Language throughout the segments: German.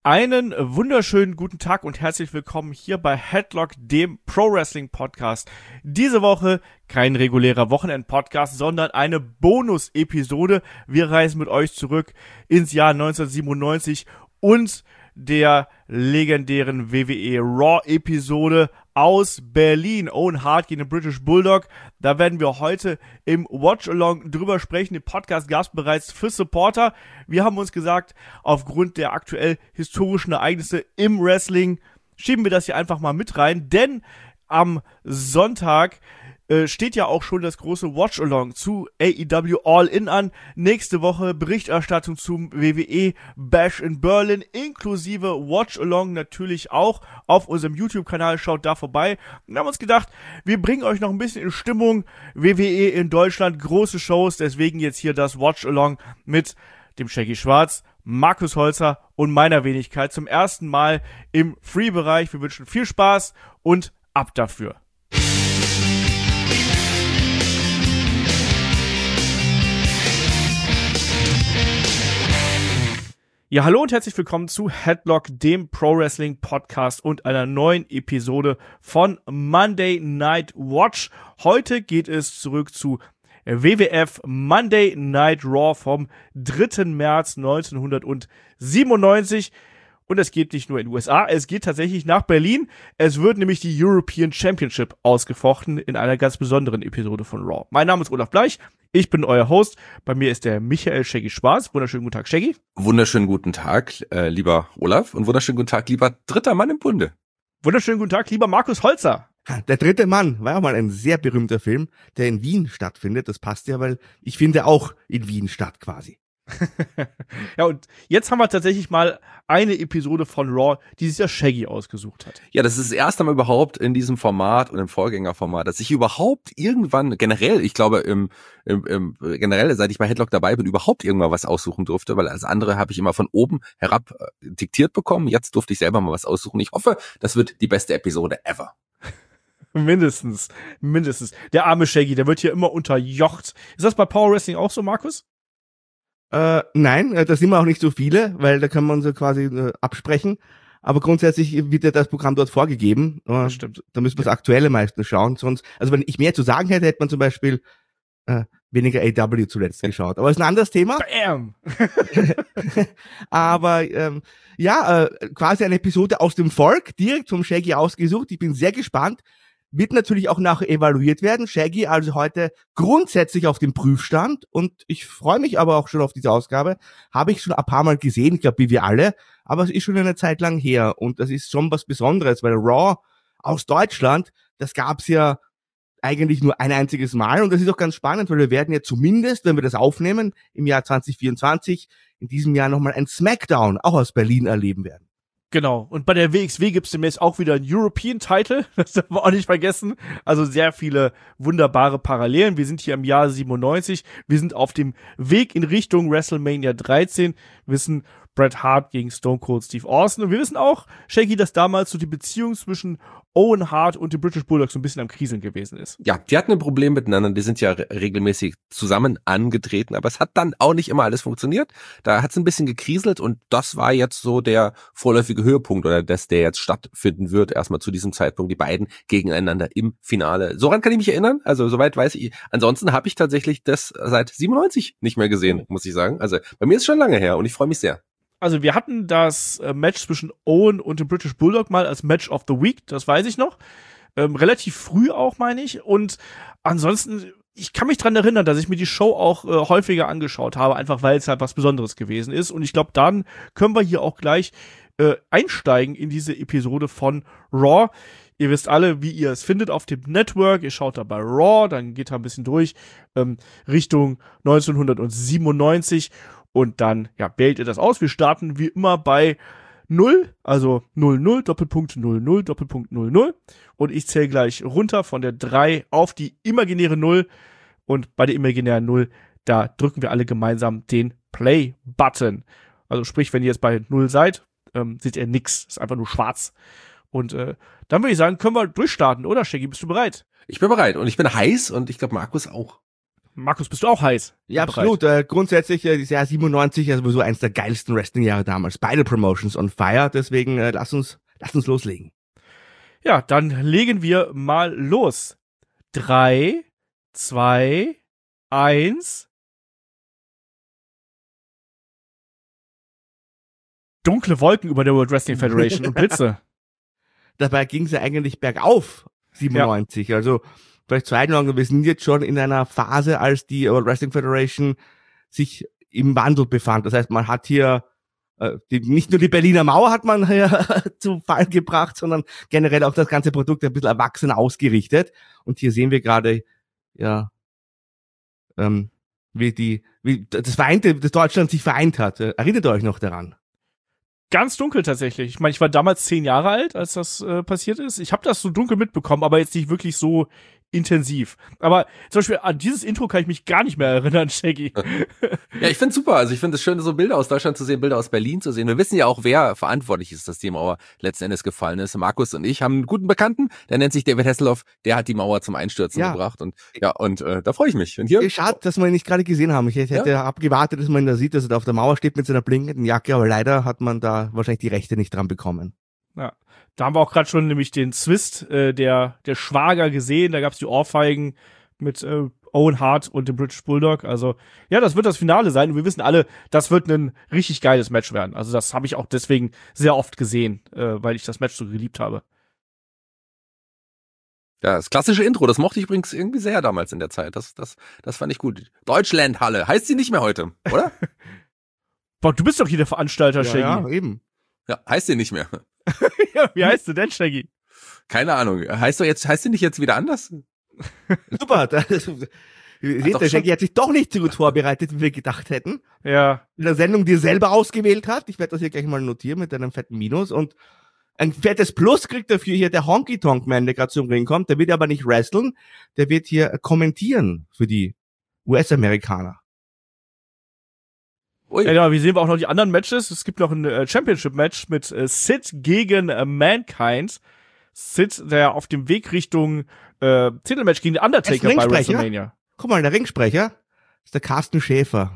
Einen wunderschönen guten Tag und herzlich willkommen hier bei Headlock, dem Pro Wrestling Podcast. Diese Woche kein regulärer Wochenend-Podcast, sondern eine Bonus-Episode. Wir reisen mit euch zurück ins Jahr 1997 und der legendären WWE Raw-Episode aus Berlin. Owen Hart gegen den British Bulldog. Da werden wir heute im Watch-Along drüber sprechen. Den Podcast gab es bereits für Supporter. Wir haben uns gesagt, aufgrund der aktuell historischen Ereignisse im Wrestling schieben wir das hier einfach mal mit rein. Denn am Sonntag steht ja auch schon das große Watch-Along zu AEW All-In an. Nächste Woche Berichterstattung zum WWE Bash in Berlin, inklusive Watch-Along natürlich auch auf unserem YouTube-Kanal. Schaut da vorbei. Wir haben uns gedacht, wir bringen euch noch ein bisschen in Stimmung. WWE in Deutschland, große Shows, deswegen jetzt hier das Watch-Along mit dem Shaggy Schwarz, Markus Holzer und meiner Wenigkeit zum ersten Mal im Free-Bereich. Wir wünschen viel Spaß und ab dafür. Ja, hallo und herzlich willkommen zu Headlock, dem Pro Wrestling Podcast und einer neuen Episode von Monday Night Watch. Heute geht es zurück zu WWF Monday Night Raw vom 3. März 1997. Und es geht nicht nur in den USA, es geht tatsächlich nach Berlin. Es wird nämlich die European Championship ausgefochten in einer ganz besonderen Episode von Raw. Mein Name ist Olaf Bleich, ich bin euer Host. Bei mir ist der Michael Shaggy Schwarz. Wunderschönen guten Tag, Shaggy. Wunderschönen guten Tag, lieber Olaf. Und wunderschönen guten Tag, lieber dritter Mann im Bunde. Wunderschönen guten Tag, lieber Markus Holzer. Der dritte Mann war ja mal ein sehr berühmter Film, der in Wien stattfindet. Das passt ja, weil ich finde auch in Wien statt quasi. Ja, und jetzt haben wir tatsächlich mal eine Episode von Raw, die sich ja Shaggy ausgesucht hat. Ja, das ist das erste Mal überhaupt in diesem Format und im Vorgängerformat, dass ich überhaupt irgendwann, generell, ich glaube, generell, seit ich bei Headlock dabei bin, überhaupt irgendwann was aussuchen durfte, weil als andere habe ich immer von oben herab diktiert bekommen. Jetzt durfte ich selber mal was aussuchen. Ich hoffe, das wird die beste Episode ever. Mindestens. Der arme Shaggy, der wird hier immer unterjocht. Ist das bei Power Wrestling auch so, Markus? Nein, da sind wir auch nicht so viele, weil da kann man so quasi absprechen. Aber grundsätzlich wird ja das Programm dort vorgegeben. Das stimmt. Da müssen wir das Aktuelle meistens schauen. Sonst, also wenn ich mehr zu sagen hätte, hätte man zum Beispiel weniger AEW zuletzt geschaut. Aber ist ein anderes Thema. Bam! Aber quasi eine Episode aus dem Volk, direkt vom Shaggy ausgesucht. Ich bin sehr gespannt. Wird natürlich auch nachher evaluiert werden. Shaggy also heute grundsätzlich auf dem Prüfstand und ich freue mich aber auch schon auf diese Ausgabe. Habe ich schon ein paar Mal gesehen, ich glaube wie wir alle, aber es ist schon eine Zeit lang her und das ist schon was Besonderes, weil Raw aus Deutschland, das gab's ja eigentlich nur ein einziges Mal und das ist auch ganz spannend, weil wir werden ja zumindest, wenn wir das aufnehmen, im Jahr 2024, in diesem Jahr nochmal ein Smackdown auch aus Berlin erleben werden. Genau. Und bei der WXW gibt's demnächst auch wieder einen European-Title. Das dürfen wir auch nicht vergessen. Also sehr viele wunderbare Parallelen. Wir sind hier im Jahr 97. Wir sind auf dem Weg in Richtung WrestleMania 13. Wir wissen Bret Hart gegen Stone Cold Steve Austin. Und wir wissen auch, Shaggy, dass damals so die Beziehung zwischen Owen Hart und dem British Bulldog so ein bisschen am Kriseln gewesen ist. Ja, die hatten ein Problem miteinander, die sind ja regelmäßig zusammen angetreten, aber es hat dann auch nicht immer alles funktioniert. Da hat es ein bisschen gekriselt und das war jetzt so der vorläufige Höhepunkt oder der jetzt stattfinden wird, erstmal zu diesem Zeitpunkt, die beiden gegeneinander im Finale. Soran kann ich mich erinnern, also soweit weiß ich. Ansonsten habe ich tatsächlich das seit 97 nicht mehr gesehen, muss ich sagen. Also bei mir ist es schon lange her und ich freue mich sehr. Also wir hatten das Match zwischen Owen und dem British Bulldog mal als Match of the Week, das weiß ich noch. Relativ früh auch, meine ich. Und ansonsten, ich kann mich dran erinnern, dass ich mir die Show auch häufiger angeschaut habe, einfach weil es halt was Besonderes gewesen ist. Und ich glaube, dann können wir hier auch gleich einsteigen in diese Episode von Raw. Ihr wisst alle, wie ihr es findet auf dem Network. Ihr schaut da bei Raw, dann geht da ein bisschen durch Richtung 1997. Und dann, ja, wählt ihr das aus. Wir starten wie immer bei 0, also 00, Doppelpunkt 00, Doppelpunkt 00. Und ich zähle gleich runter von der 3 auf die imaginäre 0. Und bei der imaginären 0, da drücken wir alle gemeinsam den Play-Button. Also sprich, wenn ihr jetzt bei 0 seid, seht ihr nix. Ist einfach nur schwarz. Und dann würde ich sagen, können wir durchstarten, oder Shaggy? Bist du bereit? Ich bin bereit und ich bin heiß und ich glaube Markus auch. Markus, bist du auch heiß? Ja, absolut. Grundsätzlich das Jahr 97 ist sowieso eins der geilsten Wrestling-Jahre damals. Beide Promotions on fire, deswegen lass uns loslegen. Ja, dann legen wir mal los. 3, 2, 1. Dunkle Wolken über der World Wrestling Federation und Blitze. Dabei ging es ja eigentlich bergauf, 97. Ja. Also vielleicht zur Einordnung, wir sind jetzt schon in einer Phase, als die World Wrestling Federation sich im Wandel befand. Das heißt, man hat hier nicht nur die Berliner Mauer hat man hier zu Fall gebracht, sondern generell auch das ganze Produkt ein bisschen erwachsen ausgerichtet. Und hier sehen wir gerade, ja, wie das Deutschland sich vereint hat. Erinnert ihr euch noch daran? Ganz dunkel tatsächlich. Ich meine, ich war damals 10 Jahre alt, als das passiert ist. Ich habe das so dunkel mitbekommen, aber jetzt nicht wirklich so intensiv. Aber zum Beispiel an dieses Intro kann ich mich gar nicht mehr erinnern, Shaggy. Ja, ich find's super. Also ich finde es schön, so Bilder aus Deutschland zu sehen, Bilder aus Berlin zu sehen. Wir wissen ja auch, wer verantwortlich ist, dass die Mauer letzten Endes gefallen ist. Markus und ich haben einen guten Bekannten, der nennt sich David Hasselhoff, der hat die Mauer zum Einstürzen gebracht. Und da freue ich mich. Und hier, schade, dass wir ihn nicht gerade gesehen haben. Ich hätte abgewartet, dass man ihn da sieht, dass er da auf der Mauer steht mit seiner blinkenden Jacke, aber leider hat man da wahrscheinlich die Rechte nicht dran bekommen. Ja. Da haben wir auch gerade schon nämlich den Zwist der Schwager gesehen. Da gab's die Ohrfeigen mit Owen Hart und dem British Bulldog. Also ja, das wird das Finale sein. Und wir wissen alle, das wird ein richtig geiles Match werden. Also das habe ich auch deswegen sehr oft gesehen, weil ich das Match so geliebt habe. Ja, das klassische Intro, das mochte ich übrigens irgendwie sehr damals in der Zeit. Das fand ich gut. Deutschlandhalle, heißt sie nicht mehr heute, oder? Boah, du bist doch hier der Veranstalter, Shaggy. Ja, eben. Ja, heißt sie nicht mehr. Ja, wie heißt du denn, Shaggy? Keine Ahnung. Heißt sie nicht jetzt wieder anders? Super. Der Shaggy hat sich doch nicht so gut vorbereitet, wie wir gedacht hätten. Ja. In der Sendung, die er selber ausgewählt hat. Ich werde das hier gleich mal notieren mit einem fetten Minus. Und ein fettes Plus kriegt dafür hier der Honky Tonk Man, der gerade zum Ring kommt. Der wird aber nicht wresteln. Der wird hier kommentieren für die US-Amerikaner. Ja, genau, wie sehen wir auch noch die anderen Matches? Es gibt noch ein Championship-Match mit Sid gegen Mankind. Sid, der auf dem Weg Richtung Titelmatch gegen den Undertaker bei WrestleMania. Guck mal, der Ringsprecher ist der Carsten Schäfer.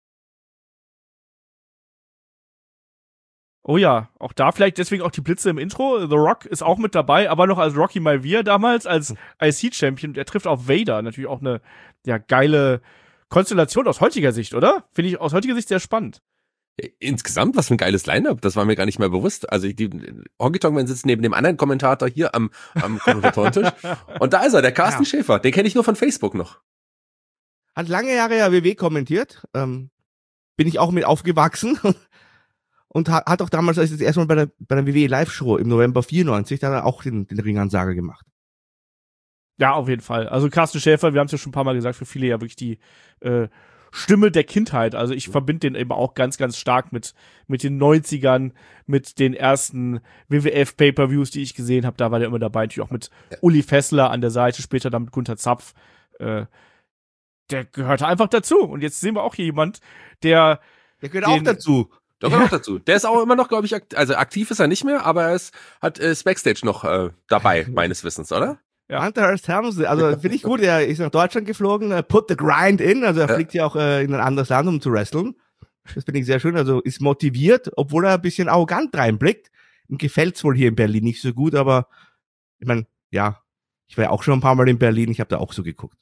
Oh ja, auch da vielleicht deswegen auch die Blitze im Intro. The Rock ist auch mit dabei, aber noch als Rocky Maivia damals, als IC-Champion. Der trifft auf Vader. Natürlich auch eine geile Konstellation aus heutiger Sicht, oder? Finde ich aus heutiger Sicht sehr spannend. Insgesamt, was für ein geiles Line-Up, das war mir gar nicht mehr bewusst. Also die Honky Tonk Man sitzt neben dem anderen Kommentator hier am Kommentatorentisch. Und da ist er, der Carsten Schäfer. Den kenne ich nur von Facebook noch. Hat lange Jahre WW kommentiert. Bin ich auch mit aufgewachsen. Und hat auch damals, als ich das erste Mal bei der WWE Live-Show im November 94, da hat er auch den Ringansager gemacht. Ja, auf jeden Fall. Also Carsten Schäfer, wir haben es ja schon ein paar Mal gesagt, für viele ja wirklich die Stimme der Kindheit. Also ich verbinde den eben auch ganz, ganz stark mit den 90ern, mit den ersten WWF-Pay-Per-Views, die ich gesehen habe. Da war der immer dabei, natürlich auch mit Uli Fessler an der Seite, später dann mit Gunther Zapf. Der gehörte einfach dazu. Und jetzt sehen wir auch hier jemand, der gehört auch dazu. Der gehört auch dazu. Der ist auch immer noch, glaube ich, also aktiv ist er nicht mehr, aber er ist Backstage noch dabei, meines Wissens, oder? Ja. Hunter Hearst Helmsley, also finde ich gut, er ist nach Deutschland geflogen, put the grind in, also er fliegt ja auch in ein anderes Land, um zu wresteln. Das finde ich sehr schön, also ist motiviert, obwohl er ein bisschen arrogant reinblickt. Ihm gefällt's wohl hier in Berlin nicht so gut, aber ich meine, ja, ich war ja auch schon ein paar Mal in Berlin, ich habe da auch so geguckt.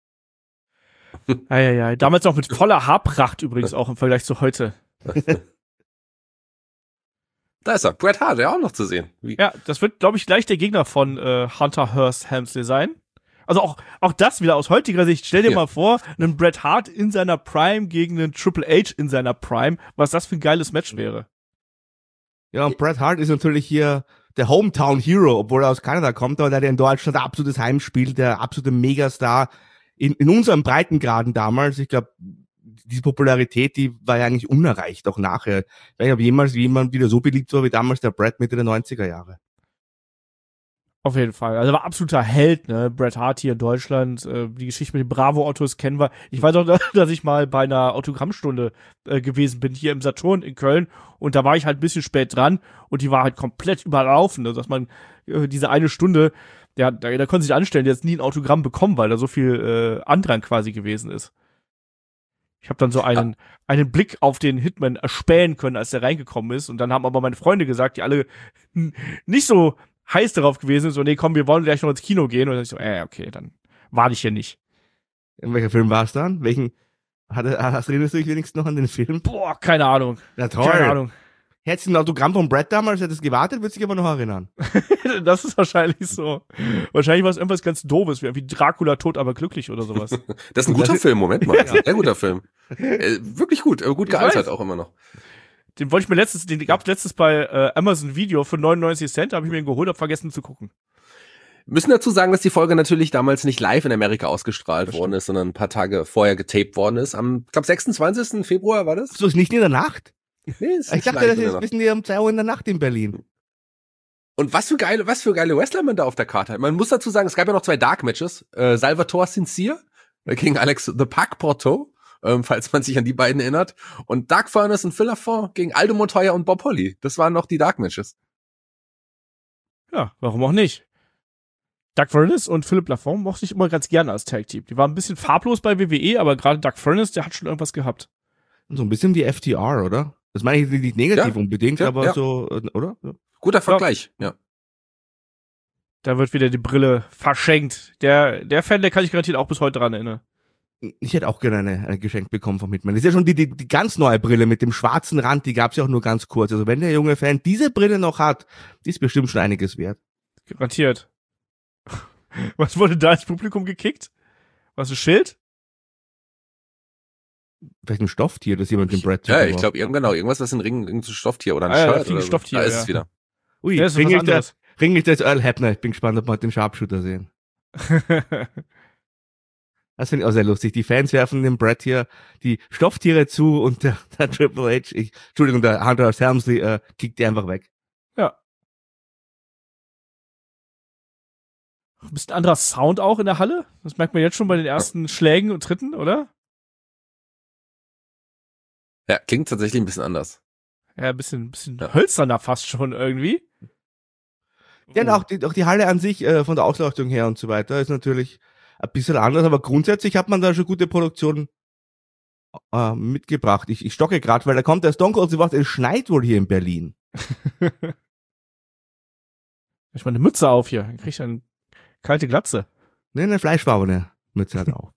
Ja. Damals noch mit voller Haarpracht übrigens auch im Vergleich zu heute. Da ist er, Bret Hart, der auch noch zu sehen. Ja, das wird, glaube ich, gleich der Gegner von Hunter Hearst Helmsley sein. Also auch das wieder aus heutiger Sicht. Stell dir mal vor, einen Bret Hart in seiner Prime gegen einen Triple H in seiner Prime, was das für ein geiles Match wäre. Ja, und Bret Hart ist natürlich hier der Hometown Hero, obwohl er aus Kanada kommt, aber der in Deutschland absolutes Heimspiel, der absolute Megastar in unseren Breitengraden damals. Ich glaube, diese Popularität, die war ja eigentlich unerreicht, auch nachher. Ich weiß nicht, ob jemals jemand wieder so beliebt war wie damals der Bret Mitte der 90er Jahre. Auf jeden Fall. Also er war absoluter Held, ne? Bret Hart hier in Deutschland. Die Geschichte mit den Bravo-Autos kennen wir. Ich weiß auch, dass ich mal bei einer Autogrammstunde gewesen bin, hier im Saturn in Köln. Und da war ich halt ein bisschen spät dran und die war halt komplett überlaufen. Also dass man diese eine Stunde Da konnte sich anstellen, der hat nie ein Autogramm bekommen, weil da so viel Andrang quasi gewesen ist. Ich habe dann so einen Blick auf den Hitman erspähen können, als der reingekommen ist. Und dann haben aber meine Freunde gesagt, die alle nicht so heiß darauf gewesen sind, so, nee, komm, wir wollen gleich noch ins Kino gehen. Und dann ich so, okay, dann warte ich hier nicht. In welcher Film war es dann? Erinnerst du dich wenigstens noch an den Film? Boah, keine Ahnung. Ja, toll. Keine Ahnung. Hättest du ein Autogramm von Brad damals, hättest du gewartet, würdest dich aber noch erinnern. Das ist wahrscheinlich so. Wahrscheinlich war es irgendwas ganz Doofes, wie Dracula tot, aber glücklich oder sowas. Das ist ein guter Film, Moment mal. Ja. Sehr guter Film. Wirklich gut, gut gealtert auch immer noch. Den gab's letztens bei Amazon Video für 99 Cent, habe ich mir den geholt, hab vergessen zu gucken. Müssen dazu sagen, dass die Folge natürlich damals nicht live in Amerika ausgestrahlt worden ist, sondern ein paar Tage vorher getaped worden ist. Am, ich glaube, 26. Februar war das? So, ist nicht in der Nacht? Nee, ist Ich dachte, das ist bis um 2 Uhr in der Nacht in Berlin. Und was für geile Wrestler man da auf der Karte hat. Man muss dazu sagen, es gab ja noch 2 Dark Matches. Salvatore Sincere gegen Alex The Pac Porto, falls man sich an die beiden erinnert. Und Dark Furnace und Phil Lafont gegen Aldo Montoya und Bob Holly. Das waren noch die Dark Matches. Ja, warum auch nicht? Doug Furnace und Philip Lafont mochte ich immer ganz gerne als Tag-Team. Die waren ein bisschen farblos bei WWE, aber gerade Doug Furnace, der hat schon irgendwas gehabt. So ein bisschen die FTR, oder? Das meine ich nicht negativ unbedingt, aber so, oder? Ja. Guter Vergleich, ja. Da wird wieder die Brille verschenkt. Der Fan, der kann sich garantiert auch bis heute dran erinnern. Ich hätte auch gerne eine geschenkt bekommen vom Hitman. Das ist ja schon die ganz neue Brille mit dem schwarzen Rand, die gab's ja auch nur ganz kurz. Also wenn der junge Fan diese Brille noch hat, die ist bestimmt schon einiges wert. Garantiert. Was wurde da ins Publikum gekickt? Was, ein Schild? Vielleicht ein Stofftier, das jemand mit dem Brett. Ja, ich glaube, irgendwas, was ein irgendein Stofftier oder ein Shirt oder so. Stofftier, da ist es wieder. Ui, das ist was anderes. Ringelt das Earl Hebner. Ich bin gespannt, ob wir den Sharpshooter sehen. Das finde ich auch sehr lustig. Die Fans werfen dem Brett hier die Stofftiere zu und der Triple H, der Hunter S. Helmsley kickt die einfach weg. Ja. Ein bisschen anderer Sound auch in der Halle. Das merkt man jetzt schon bei den ersten Schlägen und Tritten, oder? Ja, klingt tatsächlich ein bisschen anders. Ja, ein bisschen hölzerner fast schon irgendwie. Ja, und auch die Halle an sich, von der Ausleuchtung her und so weiter, ist natürlich ein bisschen anders, aber grundsätzlich hat man da schon gute Produktion mitgebracht. Ich stocke gerade, weil da kommt der Stone Cold Steve Austin, es schneit wohl hier in Berlin. Ich meine, eine Mütze auf hier, dann krieg ich eine kalte Glatze. Ne, eine fleischfarbene Mütze hat er auch.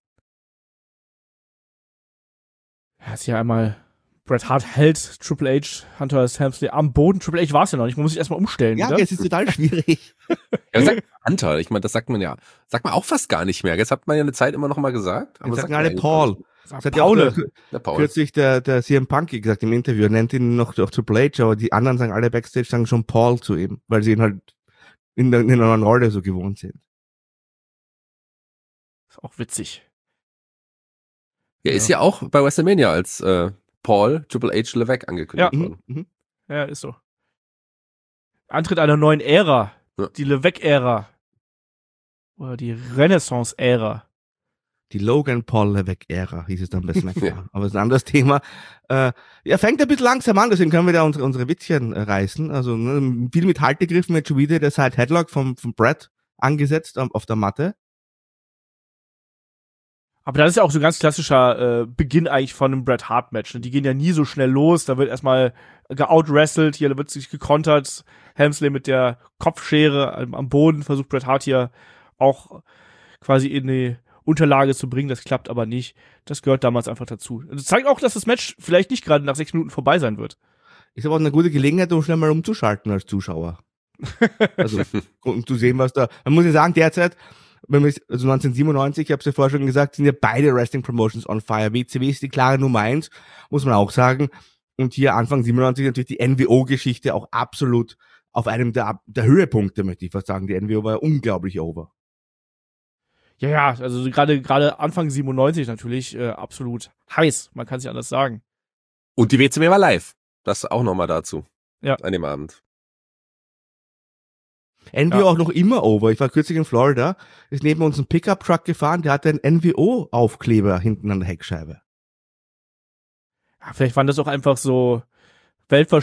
Ja, ist ja einmal Bret Hart hält Triple H, Hunter S. Helmsley am Boden. Triple H war es ja noch nicht, man muss sich erstmal umstellen. Ja, wieder. es ist total schwierig. Ja, sagt Hunter, ich meine, das sagt man auch fast gar nicht mehr. Jetzt hat man ja eine Zeit immer noch mal gesagt. Aber Jetzt sagt sagen alle Paul. Das hat Paul. ja auch kürzlich der CM Punk gesagt im Interview, er nennt ihn noch Triple H, aber die anderen sagen alle Backstage, sagen schon Paul zu ihm, weil sie ihn halt in einer Rolle so gewohnt sind. Ist auch witzig. Ja, ist ja auch bei WrestleMania als Paul Triple H Levesque angekündigt worden. Mhm. Ja, ist so. Antritt einer neuen Ära. Ja. Die Levesque-Ära. Oder die Renaissance-Ära. Die Logan Paul Levesque-Ära hieß es dann bei SmackDown. Ja. Aber das ist ein anderes Thema. Fängt ein bisschen langsam an, deswegen können wir da unsere Witzchen reißen. Also viel mit Haltegriffen mit schon wieder der Side Headlock vom Brett angesetzt auf der Matte. Aber das ist ja auch so ein ganz klassischer Beginn eigentlich von einem Bret Hart Match. Ne? Die gehen ja nie so schnell los. Da wird erstmal geoutwrestelt, hier wird sich gekontert. Helmsley mit der Kopfschere am Boden versucht Bret Hart hier auch quasi in die Unterlage zu bringen. Das klappt aber nicht. Das gehört damals einfach dazu. Das zeigt auch, dass das Match vielleicht nicht gerade nach 6 Minuten vorbei sein wird. Ist aber auch eine gute Gelegenheit, um schnell mal umzuschalten als Zuschauer. Also, um zu sehen, was da. Man muss ja sagen, derzeit, also 1997, ich habe es ja vorher schon gesagt, sind ja beide Wrestling Promotions on fire. WCW ist die klare Nummer 1, muss man auch sagen. Und hier Anfang 97 natürlich die NWO-Geschichte auch absolut auf einem der Höhepunkte, möchte ich fast sagen. Die NWO war ja unglaublich over. Ja, also gerade Anfang 97 natürlich absolut heiß. Man kann es nicht anders sagen. Und die WCW war live. Das auch nochmal dazu. Ja. An dem Abend. NWO auch noch immer over. Ich war kürzlich in Florida, ist neben uns ein Pickup-Truck gefahren, der hatte einen NWO-Aufkleber hinten an der Heckscheibe. Ja, vielleicht waren das auch einfach so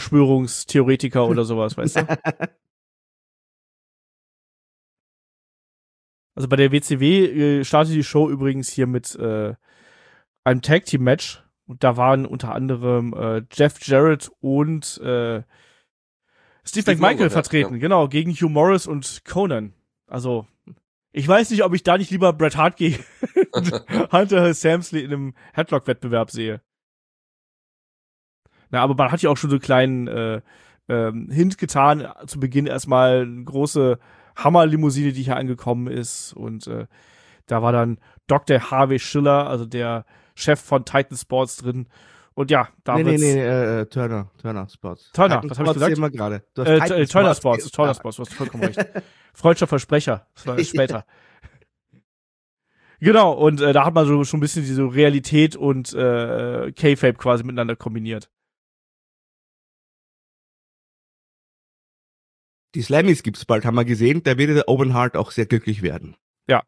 Weltverschwörungstheoretiker oder sowas, weißt du? Also bei der WCW startet die Show übrigens hier mit einem Tag-Team-Match. Und da waren unter anderem Jeff Jarrett und Steve McMichael vertreten. Ja. Genau, gegen Hugh Morris und Conan. Also, ich weiß nicht, ob ich da nicht lieber Bret Hart gegen Hunter Samsley in einem Headlock-Wettbewerb sehe. Na, aber man hat ja auch schon so einen kleinen Hint getan. Zu Beginn erstmal eine große Hammerlimousine, die hier angekommen ist. Und da war dann Dr. Harvey Schiller, also der Chef von Titan Sports drin. Und ja, da Turner Sports. Turner, was habe ich gesagt? Immer gerade. Turner Sports, du hast vollkommen recht. Freudscher Versprecher, das war später. Genau, und da hat man so schon ein bisschen diese Realität und Kayfabe quasi miteinander kombiniert. Die Slammies gibt's bald, haben wir gesehen. Da wird der Owen Hart auch sehr glücklich werden. Ja.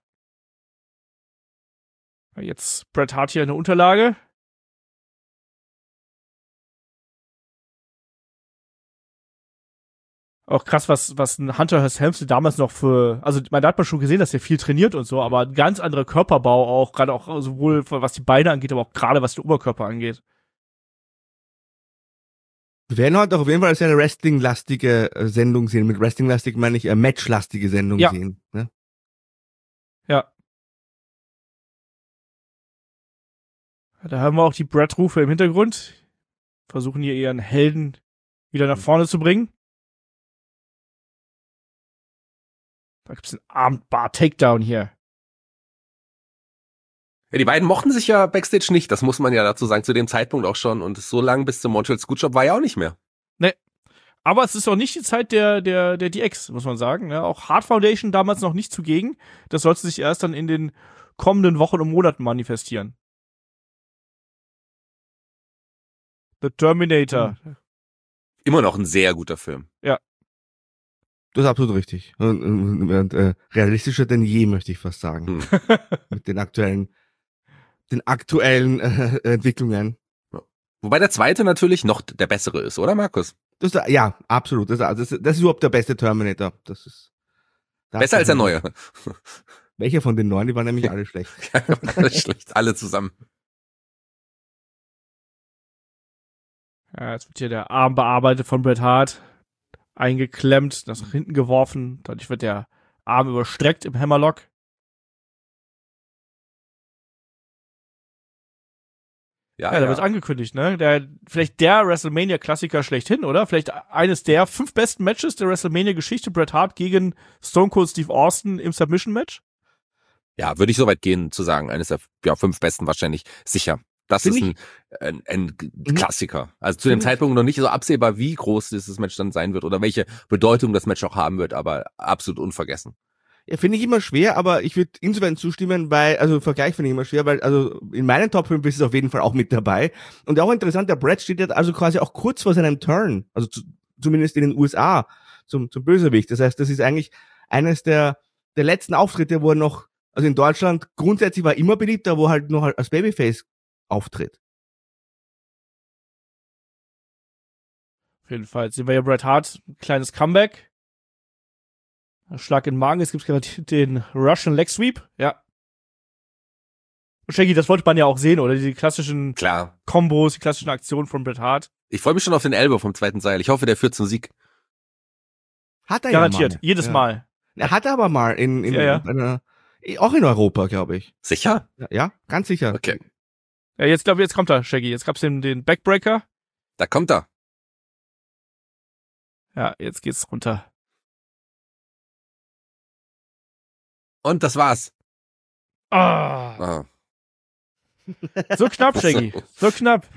Jetzt Bret Hart hier eine Unterlage. Auch krass, was ein Hunter Hearst Helmsley damals noch also da hat man schon gesehen, dass er viel trainiert und so, aber ein ganz anderer Körperbau auch, gerade auch sowohl was die Beine angeht, aber auch gerade was den Oberkörper angeht. Wir werden heute auch auf jeden Fall als eine Wrestling-lastige Sendung sehen. Mit Wrestling-lastig meine ich Match-lastige Sendung sehen. Ne? Ja. Da haben wir auch die Bret-Rufe im Hintergrund. Versuchen hier ihren Helden wieder nach vorne zu bringen. Da gibt's einen Armbar-Takedown hier. Ja, die beiden mochten sich ja Backstage nicht, das muss man ja dazu sagen, zu dem Zeitpunkt auch schon. Und so lang bis zum Montreal Screwjob war ja auch nicht mehr. Nee. Aber es ist auch nicht die Zeit der DX, muss man sagen. Ne? Auch Hart Foundation damals noch nicht zugegen. Das sollte sich erst dann in den kommenden Wochen und Monaten manifestieren. The Terminator. Immer noch ein sehr guter Film. Ja. Das ist absolut richtig. Und realistischer denn je, möchte ich fast sagen. Mit den aktuellen Entwicklungen. Ja. Wobei der zweite natürlich noch der bessere ist, oder Markus? Ja, absolut. Das ist überhaupt der beste Terminator. Besser als der neue. Welcher von den neuen? Die waren nämlich alle schlecht. Alle schlecht, alle zusammen. Ja, jetzt wird hier der Arm bearbeitet von Bret Hart. Eingeklemmt, das nach hinten geworfen. Dadurch wird der Arm überstreckt im Hammerlock. Ja, da wird angekündigt, ne? Vielleicht der WrestleMania-Klassiker schlechthin, oder? Vielleicht eines der 5 besten Matches der WrestleMania-Geschichte, Bret Hart gegen Stone Cold Steve Austin im Submission-Match? Ja, würde ich so weit gehen zu sagen. Eines der 5 besten wahrscheinlich sicher. Das ist ein Klassiker. Also zu dem Zeitpunkt noch nicht so absehbar, wie groß dieses Match dann sein wird oder welche Bedeutung das Match auch haben wird, aber absolut unvergessen. Ja, finde ich immer schwer, aber ich würde insofern zustimmen, Vergleich finde ich immer schwer, weil, in meinen Top 5 ist es auf jeden Fall auch mit dabei. Und auch interessant, der Bret steht jetzt also quasi auch kurz vor seinem Turn, also zumindest in den USA, zum Bösewicht. Das heißt, das ist eigentlich eines der letzten Auftritte, wo er noch, also in Deutschland grundsätzlich war immer beliebter, wo halt noch als Babyface auftritt. Auf jeden Fall. Jetzt sehen wir ja Bret Hart, ein kleines Comeback. Schlag in den Magen, es gibt garantiert den Russian Leg Sweep, ja. Shaggy, das wollte man ja auch sehen, oder? Die klassischen Kombos, die klassischen Aktionen von Bret Hart. Ich freue mich schon auf den Elbow vom zweiten Seil. Ich hoffe, der führt zum Sieg. Hat er garantiert, ja mal. Jedes Mal. Er hat aber mal auch in Europa, glaube ich. Sicher? Ja, ganz sicher. Okay. Ja, jetzt kommt er, Shaggy. Jetzt gab's den Backbreaker. Da kommt er. Ja, jetzt geht's runter. Und das war's. Oh. So knapp, Shaggy. So knapp.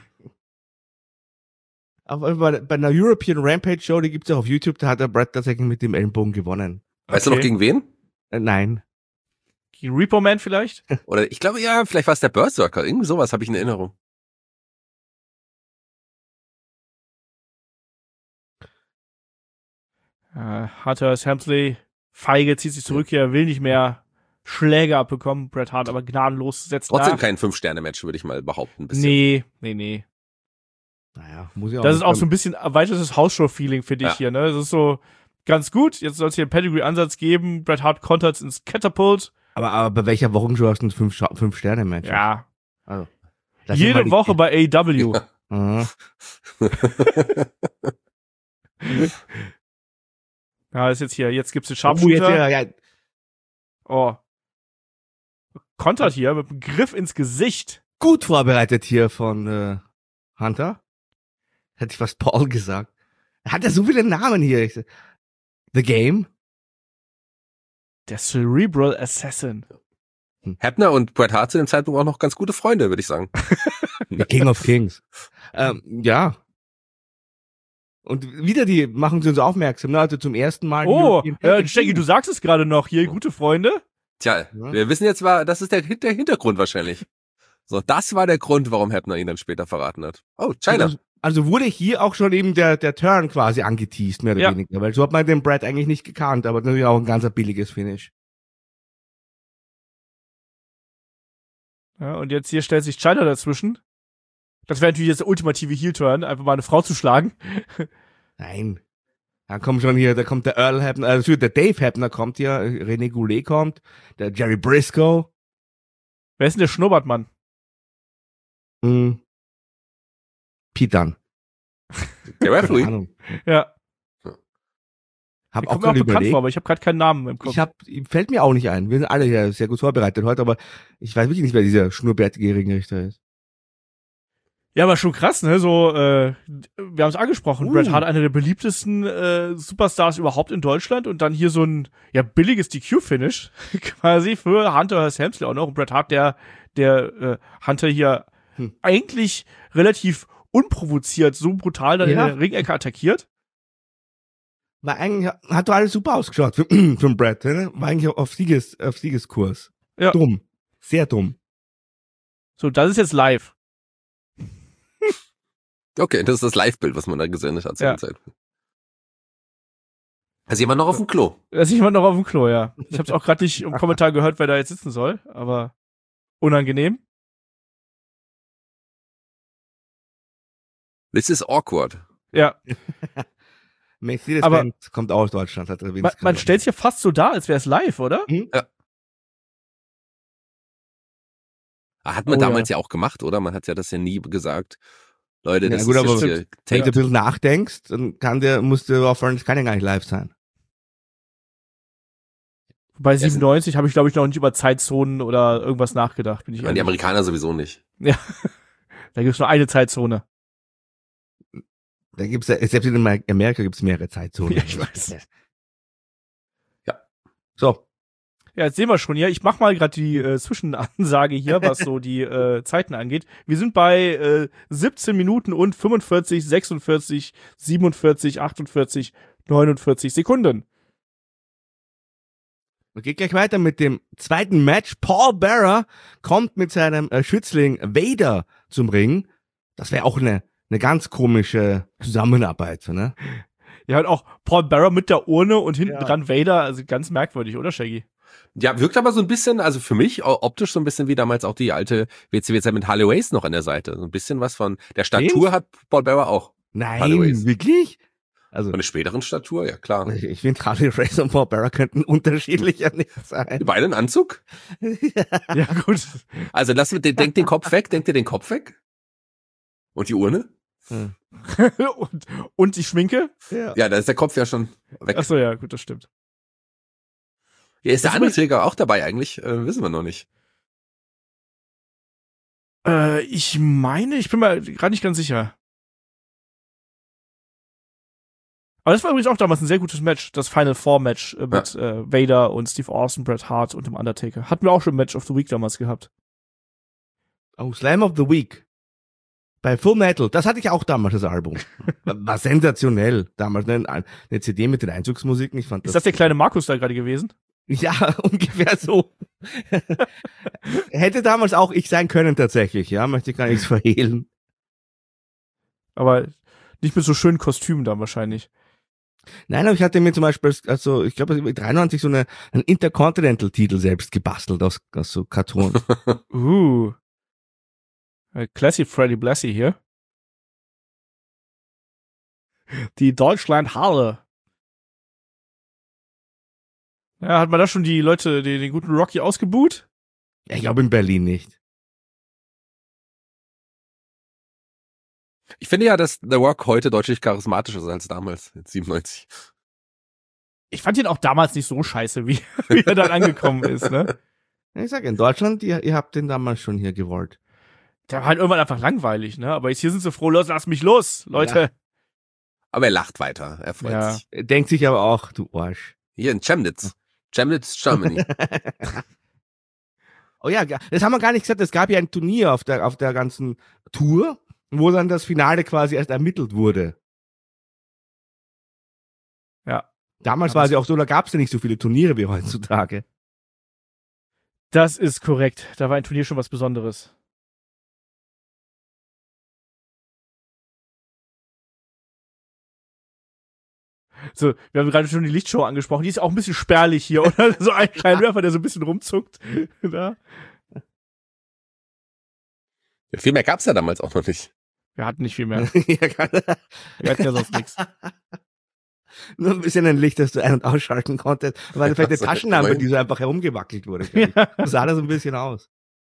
Aber bei einer European Rampage Show, die gibt's ja auf YouTube, da hat der Bret tatsächlich mit dem Ellenbogen gewonnen. Weißt du noch gegen wen? Nein. Gegen Repo Man vielleicht? Oder ich glaube, ja, vielleicht war es der Berserker. Irgendwie sowas habe ich in Erinnerung. Hunter Helmsley feige, zieht sich zurück hier, will nicht mehr Schläge abbekommen. Bret Hart aber gnadenlos setzt Trotzdem nach. kein 5-Sterne-Match, würde ich mal behaupten. Nee. Naja, muss ja auch. Das ist auch so ein bisschen erweitertes Hausshow-Feeling, finde ich hier, ne? Das ist so ganz gut. Jetzt soll es hier einen Pedigree-Ansatz geben. Bret Hart kontert ins Catapult. Aber bei welcher Wochenshow hast du ein 5-Sterne-Match? Ja. Also, lass mir mal Jede die- Woche bei AEW. Ja. Aha. Ja, ist jetzt hier. Jetzt gibt's den Oh, jetzt, Sharpshooter. ja. Oh. Kontert hier mit einem Griff ins Gesicht. Gut vorbereitet hier von Hunter. Hätte ich fast Paul gesagt. Er hat ja so viele Namen hier. The Game. Der Cerebral Assassin. Hebner und Bret Hart zu dem Zeitpunkt auch noch ganz gute Freunde, würde ich sagen. The King of Kings. Ja. Und wieder die machen sie uns aufmerksam, ne? Also zum ersten Mal. Oh, die European Shaggy, du sagst es gerade noch hier, gute Freunde. Tja, Ja. wir wissen jetzt das ist der Hintergrund wahrscheinlich. So, das war der Grund, warum Hebner ihn dann später verraten hat. Oh, China. Also wurde hier auch schon eben der Turn quasi angeteased, mehr oder Ja. weniger. Weil so hat man den Brad eigentlich nicht gekannt, aber natürlich auch ein ganz billiges Finish. Ja, und jetzt hier stellt sich China dazwischen. Das wäre natürlich jetzt der ultimative Heel-Turn, einfach mal eine Frau zu schlagen. Nein. Da kommt schon hier, da kommt der Earl Hebner, also der Dave Hebner kommt hier, René Goulet kommt, der Jerry Briscoe. Wer ist denn der Schnurrbartmann? Pete Dunne. Der Keine Referee. Ahnung. Ja, Hab der auch kommt mir auch gerade bekannt überlegt. vor, aber ich habe gerade keinen Namen im Kopf. Fällt mir auch nicht ein. Wir sind alle ja sehr gut vorbereitet heute, aber ich weiß wirklich nicht, wer dieser schnurrbärtige Ringrichter ist. Ja, aber schon krass, ne? So, wir haben es angesprochen. Bret Hart, einer der beliebtesten Superstars überhaupt in Deutschland, und dann hier so ein billiges DQ-Finish quasi für Hunter Hearst Helmsley auch noch. Und Bret Hart, der Hunter hier eigentlich relativ unprovoziert so brutal dann in der Ringecke attackiert. War eigentlich, hat doch alles super ausgeschaut für den Brad, ne? War eigentlich auf Siegeskurs. Ja. Dumm. Sehr dumm. So, das ist jetzt live. Okay, das ist das Live-Bild, was man da gesehen hat zu Ja. der Zeit. Also jemand noch auf dem Klo. Da ist jemand noch auf dem Klo, ja. Ich habe es auch gerade nicht im Kommentar gehört, wer da jetzt sitzen soll, aber unangenehm. This is awkward. Ja, Mercedes-Benz kommt aus Deutschland. Hat man stellt es ja fast so dar, als wäre es live, oder? Hat man Oh, damals ja auch gemacht, oder? Man hat ja das ja nie gesagt. Leute, Ja, das gut, ist aber jetzt hier Wenn du taped. ein bisschen nachdenkst, dann musst du auffallen, das kann ja gar nicht live sein. Bei 97 habe ich, glaube ich, noch nicht über Zeitzonen oder irgendwas nachgedacht. Bin ich Ich meine, die ehrlich. Amerikaner sowieso nicht. Ja, da gibt's nur eine Zeitzone. Da gibt's ja, selbst in Amerika gibt's mehrere Zeitzonen. Ja, ich weiß. Ja. So. Ja, jetzt sehen wir schon hier. Ich mach mal gerade die Zwischenansage hier, was so die Zeiten angeht. Wir sind bei 17 Minuten und 45, 46, 47, 48, 49 Sekunden. Wir gehen gleich weiter mit dem zweiten Match. Paul Bearer kommt mit seinem Schützling Vader zum Ring. Das wäre auch eine ganz komische Zusammenarbeit, ne? Ja, und auch Paul Bearer mit der Urne und hinten dran Vader, also ganz merkwürdig, oder Shaggy? Ja, wirkt aber so ein bisschen, also für mich optisch so ein bisschen wie damals auch die alte WCW mit Harley Race noch an der Seite. So ein bisschen was von der Statur hat Paul Bearer auch. Nein, Harley Race. wirklich? Also Von der späteren Statur, ja klar. ich finde, Harley Race und Paul Bearer könnten unterschiedlicher nicht sein. Beide einen Anzug? Ja, gut. Also denkt den Kopf weg, denkt ihr den Kopf weg? Und die Urne? und die Schminke? Ja, da ist der Kopf ja schon weg. Achso, ja, gut, das stimmt. Ja, ist der Das Undertaker auch dabei eigentlich? Wissen wir noch nicht. Ich meine, ich bin mir gerade nicht ganz sicher. Aber das war übrigens auch damals ein sehr gutes Match, das Final Four Match mit Vader und Steve Austin, Bret Hart und dem Undertaker. Hatten wir auch schon Match of the Week damals gehabt. Oh, Slam of the Week. Bei Full Metal, das hatte ich auch damals, das Album. War sensationell. Damals eine CD mit den Einzugsmusiken. Ich fand Ist das der kleine Markus da gerade gewesen? Ja, ungefähr so. Hätte damals auch ich sein können tatsächlich, ja, möchte ich gar nichts verhehlen. Aber nicht mit so schönen Kostümen dann wahrscheinlich. Nein, aber ich hatte mir zum Beispiel, also ich glaube, 93 so einen Intercontinental-Titel selbst gebastelt aus so Karton. Classy Freddy Blassie hier. Die Deutschland Halle. Ja, hat man da schon die Leute, den guten Rocky ausgebuht? Ich glaube in Berlin nicht. Ich finde ja, dass The Rock heute deutlich charismatischer ist als damals, 97. Ich fand ihn auch damals nicht so scheiße, wie er dann angekommen ist, ne? Ich sag, in Deutschland, ihr habt den damals schon hier gewollt. Der war halt irgendwann einfach langweilig, ne? Aber jetzt hier sind sie froh, lass mich los, Leute. Ja. Aber er lacht weiter, er freut sich. Denkt sich aber auch, du Arsch. Hier in Chemnitz, Germany. Oh ja, das haben wir gar nicht gesagt, es gab ja ein Turnier auf der ganzen Tour, wo dann das Finale quasi erst ermittelt wurde. Ja. Damals war es ja auch so, da gab es ja nicht so viele Turniere wie heutzutage. Das ist korrekt. Da war ein Turnier schon was Besonderes. So, wir haben gerade schon die Lichtshow angesprochen. Die ist auch ein bisschen spärlich hier, oder? So ein kleiner Werfer, der so ein bisschen rumzuckt. Da. Ja, viel mehr gab's ja damals auch noch nicht. Wir hatten nicht viel mehr. Wir hatten ja sonst nichts. Nur ein bisschen ein Licht, das du ein- und ausschalten konntest. Weil eine fette Taschenlampe, die so einfach herumgewackelt wurde. Ja. So sah das ein bisschen aus.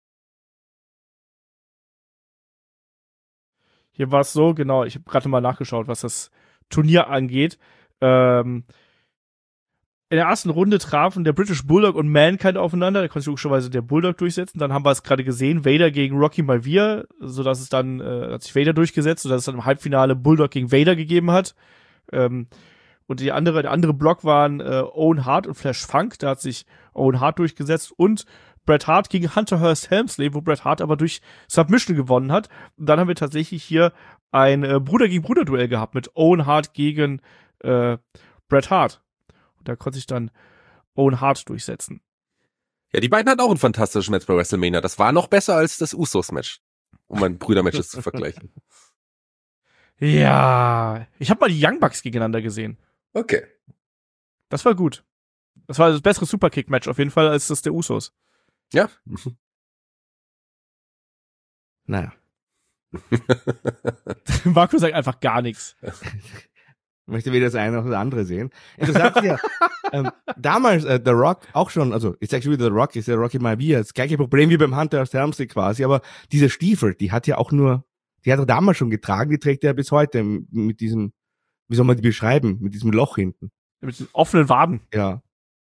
Hier war es so, genau, ich habe gerade mal nachgeschaut, was das Turnier angeht. In der ersten Runde trafen der British Bulldog und Mankind aufeinander. Da konnte sich logischerweise der Bulldog durchsetzen. Dann haben wir es gerade gesehen, Vader gegen Rocky Maivia, sodass es dann, hat sich Vader durchgesetzt, sodass es dann im Halbfinale Bulldog gegen Vader gegeben hat. Und der andere Block waren Owen Hart und Flash Funk. Da hat sich Owen Hart durchgesetzt und Bret Hart gegen Hunter Hearst Helmsley, wo Bret Hart aber durch Submission gewonnen hat. Und dann haben wir tatsächlich hier ein Bruder gegen Bruder Duell gehabt mit Owen Hart gegen Bret Hart. Und da konnte sich dann Owen Hart durchsetzen. Ja, die beiden hatten auch ein fantastisches Match bei WrestleMania. Das war noch besser als das Usos-Match, um mal Brüdermatches zu vergleichen. Ja, ich habe mal die Young Bucks gegeneinander gesehen. Okay. Das war gut. Das war das bessere Superkick-Match auf jeden Fall als das der Usos. Ja. Naja. Marco sagt einfach gar nichts. Ich möchte weder das eine noch das andere sehen. Interessant ist ja, damals The Rock auch schon, also ich sag schon wieder The Rock, ist ja Rocky Maivia, das gleiche Problem wie beim Hunter Helmsley quasi, aber diese Stiefel, die hat er damals schon getragen, die trägt er bis heute mit diesem, wie soll man die beschreiben, mit diesem Loch hinten. Mit den offenen Waden. Ja.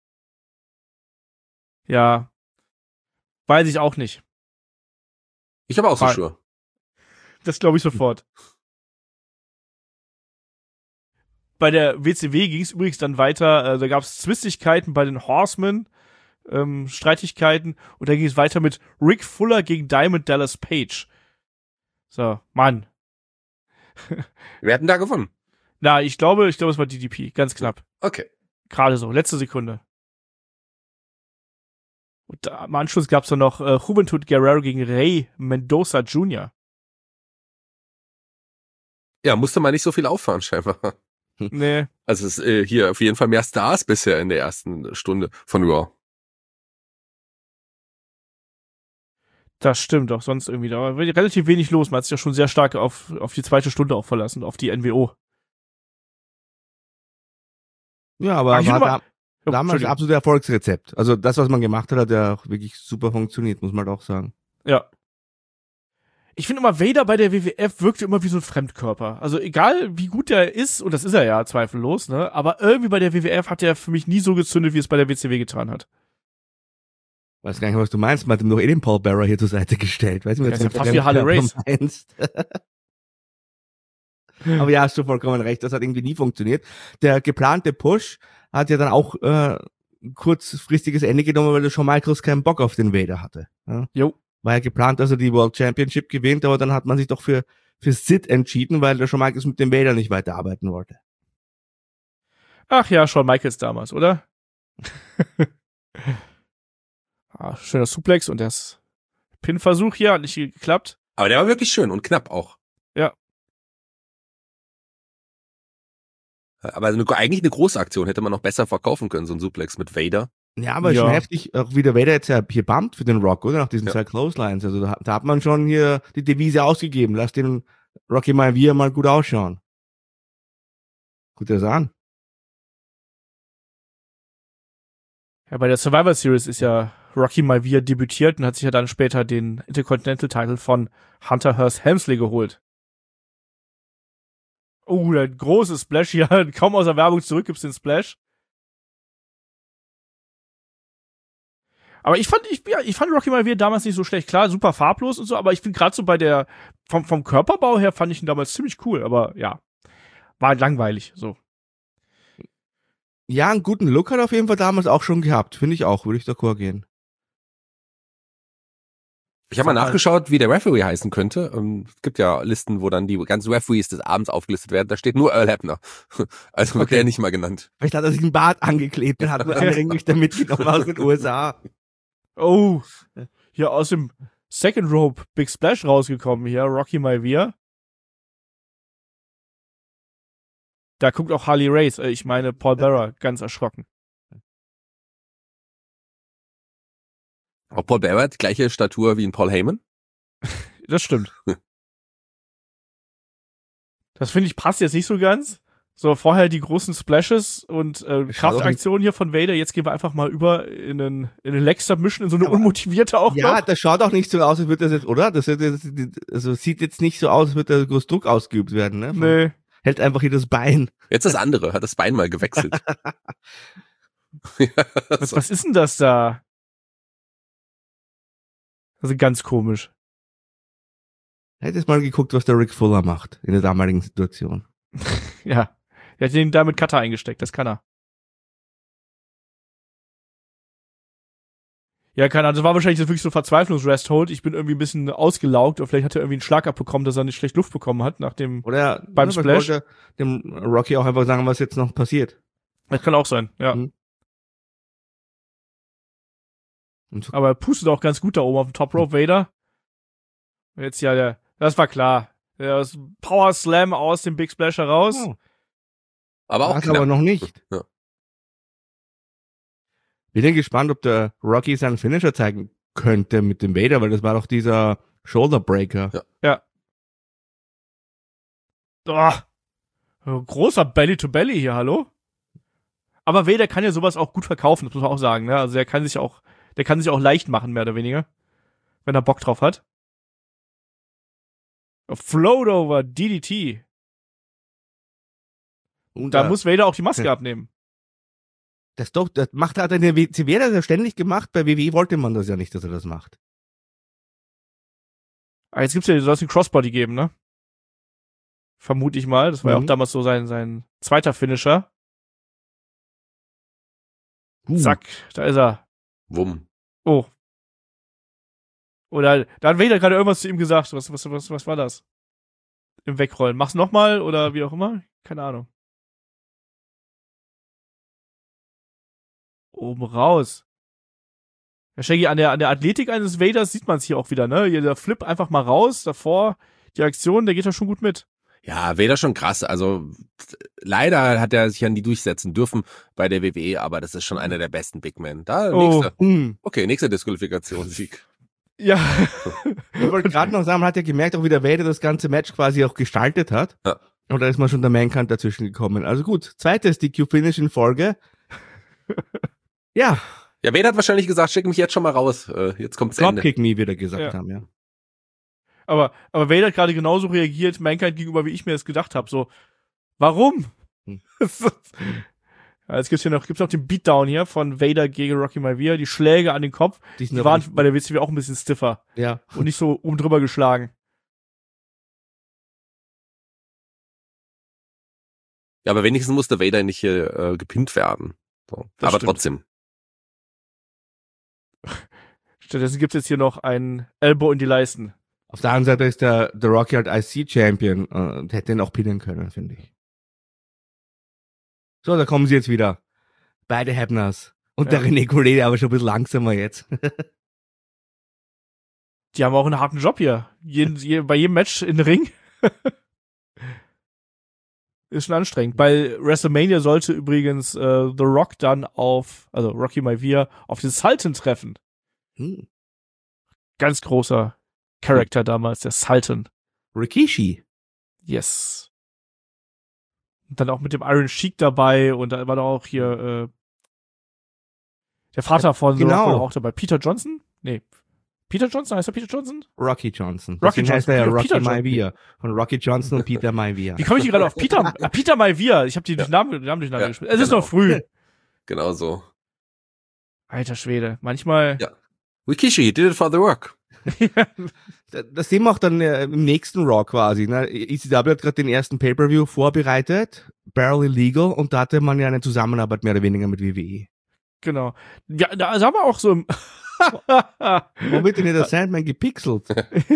Ja. Weiß ich auch nicht. Ich habe auch so Schuhe. Das glaube ich sofort. Bei der WCW ging es übrigens dann weiter, da gab es Zwistigkeiten bei den Horsemen, Streitigkeiten, und dann ging es weiter mit Rick Fuller gegen Diamond Dallas Page. So, Mann. Wir hatten da gewonnen. Na, ich glaube, es war DDP, ganz knapp. Okay. Gerade so, letzte Sekunde. Und da, im Anschluss gab es dann noch Juventud Guerrero gegen Rey Mendoza Jr. Ja, musste man nicht so viel auffahren, scheinbar. Nee. Also es ist hier auf jeden Fall mehr Stars bisher in der ersten Stunde von Raw. Das stimmt, auch sonst irgendwie. Da war relativ wenig los. Man hat sich ja schon sehr stark auf die zweite Stunde auch verlassen, auf die NWO. Ja, aber ich war will mal- damals ein absolutes Erfolgsrezept. Also das, was man gemacht hat, hat ja auch wirklich super funktioniert, muss man halt auch sagen. Ja. Ich finde immer, Vader bei der WWF wirkte immer wie so ein Fremdkörper. Also egal, wie gut der ist, und das ist er ja zweifellos, ne, aber irgendwie bei der WWF hat er für mich nie so gezündet, wie es bei der WCW getan hat. Weiß gar nicht, was du meinst. Man hat ihm doch den Paul Bearer hier zur Seite gestellt. Weißt du, Das ist ja fast wie Harley Race. Aber ja, hast du vollkommen recht. Das hat irgendwie nie funktioniert. Der geplante Push hat ja dann auch kurzfristiges Ende genommen, weil der Shawn Michaels keinen Bock auf den Vader hatte. Ja? Jo. War ja geplant, dass er die World Championship gewinnt, aber dann hat man sich doch für Sid entschieden, weil der Shawn Michaels mit dem Vader nicht weiterarbeiten wollte. Ach ja, Shawn Michaels damals, oder? Schöner Suplex und das Pin-Versuch hier hat nicht geklappt. Aber der war wirklich schön und knapp auch. Ja. Aber eigentlich eine große Aktion hätte man noch besser verkaufen können, so ein Suplex mit Vader. Ja, aber schon heftig, auch wie der Vader jetzt ja hier bumpt für den Rock, oder? Nach diesen zwei Clotheslines. Also da hat man schon hier die Devise ausgegeben. Lass den Rocky Maivia mal gut ausschauen. Guter Sahn. Ja, bei der Survivor Series ist ja Rocky Maivia debütiert und hat sich ja dann später den Intercontinental-Title von Hunter Hearst Helmsley geholt. Oh, der große Splash hier. Kaum aus der Werbung zurück gibt's den Splash. Aber ich fand Rocky Maivia damals nicht so schlecht. Klar, super farblos und so, aber ich finde gerade so bei der, vom Körperbau her fand ich ihn damals ziemlich cool, aber ja, war halt langweilig, so. Ja, einen guten Look hat er auf jeden Fall damals auch schon gehabt. Finde ich auch, würde ich d'accord gehen. Ich habe mal nachgeschaut, wie der Referee heißen könnte. Es gibt ja Listen, wo dann die ganzen Referees des Abends aufgelistet werden. Da steht nur Earl Hebner. Also wird der nicht mal genannt. Vielleicht hat er sich einen Bart angeklebt und hat einen Ringrichter mitgenommen aus den USA. Oh, hier aus dem Second Rope Big Splash rausgekommen hier, Rocky Maivia. Da guckt auch Harley Race, ich meine Paul Bearer, ganz erschrocken. Auch Paul Bearer hat gleiche Statur wie ein Paul Heyman. Das stimmt. Das finde ich passt jetzt nicht so ganz. So, vorher die großen Splashes und Kraftaktionen hier von Vader. Jetzt gehen wir einfach mal über in eine Leg-Submission, in so eine unmotivierte auch ja, noch. Das schaut auch nicht so aus, als würde das jetzt, oder? Das also sieht jetzt nicht so aus, als würde da groß Druck ausgeübt werden, ne? Nee. Hält einfach hier das Bein. Jetzt das andere, hat das Bein mal gewechselt. Ja, was ist denn das da? Also ganz komisch. Hättest mal geguckt, was der Rick Fuller macht in der damaligen Situation. Ja. Er hat den da mit Cutter eingesteckt, das kann er. Ja, keine Ahnung, das war wahrscheinlich wirklich so Verzweiflungs-Rest-Hold. Ich bin irgendwie ein bisschen ausgelaugt oder vielleicht hat er irgendwie einen Schlag abbekommen, dass er nicht schlecht Luft bekommen hat nach dem oder beim Splash. Wollte dem Rocky auch einfach sagen, was jetzt noch passiert. Das kann auch sein, ja. Mhm. Aber er pustet auch ganz gut da oben auf dem Top Rope, Vader. Jetzt ja, das war klar. Das Power Slam aus dem Big Splash heraus. Oh. Aber auch knapp. Aber noch nicht. Ja. Bin ja gespannt, ob der Rocky seinen Finisher zeigen könnte mit dem Vader, weil das war doch dieser Shoulder Breaker. Ja. Oh, großer Belly-to-Belly hier, hallo? Aber Vader kann ja sowas auch gut verkaufen, das muss man auch sagen, ne? Also der kann sich auch leicht machen, mehr oder weniger. Wenn er Bock drauf hat. Float over DDT. Und da muss Vader auch die Maske abnehmen. Das hat er in der WCW das ja ständig gemacht, bei WWE wollte man das ja nicht, dass er das macht. Ah, jetzt soll es einen Crossbody geben, ne? Vermute ich mal. Das war ja auch damals so sein zweiter Finisher. Zack, da ist er. Wumm. Oh. Oder da hat Vader gerade irgendwas zu ihm gesagt. Was war das? Im Wegrollen. Mach's nochmal oder wie auch immer? Keine Ahnung. Oben raus. Ja, Shaggy, an der Athletik eines Vaders sieht man es hier auch wieder, ne? Hier der Flip einfach mal raus, davor, die Aktion, der geht da schon gut mit. Ja, Vader schon krass. Also leider hat er sich ja nie durchsetzen dürfen bei der WWE, aber das ist schon einer der besten Big Men. Okay, nächster Disqualifikationssieg. Ja. Ich wollte gerade noch sagen, man hat ja gemerkt, auch wie der Vader das ganze Match quasi auch gestaltet hat. Ja. Und da ist mal schon der Mankind dazwischen gekommen. Also gut, zweites DQ-Finish in Folge. Ja. Ja, Vader hat wahrscheinlich gesagt, schick mich jetzt schon mal raus. Jetzt kommt's Ende. Dropkick me, wie wir gesagt haben, ja. Aber Vader hat gerade genauso reagiert, Mankind gegenüber, wie ich mir das gedacht habe. So, warum? Ja, jetzt gibt's noch den Beatdown hier von Vader gegen Rocky Maivia, die Schläge an den Kopf. Die waren bei der WCW auch ein bisschen stiffer. Ja. Und nicht so oben drüber geschlagen. Ja, aber wenigstens musste Vader nicht gepinnt werden. So. Aber stimmt. Trotzdem. Stattdessen gibt's jetzt hier noch einen Elbow in die Leisten. Auf der anderen Seite ist der Rocky halt IC-Champion und hätte ihn auch pinnen können, finde ich. So, da kommen sie jetzt wieder. Beide Hebners. Und der René Collet, aber schon ein bisschen langsamer jetzt. Die haben auch einen harten Job hier. Bei jedem Match in den Ring. Ist schon anstrengend. Bei WrestleMania sollte übrigens The Rock dann also Rocky Maivia, auf den Sultan treffen. Ganz großer Charakter damals, der Sultan. Rikishi. Yes. Und dann auch mit dem Iron Sheik dabei und da war doch auch hier Der Vater von The Genau. Rock war auch dabei. Peter Johnson? Nee. Peter Johnson? Heißt er Peter Johnson? Rocky Johnson. Rocky Deswegen heißt er ja Johnson. Rocky Peter Maivia. Von Rocky Johnson und Peter Maivia. Wie komme ich hier gerade auf Peter? Peter Maivia. Ich habe die Namen durcheinander Ja, gespielt. Es ist genau. noch früh. Genau so. Alter Schwede. Manchmal. Ja. Rikishi, he did it for the work. Das sehen wir auch dann im nächsten Raw quasi. Ne? ECW hat gerade den ersten Pay-Per-View vorbereitet. Barely Legal. Und da hatte man ja eine Zusammenarbeit mehr oder weniger mit WWE. Genau. Ja, da haben wir auch so im Wo wird denn der Sandman gepixelt?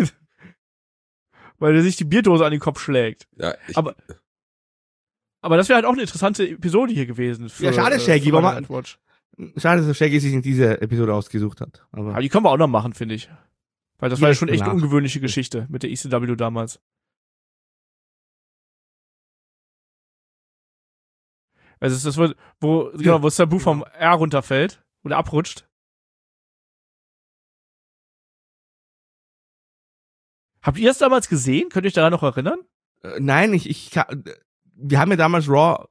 weil er sich die Bierdose an den Kopf schlägt. Ja, Aber das wäre halt auch eine interessante Episode hier gewesen. Für, Ja, schade, Shaggy, für warum meine hat- Antwort. Schade, dass Shaggy sich in diese Episode ausgesucht hat. Aber Aber die können wir auch noch machen, finde ich. Weil das war ja Direkt schon echt eine danach. ungewöhnliche Geschichte mit der ECW damals. Also es ist das, wo Sabu vom R runterfällt oder abrutscht. Habt ihr es damals gesehen? Könnt ihr euch daran noch erinnern? nein, wir haben ja damals Raw,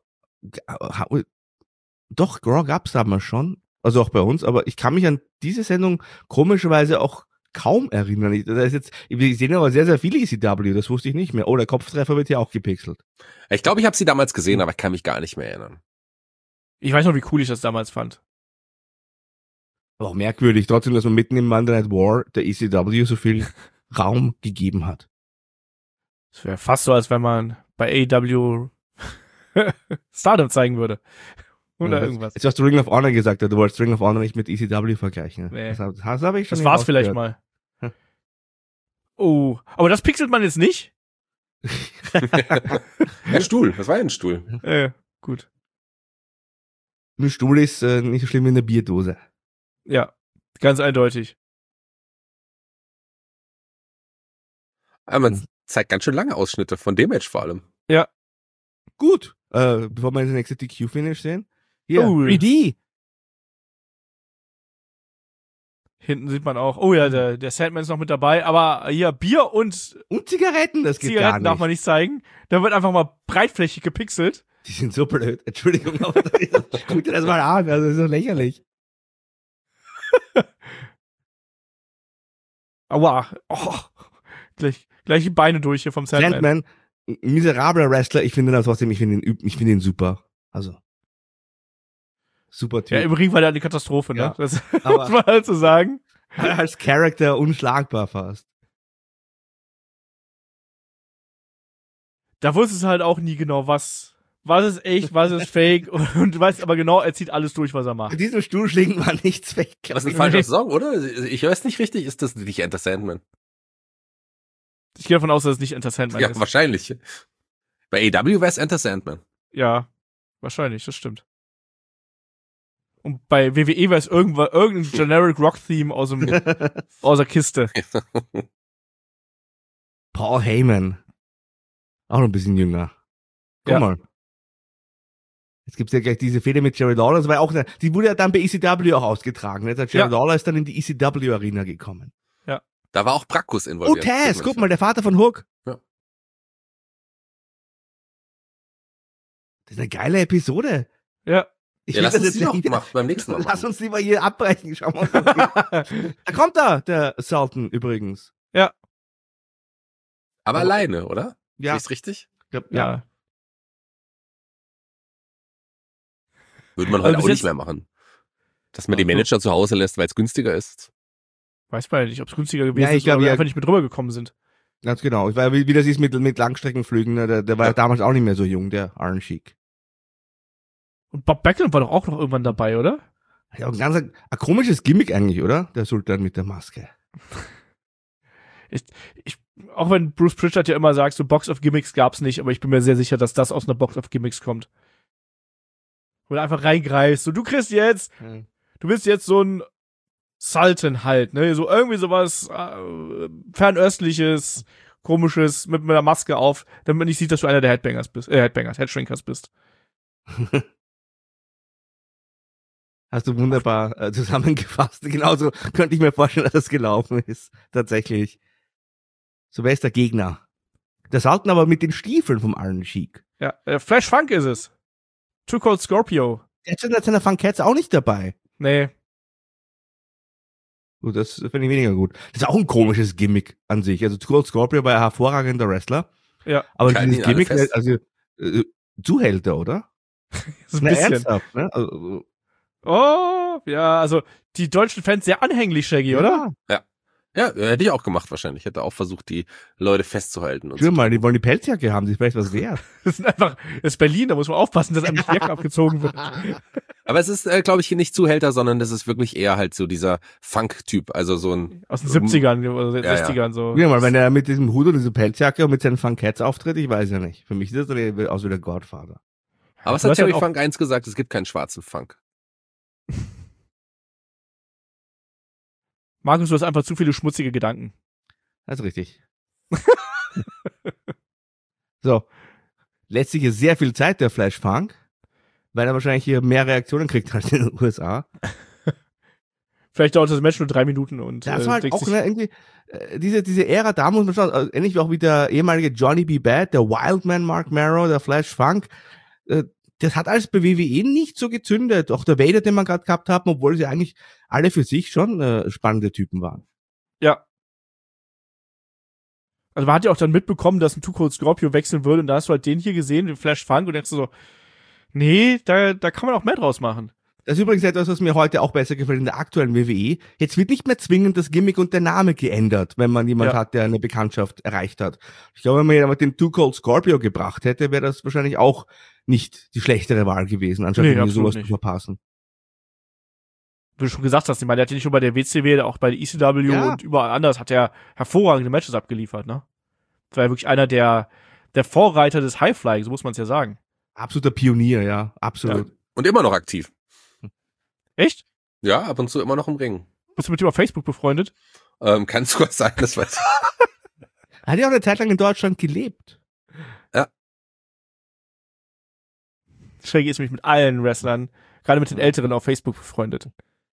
doch, Raw gab's damals schon, also auch bei uns, aber ich kann mich an diese Sendung komischerweise auch kaum erinnern. Wir sehen aber sehr, sehr viele ECW, das wusste ich nicht mehr. Oh, der Kopftreffer wird ja auch gepixelt. ich glaube, ich habe sie damals gesehen, aber ich kann mich gar nicht mehr erinnern. Ich weiß noch, wie cool ich das damals fand. Aber auch merkwürdig, trotzdem, dass man mitten im Monday Night War der ECW so viel Raum gegeben hat. Es wäre fast so, als wenn man bei AEW Stardom zeigen würde. Oder Ja, irgendwas. Jetzt hast du Ring of Honor gesagt, du wolltest Ring of Honor nicht mit ECW vergleichen. Nee. Das habe ich schon Das war's vielleicht rausgehört. mal. Oh, aber das pixelt man jetzt nicht? Ein Stuhl, das war ja ein Stuhl. Gut. Ein Stuhl ist nicht so schlimm wie eine Bierdose. Ja, ganz eindeutig. Aber man zeigt ganz schön lange Ausschnitte von dem Match vor allem. Gut. Bevor wir das nächste DQ-Finish sehen. Hier, Oh. 3D. Hinten sieht man auch, oh ja, der Sandman ist noch mit dabei, aber hier Bier und Und Zigaretten, das geht gar Zigaretten nicht. darf man nicht zeigen. Da wird einfach mal breitflächig gepixelt. Die sind so blöd. Entschuldigung, aber guck dir das mal an. Also, das ist so lächerlich. Aua. Oh. Gleich die Beine durch hier vom Sandman. Sandman, miserabler Wrestler. Ich finde das trotzdem, ich finde ihn super. Also. Super Typ. Ja, im Ring war der eine Katastrophe, ne? Ja. Das Aber- muss man halt so sagen. Als Charakter unschlagbar fast. Da wusste es halt auch nie genau, was ist echt, was ist fake und du weißt aber genau, er zieht alles durch, was er Bei macht. diesem Stuhlschlingen war nichts weg. Was ist ein falscher Song, oder? Ich höre es nicht richtig. Ist das nicht Enter Sandman? Ich gehe davon aus, dass es nicht Enter Sandman Ja, ist. wahrscheinlich. Bei AW wäre es Enter Sandman. Ja, wahrscheinlich, das stimmt. Und bei WWE wäre es irgendein Generic Rock-Theme aus der Kiste. Paul Heyman. Auch noch ein bisschen jünger. Guck Ja. mal. Jetzt gibt's ja gleich diese Fehde mit Jerry Lawler. Das war ja auch, die wurde ja dann bei ECW auch ausgetragen. Jetzt hat Jerry Ja. Lawler ist dann in die ECW Arena gekommen. Da war auch Brackus Oh, involviert. Taz, guck mal, der Vater von Hook. Ja. Das ist eine geile Episode. Ja. Ich Ja, will lass das uns jetzt die doch nicht- machen, beim nächsten Mal Lass machen. uns lieber hier abbrechen. Schauen wir uns das an. Da kommt der Sultan übrigens. Aber alleine, oder? Ja. Ist richtig? Ja. Würde man Also heute bis auch nicht jetzt- mehr machen. Dass man die Manager zu Hause lässt, weil es günstiger ist. Weiß man ja nicht, ob es günstiger gewesen Ja, ich ist oder glaub, wir ja. einfach nicht mit rübergekommen sind. Ganz genau. Ich weiß, wie das ist mit Langstreckenflügen. Ne? Der war ja damals auch nicht mehr so jung, der Iron Sheik. Und Bob Backlund war doch auch noch irgendwann dabei, oder? Ja, ein ganz ein komisches Gimmick eigentlich, oder? Der Sultan mit der Maske. Auch wenn Bruce Pritchard ja immer sagt, so Box of Gimmicks gab's nicht, aber ich bin mir sehr sicher, dass das aus einer Box of Gimmicks kommt. Wo du einfach reingreifst. So, du kriegst jetzt, du bist jetzt so ein Sultan halt, ne? So irgendwie sowas fernöstliches, komisches, mit einer Maske auf, damit man nicht sieht, dass du einer der Headshrinkers bist. Hast du wunderbar zusammengefasst. Genauso könnte ich mir vorstellen, dass das gelaufen ist. Tatsächlich. So, wer ist der Gegner? Der Sultan aber mit den Stiefeln vom Iron Sheik. Ja, Flash Funk ist es. Too Cold Scorpio. Der ist in seiner Funkettes auch nicht dabei. Nee. Und das finde ich weniger gut. Das ist auch ein komisches Gimmick an sich. Also Cold Scorpio war ein hervorragender Wrestler. Ja. Aber Kann dieses ihn alle Gimmick, also Zuhälter, oder? So ein Na, bisschen. ernsthaft, ne? Also, Oh, ja, also die deutschen Fans sehr anhänglich, Shaggy, oder? Ja, hätte ich auch gemacht wahrscheinlich. Hätte auch versucht, die Leute festzuhalten. Und Schau mal, die wollen die Pelzjacke haben, die ist vielleicht was wert. Das ist Berlin, da muss man aufpassen, dass einem nicht die Jacke abgezogen wird. Aber es ist, glaube ich, nicht Zuhälter, sondern das ist wirklich eher halt so dieser Funk-Typ. Also so ein... Aus den 70ern oder Ja, 60ern so. Ja, mal, wenn er mit diesem Hut und dieser Pelzjacke und mit seinen Funkheads auftritt, ich weiß ja nicht. Für mich sieht das aus wie der Godfather. Aber es Du hat hast Terry halt auch- Funk 1 gesagt, es gibt keinen schwarzen Funk. Markus, du hast einfach zu viele schmutzige Gedanken. Das ist richtig. So. Letztlich ist sehr viel Zeit der Flash Funk, weil er wahrscheinlich hier mehr Reaktionen kriegt als in den USA. Vielleicht dauert das Match nur 3 Minuten und Das war halt denkt auch sich, ne, irgendwie, diese Ära, da muss man schauen, also ähnlich wie auch wie der ehemalige Johnny B. Bad, der Wildman Mark Marrow, der Flash Funk, das hat alles bei WWE nicht so gezündet. Auch der Vader, den man gerade gehabt hat, obwohl sie eigentlich alle für sich schon spannende Typen waren. ja. Also man hat ja auch dann mitbekommen, dass ein Too Cold Scorpio wechseln würde und da hast du halt den hier gesehen, den Flash Funk und denkst du so, nee, da kann man auch mehr draus machen. Das ist übrigens etwas, was mir heute auch besser gefällt in der aktuellen WWE. Jetzt wird nicht mehr zwingend das Gimmick und der Name geändert, wenn man jemand hat, der eine Bekanntschaft erreicht hat. Ich glaube, wenn man jemand den Too Cold Scorpio gebracht hätte, wäre das wahrscheinlich auch nicht die schlechtere Wahl gewesen, anstatt Nee, irgendwie absolut sowas nicht. zu verpassen. Wie du schon gesagt hast, ich meine, der hat ja nicht nur bei der WCW, auch bei der ECW Ja. und überall anders hat er hervorragende Matches abgeliefert, ne? Das war ja wirklich einer der Vorreiter des Highflying, so muss man es ja sagen. Absoluter Pionier, ja, absolut. Und immer noch aktiv. Echt? Ja, ab und zu immer noch im Ring. Bist du mit ihm auf Facebook befreundet? Kann sogar sein, das weiß ich. Hat ja auch eine Zeit lang in Deutschland gelebt. Shaggy ist nämlich mit allen Wrestlern, gerade mit den Älteren, auf Facebook befreundet.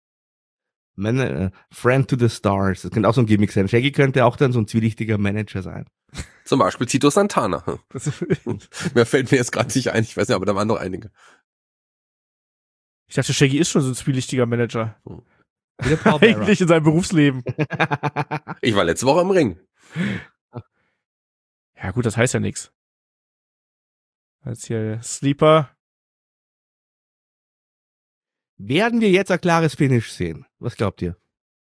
Friend to the Stars. Das könnte auch so ein Gimmick sein. Shaggy könnte auch dann so ein zwielichtiger Manager sein. Zum Beispiel Tito Santana. Mehr fällt mir jetzt gerade nicht ein. Ich weiß nicht, aber da waren noch einige. Ich dachte, Shaggy ist schon so ein zwielichtiger Manager. Wie der Paul Bearer. Eigentlich in seinem Berufsleben. Ich war letzte Woche im Ring. Ja gut, das heißt ja nichts. Als hier Sleeper. Werden wir jetzt ein klares Finish sehen? Was glaubt ihr?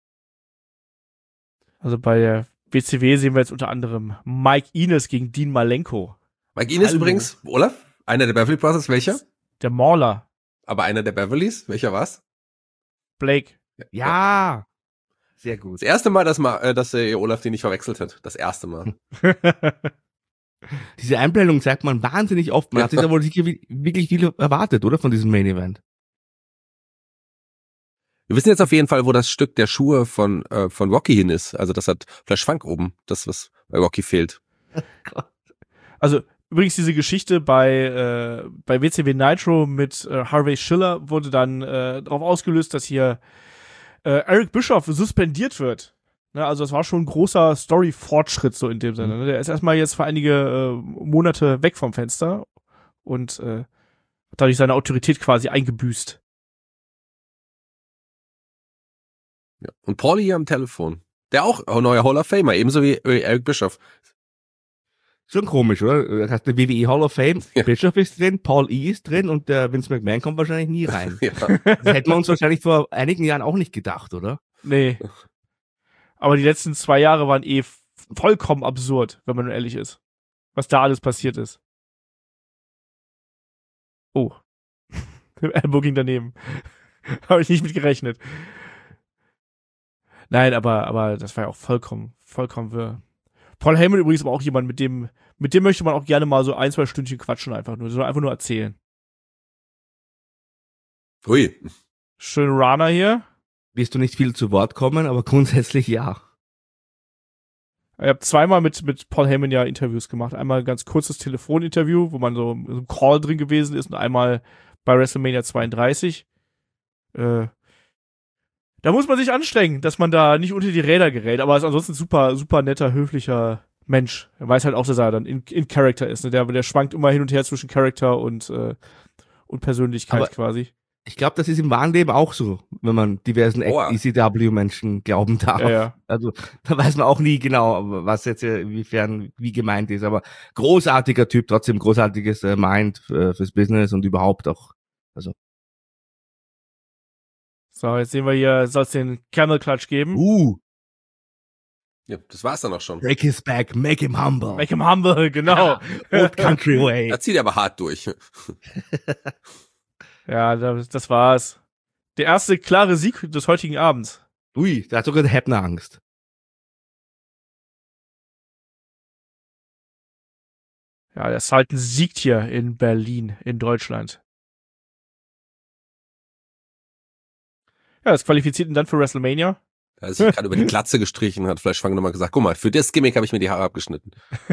Also bei der WCW sehen wir jetzt unter anderem Mike Ines gegen Dean Malenko. Mike Ines Hallo. übrigens, Olaf, einer der Beverly Brothers, welcher? Der Mauler. Aber einer der Beverlys, welcher war's? Blake. Ja! Sehr gut. Das erste Mal, dass Olaf den nicht verwechselt hat. Das erste Mal. Diese Einblendung zeigt man wahnsinnig oft. Man hat sich da wohl sicher wirklich viel erwartet, oder? Von diesem Main Event. Wir wissen jetzt auf jeden Fall, wo das Stück der Schuhe von Rocky hin ist. Also das hat Flash Funk oben. Das, was bei Rocky fehlt. Also übrigens diese Geschichte bei WCW Nitro mit Harvey Schiller wurde dann darauf ausgelöst, dass hier Eric Bischoff suspendiert wird. Ne, also das war schon ein großer Story-Fortschritt so in dem Sinne. Ne? Der ist erstmal jetzt für einige Monate weg vom Fenster und hat dadurch seine Autorität quasi eingebüßt. Ja. Und Paulie hier am Telefon. Der auch neuer Hall of Famer, ebenso wie Eric Bischoff. Schon komisch, oder? Du hast eine WWE Hall of Fame, Ja. Bischoff ist drin, Paul E. ist drin und der Vince McMahon kommt wahrscheinlich nie rein. Ja. Das hätten wir uns wahrscheinlich vor einigen Jahren auch nicht gedacht, oder? Nee. Aber die letzten 2 Jahre waren vollkommen absurd, wenn man nur ehrlich ist. Was da alles passiert ist. Oh. Elbow ging daneben. Habe ich nicht mit gerechnet. Nein, aber das war ja auch vollkommen wirr. Paul Heyman übrigens aber auch jemand, mit dem möchte man auch gerne mal so 1-2 Stündchen quatschen einfach nur erzählen. Hui. Schön Rana hier. Wirst du nicht viel zu Wort kommen, aber grundsätzlich ja. Ich habe zweimal mit Paul Heyman ja Interviews gemacht. Einmal ein ganz kurzes Telefoninterview, wo man so im Call drin gewesen ist und einmal bei WrestleMania 32. Da muss man sich anstrengen, dass man da nicht unter die Räder gerät, aber ist ansonsten super, super netter, höflicher Mensch. Er weiß halt auch, dass er dann in Character ist. Ne? Der schwankt immer hin und her zwischen Charakter und Persönlichkeit Aber quasi. Ich glaube, das ist im wahren Leben auch so, wenn man diversen ECW-Menschen glauben darf. Ja. Also da weiß man auch nie genau, was jetzt inwiefern wie gemeint ist. Aber großartiger Typ, trotzdem großartiges Mind fürs Business und überhaupt auch. Also. So, jetzt sehen wir hier, soll es den Camel Clutch geben. Ja, das war's dann auch schon. Break his back, make him humble. Make him humble, genau. Old Country Way. Da zieht er aber hart durch. Ja, das war's. Der erste klare Sieg des heutigen Abends. Ui, da hat sogar der Heppner Angst. Ja, der Sultan siegt hier in Berlin, in Deutschland. Ja, das qualifiziert ihn dann für WrestleMania. Er sich gerade über die Glatze gestrichen, hat Fleischfang nochmal gesagt, guck mal, für das Gimmick habe ich mir die Haare abgeschnitten.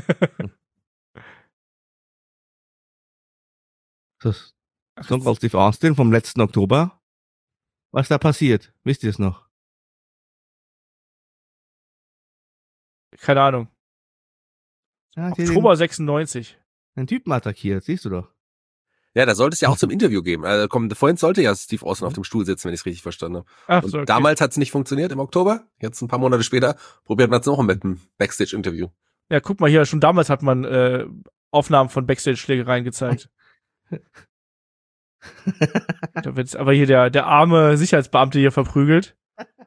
Das Stone Cold Steve Austin vom letzten Oktober. Was da passiert? Wisst ihr es noch? Keine Ahnung. Ja, Oktober 96. einen Typen attackiert, siehst du doch. Ja, da sollte es ja auch zum Interview geben. Vorhin sollte ja Steve Austin auf dem Stuhl sitzen, wenn ich es richtig verstanden habe. Ach Und so, okay. damals hat es nicht funktioniert im Oktober. Jetzt ein paar Monate später probiert man es noch mit einem Backstage-Interview. Ja, guck mal hier, schon damals hat man Aufnahmen von Backstage-Schlägereien gezeigt. Da wird aber hier der arme Sicherheitsbeamte hier verprügelt.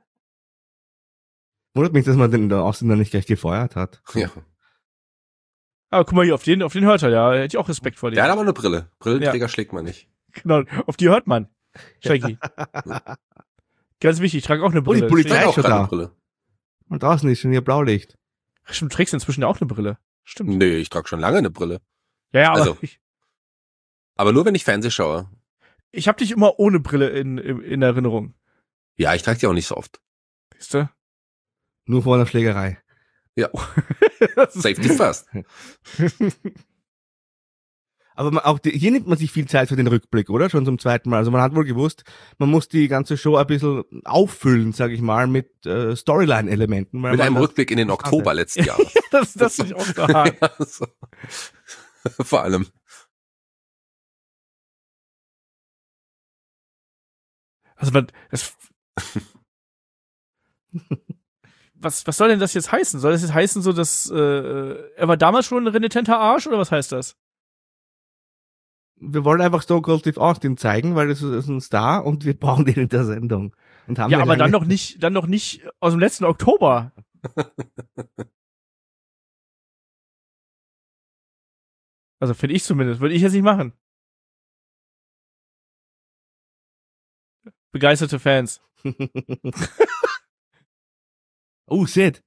Wundert mich, dass man den Austin dann nicht gleich gefeuert hat. Ja. Aber guck mal hier, auf den hört er, ja. Hätte ich auch Respekt vor dem. Der hat aber eine Brille. Brillenträger schlägt man nicht. Genau, auf die hört man. Shaggy. Ganz wichtig, ich trage auch eine Oh, die Brille. Polizei Ich trage ist auch schon gerade da. eine Brille. Und draußen ist schon hier Blaulicht. Stimmt, du trägst inzwischen auch eine Brille. Stimmt. Nee, ich trage schon lange eine Brille. Ja, aber Also. Aber nur, wenn ich Fernseh schaue. ich habe dich immer ohne Brille in Erinnerung. Ja, ich trage die auch nicht so oft. Siehst du? Nur vor einer Schlägerei. Ja. Safety first. Aber hier nimmt man sich viel Zeit für den Rückblick, oder? Schon zum zweiten Mal. Also man hat wohl gewusst, man muss die ganze Show ein bisschen auffüllen, sag ich mal, mit Storyline-Elementen. Mit einem Rückblick in den Oktober letzten Jahres. das ist nicht auch so hart. Ja, so. Vor allem. Also was soll denn das jetzt heißen? Soll das jetzt heißen, so dass er war damals schon ein renitenter Arsch oder was heißt das? Wir wollen einfach Stone Cold Steve Austin zeigen, weil das ist ein Star und wir brauchen den in der Sendung. Und haben Ja, wir aber lange- dann noch nicht aus dem letzten Oktober. Also finde ich zumindest, würde ich jetzt nicht machen. Begeisterte Fans. Oh, Sid.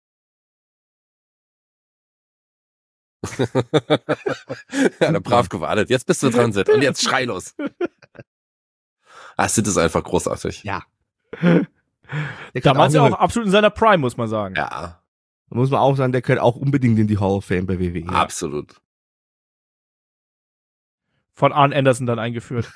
Ja, da brav gewartet. Jetzt bist du dran, Sid. Und jetzt schrei los. Sid ist einfach großartig. Ja. Der Damals ja gehört auch absolut in seiner Prime, muss man sagen. Ja, muss man auch sagen, der gehört auch unbedingt in die Hall of Fame bei WWE. absolut. Von Arn Anderson dann eingeführt.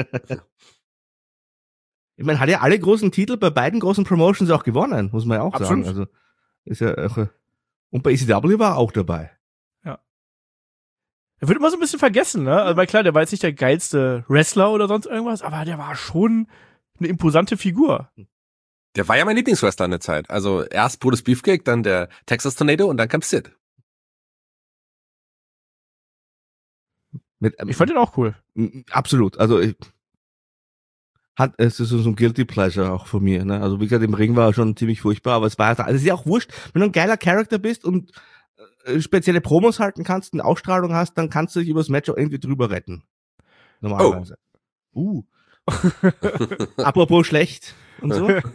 Ich meine, hat ja alle großen Titel bei beiden großen Promotions auch gewonnen, muss man ja auch Absolut. sagen. Also ist ja auch, und bei ECW war er auch dabei. Er wird immer so ein bisschen vergessen, ne? Also, weil klar, der war jetzt nicht der geilste Wrestler oder sonst irgendwas, aber der war schon eine imposante Figur. Der war ja mein Lieblingswrestler in der Zeit. Also erst Brutus Beefcake, dann der Texas Tornado und dann kam Sid. Ich fand den auch cool. Absolut. Also es ist so ein Guilty Pleasure auch von mir. Ne? Also wie gesagt, im Ring war er schon ziemlich furchtbar, aber es war also es ist ja auch wurscht, wenn du ein geiler Charakter bist und spezielle Promos halten kannst, eine Ausstrahlung hast, dann kannst du dich über das Match auch irgendwie drüber retten. Normalerweise. Apropos schlecht und so. Ja,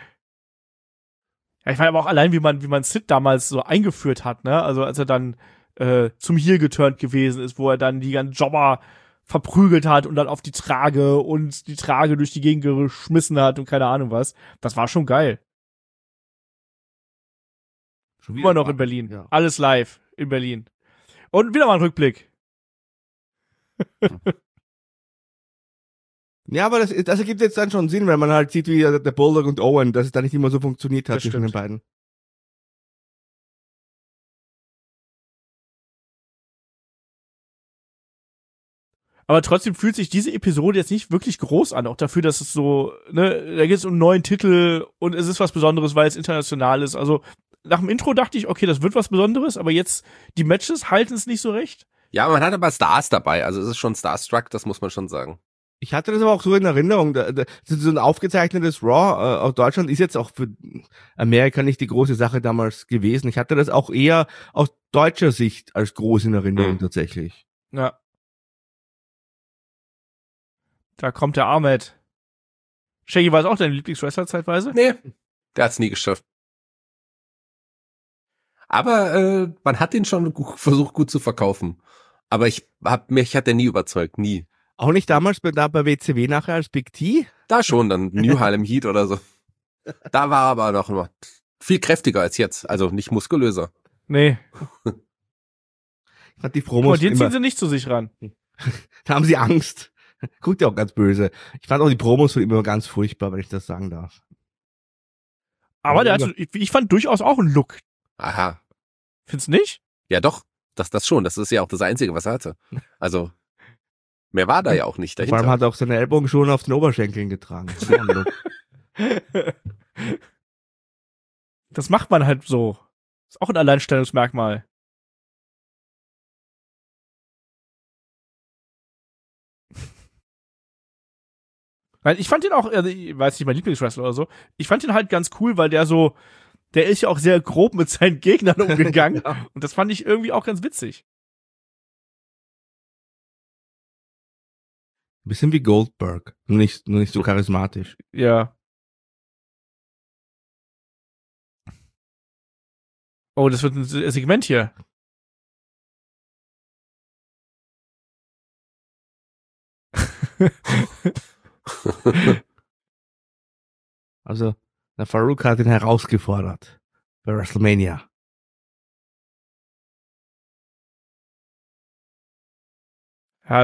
ich fand aber auch allein, wie man Sid damals so eingeführt hat, ne? Also als er dann zum Heel geturnt gewesen ist, wo er dann die ganzen Jobber verprügelt hat und dann auf die Trage und die Trage durch die Gegend geschmissen hat und keine Ahnung was. Das war schon geil. Immer noch in Berlin. Ja. Alles live in Berlin. Und wieder mal ein Rückblick. Ja, aber das ergibt jetzt dann schon Sinn, wenn man halt sieht, wie der Bulldog und Owen, dass es da nicht immer so funktioniert hat Das zwischen den stimmt. beiden. Aber trotzdem fühlt sich diese Episode jetzt nicht wirklich groß an, auch dafür, dass es so, ne, da geht es um einen neuen Titel und es ist was Besonderes, weil es international ist. Also nach dem Intro dachte ich, okay, das wird was Besonderes, aber jetzt die Matches halten es nicht so recht. Ja, man hat aber Stars dabei, also es ist schon Starstruck, das muss man schon sagen. Ich hatte das aber auch so in Erinnerung. So ein aufgezeichnetes Raw aus Deutschland ist jetzt auch für Amerika nicht die große Sache damals gewesen. Ich hatte das auch eher aus deutscher Sicht als groß in Erinnerung tatsächlich. Ja. Da kommt der Ahmed. Shaggy, war es auch dein Lieblingswrestler zeitweise? Nee, der hat's nie geschafft. Aber man hat ihn schon versucht gut zu verkaufen. Aber mich hat er nie überzeugt, nie. Auch nicht damals bei WCW nachher als Big T? Da schon, dann New Harlem Heat oder so. Da war er aber noch viel kräftiger als jetzt, also nicht muskulöser. Nee. Ich fand die Guck mal, Promos den immer, ziehen sie nicht zu sich ran. da haben sie Angst. Guckt ja auch ganz böse. Ich fand auch die Promos von ihm immer ganz furchtbar, wenn ich das sagen darf. Aber der hatte, ich fand durchaus auch einen Look. Aha. Findest du nicht? Ja doch, das schon. Das ist ja auch das Einzige, was er hatte. Also, mehr war da ja auch nicht Vor allem dahinter. hat er auch seine Ellbogen schon auf den Oberschenkeln getragen. Das war ein Look. Das macht man halt so. Ist auch ein Alleinstellungsmerkmal. Nein, ich fand ihn auch, also ich weiß nicht, mein Lieblingswrestler oder so, ich fand ihn halt ganz cool, weil der ist ja auch sehr grob mit seinen Gegnern umgegangen. Ja. Und das fand ich irgendwie auch ganz witzig. Ein bisschen wie Goldberg. Nur nicht so charismatisch. Ja. Oh, das wird ein Segment hier. Also, der Farouk hat ihn herausgefordert. Bei WrestleMania. Ja,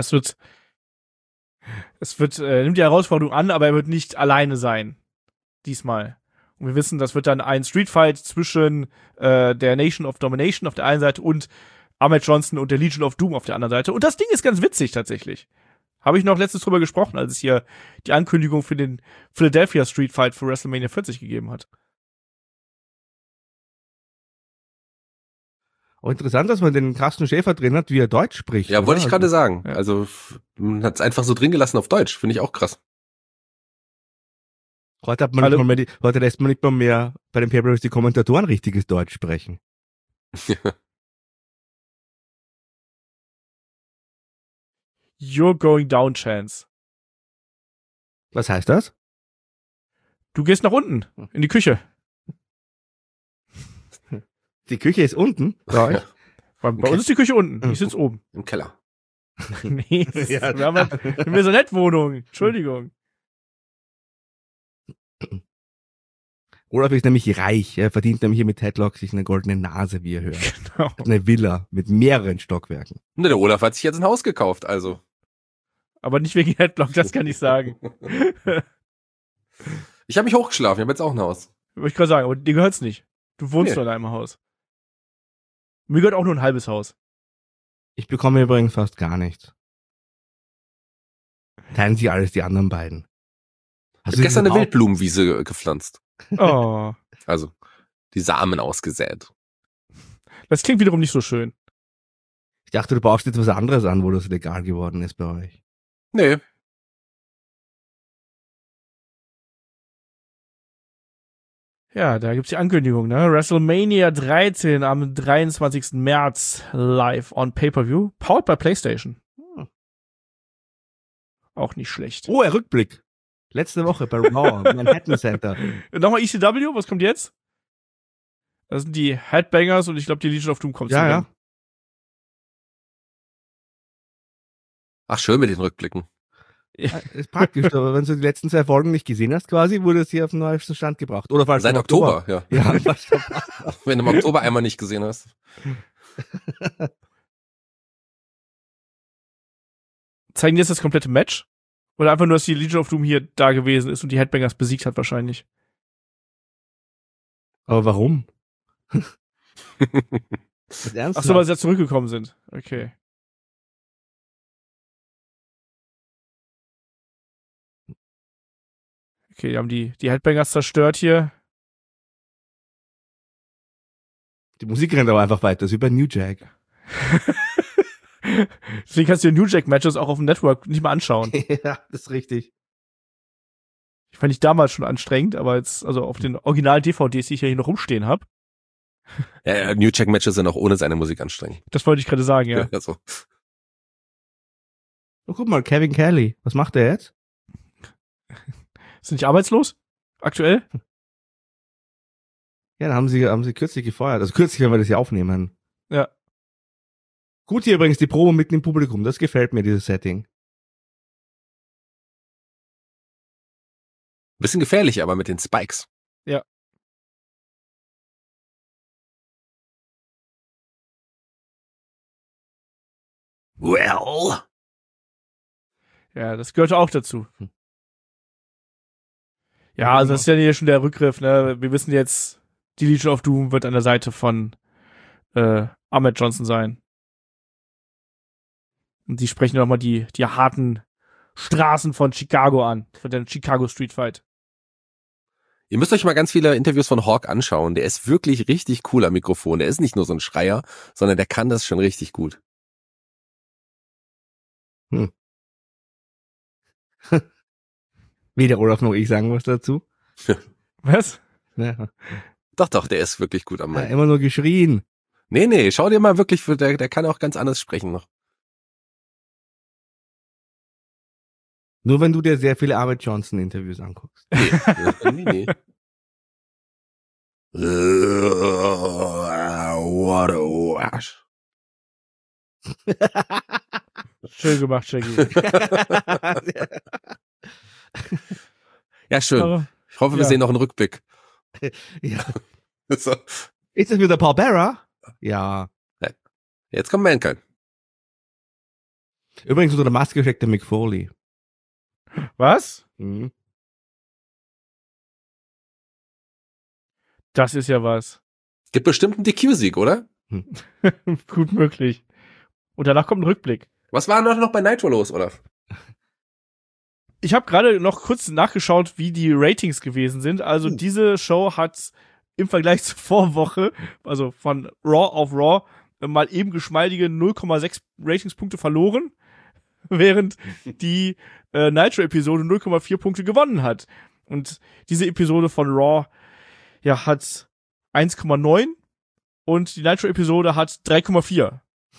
nimmt die Herausforderung an, aber er wird nicht alleine sein. Diesmal. Und wir wissen, das wird dann ein Streetfight zwischen der Nation of Domination auf der einen Seite und Ahmed Johnson und der Legion of Doom auf der anderen Seite. Und das Ding ist ganz witzig tatsächlich. Habe ich noch letztens drüber gesprochen, als es hier die Ankündigung für den Philadelphia Street Fight für WrestleMania 40 gegeben hat. Auch interessant, dass man den Carsten Schäfer drin hat, wie er Deutsch spricht. Ja, wollte ich gerade sagen. Ja. Also, man hat es einfach so drin gelassen auf Deutsch. Finde ich auch krass. Heute lässt man nicht mal mehr bei den Pay-Per-Views die Kommentatoren richtiges Deutsch sprechen. You're going down, Chance. Was heißt das? Du gehst nach unten, in die Küche. Die Küche ist unten bei euch? Bei uns ist die Küche unten. Ich sitze oben. Im Keller. Nee, Ja. wir haben halt eine Maisonette-Wohnung. Entschuldigung. Olaf ist nämlich reich. Er verdient nämlich hier mit Headlock sich eine goldene Nase, wie ihr hört. Genau. Hat eine Villa mit mehreren Stockwerken. Ne, der Olaf hat sich jetzt ein Haus gekauft, also. Aber nicht wegen Headlock, das kann ich sagen. Ich habe mich hochgeschlafen, ich habe jetzt auch ein Haus. Wollte ich gerade sagen, aber dir gehört's nicht. Du wohnst Nee. nur in einem Haus. Mir gehört auch nur ein halbes Haus. Ich bekomme übrigens fast gar nichts. Teilen sich alles die anderen beiden. Ich habe gestern eine Wildblumenwiese gepflanzt. Oh. Also, die Samen ausgesät. Das klingt wiederum nicht so schön. Ich dachte, du baust jetzt was anderes an, wo das legal geworden ist bei euch. Nee. Ja, da gibt's die Ankündigung, ne? WrestleMania 13 am 23. März live on Pay-Per-View. Powered by PlayStation. Auch nicht schlecht. Oh, ein Rückblick. Letzte Woche bei Raw, Manhattan Center. Nochmal ECW, was kommt jetzt? Das sind die Headbangers und ich glaube, die Legion of Doom kommt Ja, zum ja. Ring. Ach, schön mit den Rückblicken. Ist praktisch, aber wenn du die letzten 2 Folgen nicht gesehen hast, quasi, wurde es hier auf den neuesten Stand gebracht. Oder falls Seit im Oktober, ja. Ja, was Wenn du im Oktober einmal nicht gesehen hast. Zeigen die jetzt das komplette Match? Oder einfach nur, dass die Legion of Doom hier da gewesen ist und die Headbangers besiegt hat wahrscheinlich? aber warum? Das ernst? Ach so, weil sie ja zurückgekommen sind. Okay. Okay, die haben die Headbangers zerstört hier. Die Musik rennt aber einfach weiter, das ist wie bei New Jack. Deswegen kannst du die New Jack Matches auch auf dem Network nicht mal anschauen. Ja, das ist richtig. Ich fand ich damals schon anstrengend, aber jetzt, also auf den Original-DVDs, die ich ja hier noch rumstehen habe. Ja, New Jack Matches sind auch ohne seine Musik anstrengend. Das wollte ich gerade sagen, ja. Also. Oh, guck mal, Kevin Kelly. Was macht der jetzt? Ist nicht arbeitslos? Aktuell? Ja, da haben sie kürzlich gefeuert. Also kürzlich, wenn wir das hier aufnehmen. Ja. Gut hier übrigens die Promo mitten im Publikum. Das gefällt mir, dieses Setting. Bisschen gefährlich, aber mit den Spikes. Ja. Well. Ja, das gehörte auch dazu. Ja, also das ist ja hier schon der Rückgriff, ne? Wir wissen jetzt, die Legion of Doom wird an der Seite von Ahmed Johnson sein. Und die sprechen nochmal die harten Straßen von Chicago an, von der Chicago Street Fight. Ihr müsst euch mal ganz viele Interviews von Hawk anschauen. Der ist wirklich richtig cool am Mikrofon. Der ist nicht nur so ein Schreier, sondern der kann das schon richtig gut. Weder Olaf noch ich sagen was dazu. Was? Ja. Doch, der ist wirklich gut am Ja, Mic. immer nur geschrien. Nee, schau dir mal wirklich, der kann auch ganz anders sprechen noch. Nur wenn du dir sehr viele Ahmed Johnson Interviews anguckst. Nee. What a wash. Schön gemacht, Shaggy. Ja, schön. Aber, Ich hoffe, wir ja. sehen noch einen Rückblick. Ja. So. Ist das wieder Paul Bearer? Ja. Jetzt kommt Mankind. Übrigens unter der Maske steckt der Mick Foley. was? Mhm. Das ist ja was. Gibt bestimmt einen DQ-Sieg, oder? Gut möglich. Und danach kommt ein Rückblick. Was war noch bei Nitro los, Olaf? Ich habe gerade noch kurz nachgeschaut, wie die Ratings gewesen sind. Also diese Show hat im Vergleich zur Vorwoche, also von Raw auf Raw, mal eben geschmeidige 0,6 Ratingspunkte verloren, während die Nitro-Episode 0,4 Punkte gewonnen hat. Und diese Episode von Raw ja hat 1,9 und die Nitro-Episode hat 3,4.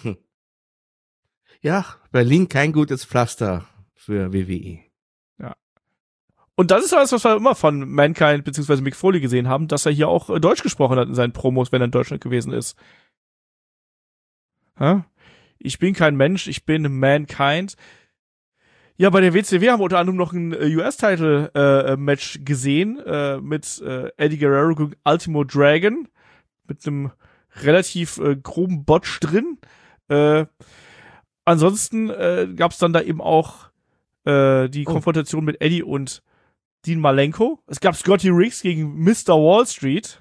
Ja, Berlin kein gutes Pflaster für WWE. Und das ist alles, was wir immer von Mankind bzw. Mick Foley gesehen haben, dass er hier auch Deutsch gesprochen hat in seinen Promos, wenn er in Deutschland gewesen ist. Ja? Ich bin kein Mensch, ich bin Mankind. Ja, bei der WCW haben wir unter anderem noch ein US-Title-Match gesehen mit Eddie Guerrero gegen Ultimo Dragon mit einem relativ groben Botch drin. Ansonsten gab es dann da eben auch die Konfrontation mit Eddie und Dean Malenko. Es gab Scotty Riggs gegen Mr. Wall Street.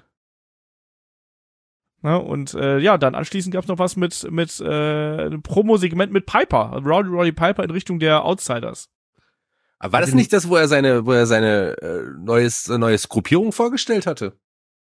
Ja, und dann anschließend gab es noch was mit einem Promo-Segment mit Piper. Roddy Piper in Richtung der Outsiders. Aber war das nicht das, wo er seine neues Gruppierung vorgestellt hatte?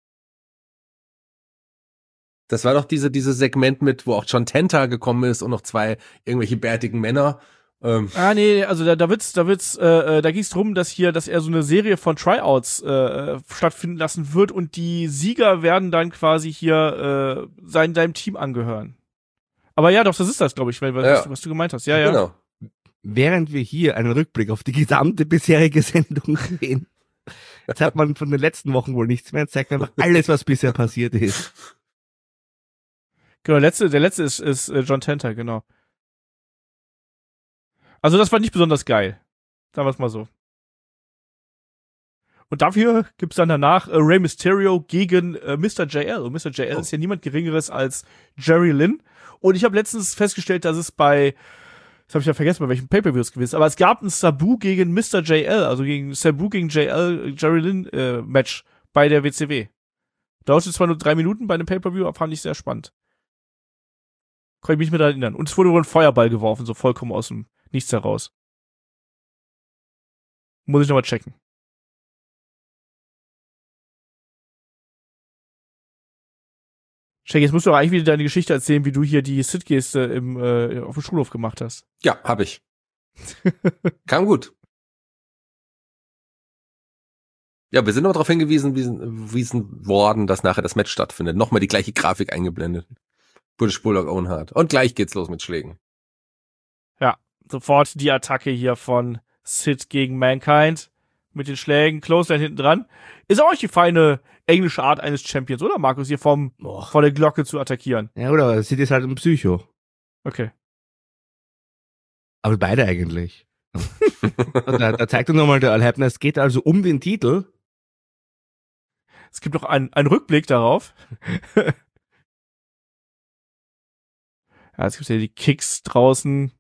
Das war doch diese Segment mit, wo auch John Tenta gekommen ist und noch zwei irgendwelche bärtigen Männer. Nee, also da ging's drum, dass er so eine Serie von Tryouts stattfinden lassen wird und die Sieger werden dann quasi hier seinem Team angehören. Aber ja, doch, das ist das, glaube ich, was du gemeint hast. Ja. Genau. Während wir hier einen Rückblick auf die gesamte bisherige Sendung sehen, jetzt hat man von den letzten Wochen wohl nichts mehr, zeigt einfach alles, was bisher passiert ist. Genau, der letzte ist John Tenta, genau. Also das war nicht besonders geil. Sagen wir es mal so. Und dafür gibt's dann danach Rey Mysterio gegen Mr. JL. Und Mr. JL ist ja niemand Geringeres als Jerry Lynn. Und ich habe letztens festgestellt, dass es jetzt habe ich ja vergessen, bei welchem Pay-Per-Views gewesen ist, aber es gab ein Sabu gegen Mr. JL, also gegen Sabu gegen JL, Jerry Lynn Match bei der WCW. Dauerte zwar nur 3 Minuten bei einem Pay-Per-View, aber fand ich sehr spannend. Kann ich mich mit erinnern. Und es wurde wohl ein Feuerball geworfen, so vollkommen aus dem Nichts heraus. Muss ich nochmal checken. Shaggy, jetzt musst du auch eigentlich wieder deine Geschichte erzählen, wie du hier die Sid-Geste auf dem Schulhof gemacht hast. Ja, habe ich. Kam gut. Ja, wir sind noch darauf hingewiesen worden, dass nachher das Match stattfindet. Nochmal die gleiche Grafik eingeblendet. British Bulldog Owen Hart. Und gleich geht's los mit Schlägen. Ja, sofort die Attacke hier von Sid gegen Mankind. Mit den Schlägen, Clothesline hinten dran. Ist auch nicht die feine englische Art eines Champions, oder Markus, hier vor der Glocke zu attackieren? Ja, oder Sid ist halt ein Psycho. Okay. Aber beide eigentlich. da zeigt uns nochmal der Al Hebner, es geht also um den Titel. Es gibt noch einen Rückblick darauf. Ja, jetzt gibt's ja die Kicks draußen.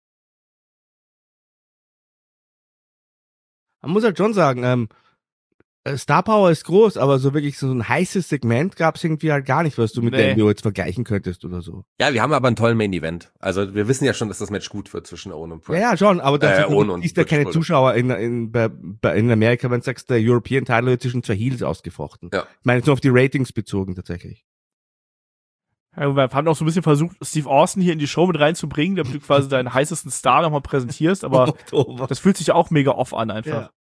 Man muss halt schon sagen, Star Power ist groß, aber so wirklich so ein heißes Segment gab's irgendwie halt gar nicht, was du mit der NWO jetzt vergleichen könntest oder so. Ja, wir haben aber einen tollen Main Event. Also wir wissen ja schon, dass das Match gut wird zwischen Owen und Pride. Ja, schon, aber da Owen ist ja keine Zuschauer in Amerika, wenn du sagst, der European Title wird zwischen zwei Heels ausgefochten. Ja. Ich meine jetzt nur auf die Ratings bezogen tatsächlich. Ja, wir haben auch so ein bisschen versucht, Steve Austin hier in die Show mit reinzubringen, damit du quasi deinen heißesten Star nochmal präsentierst, aber das fühlt sich ja auch mega off an einfach. Ja.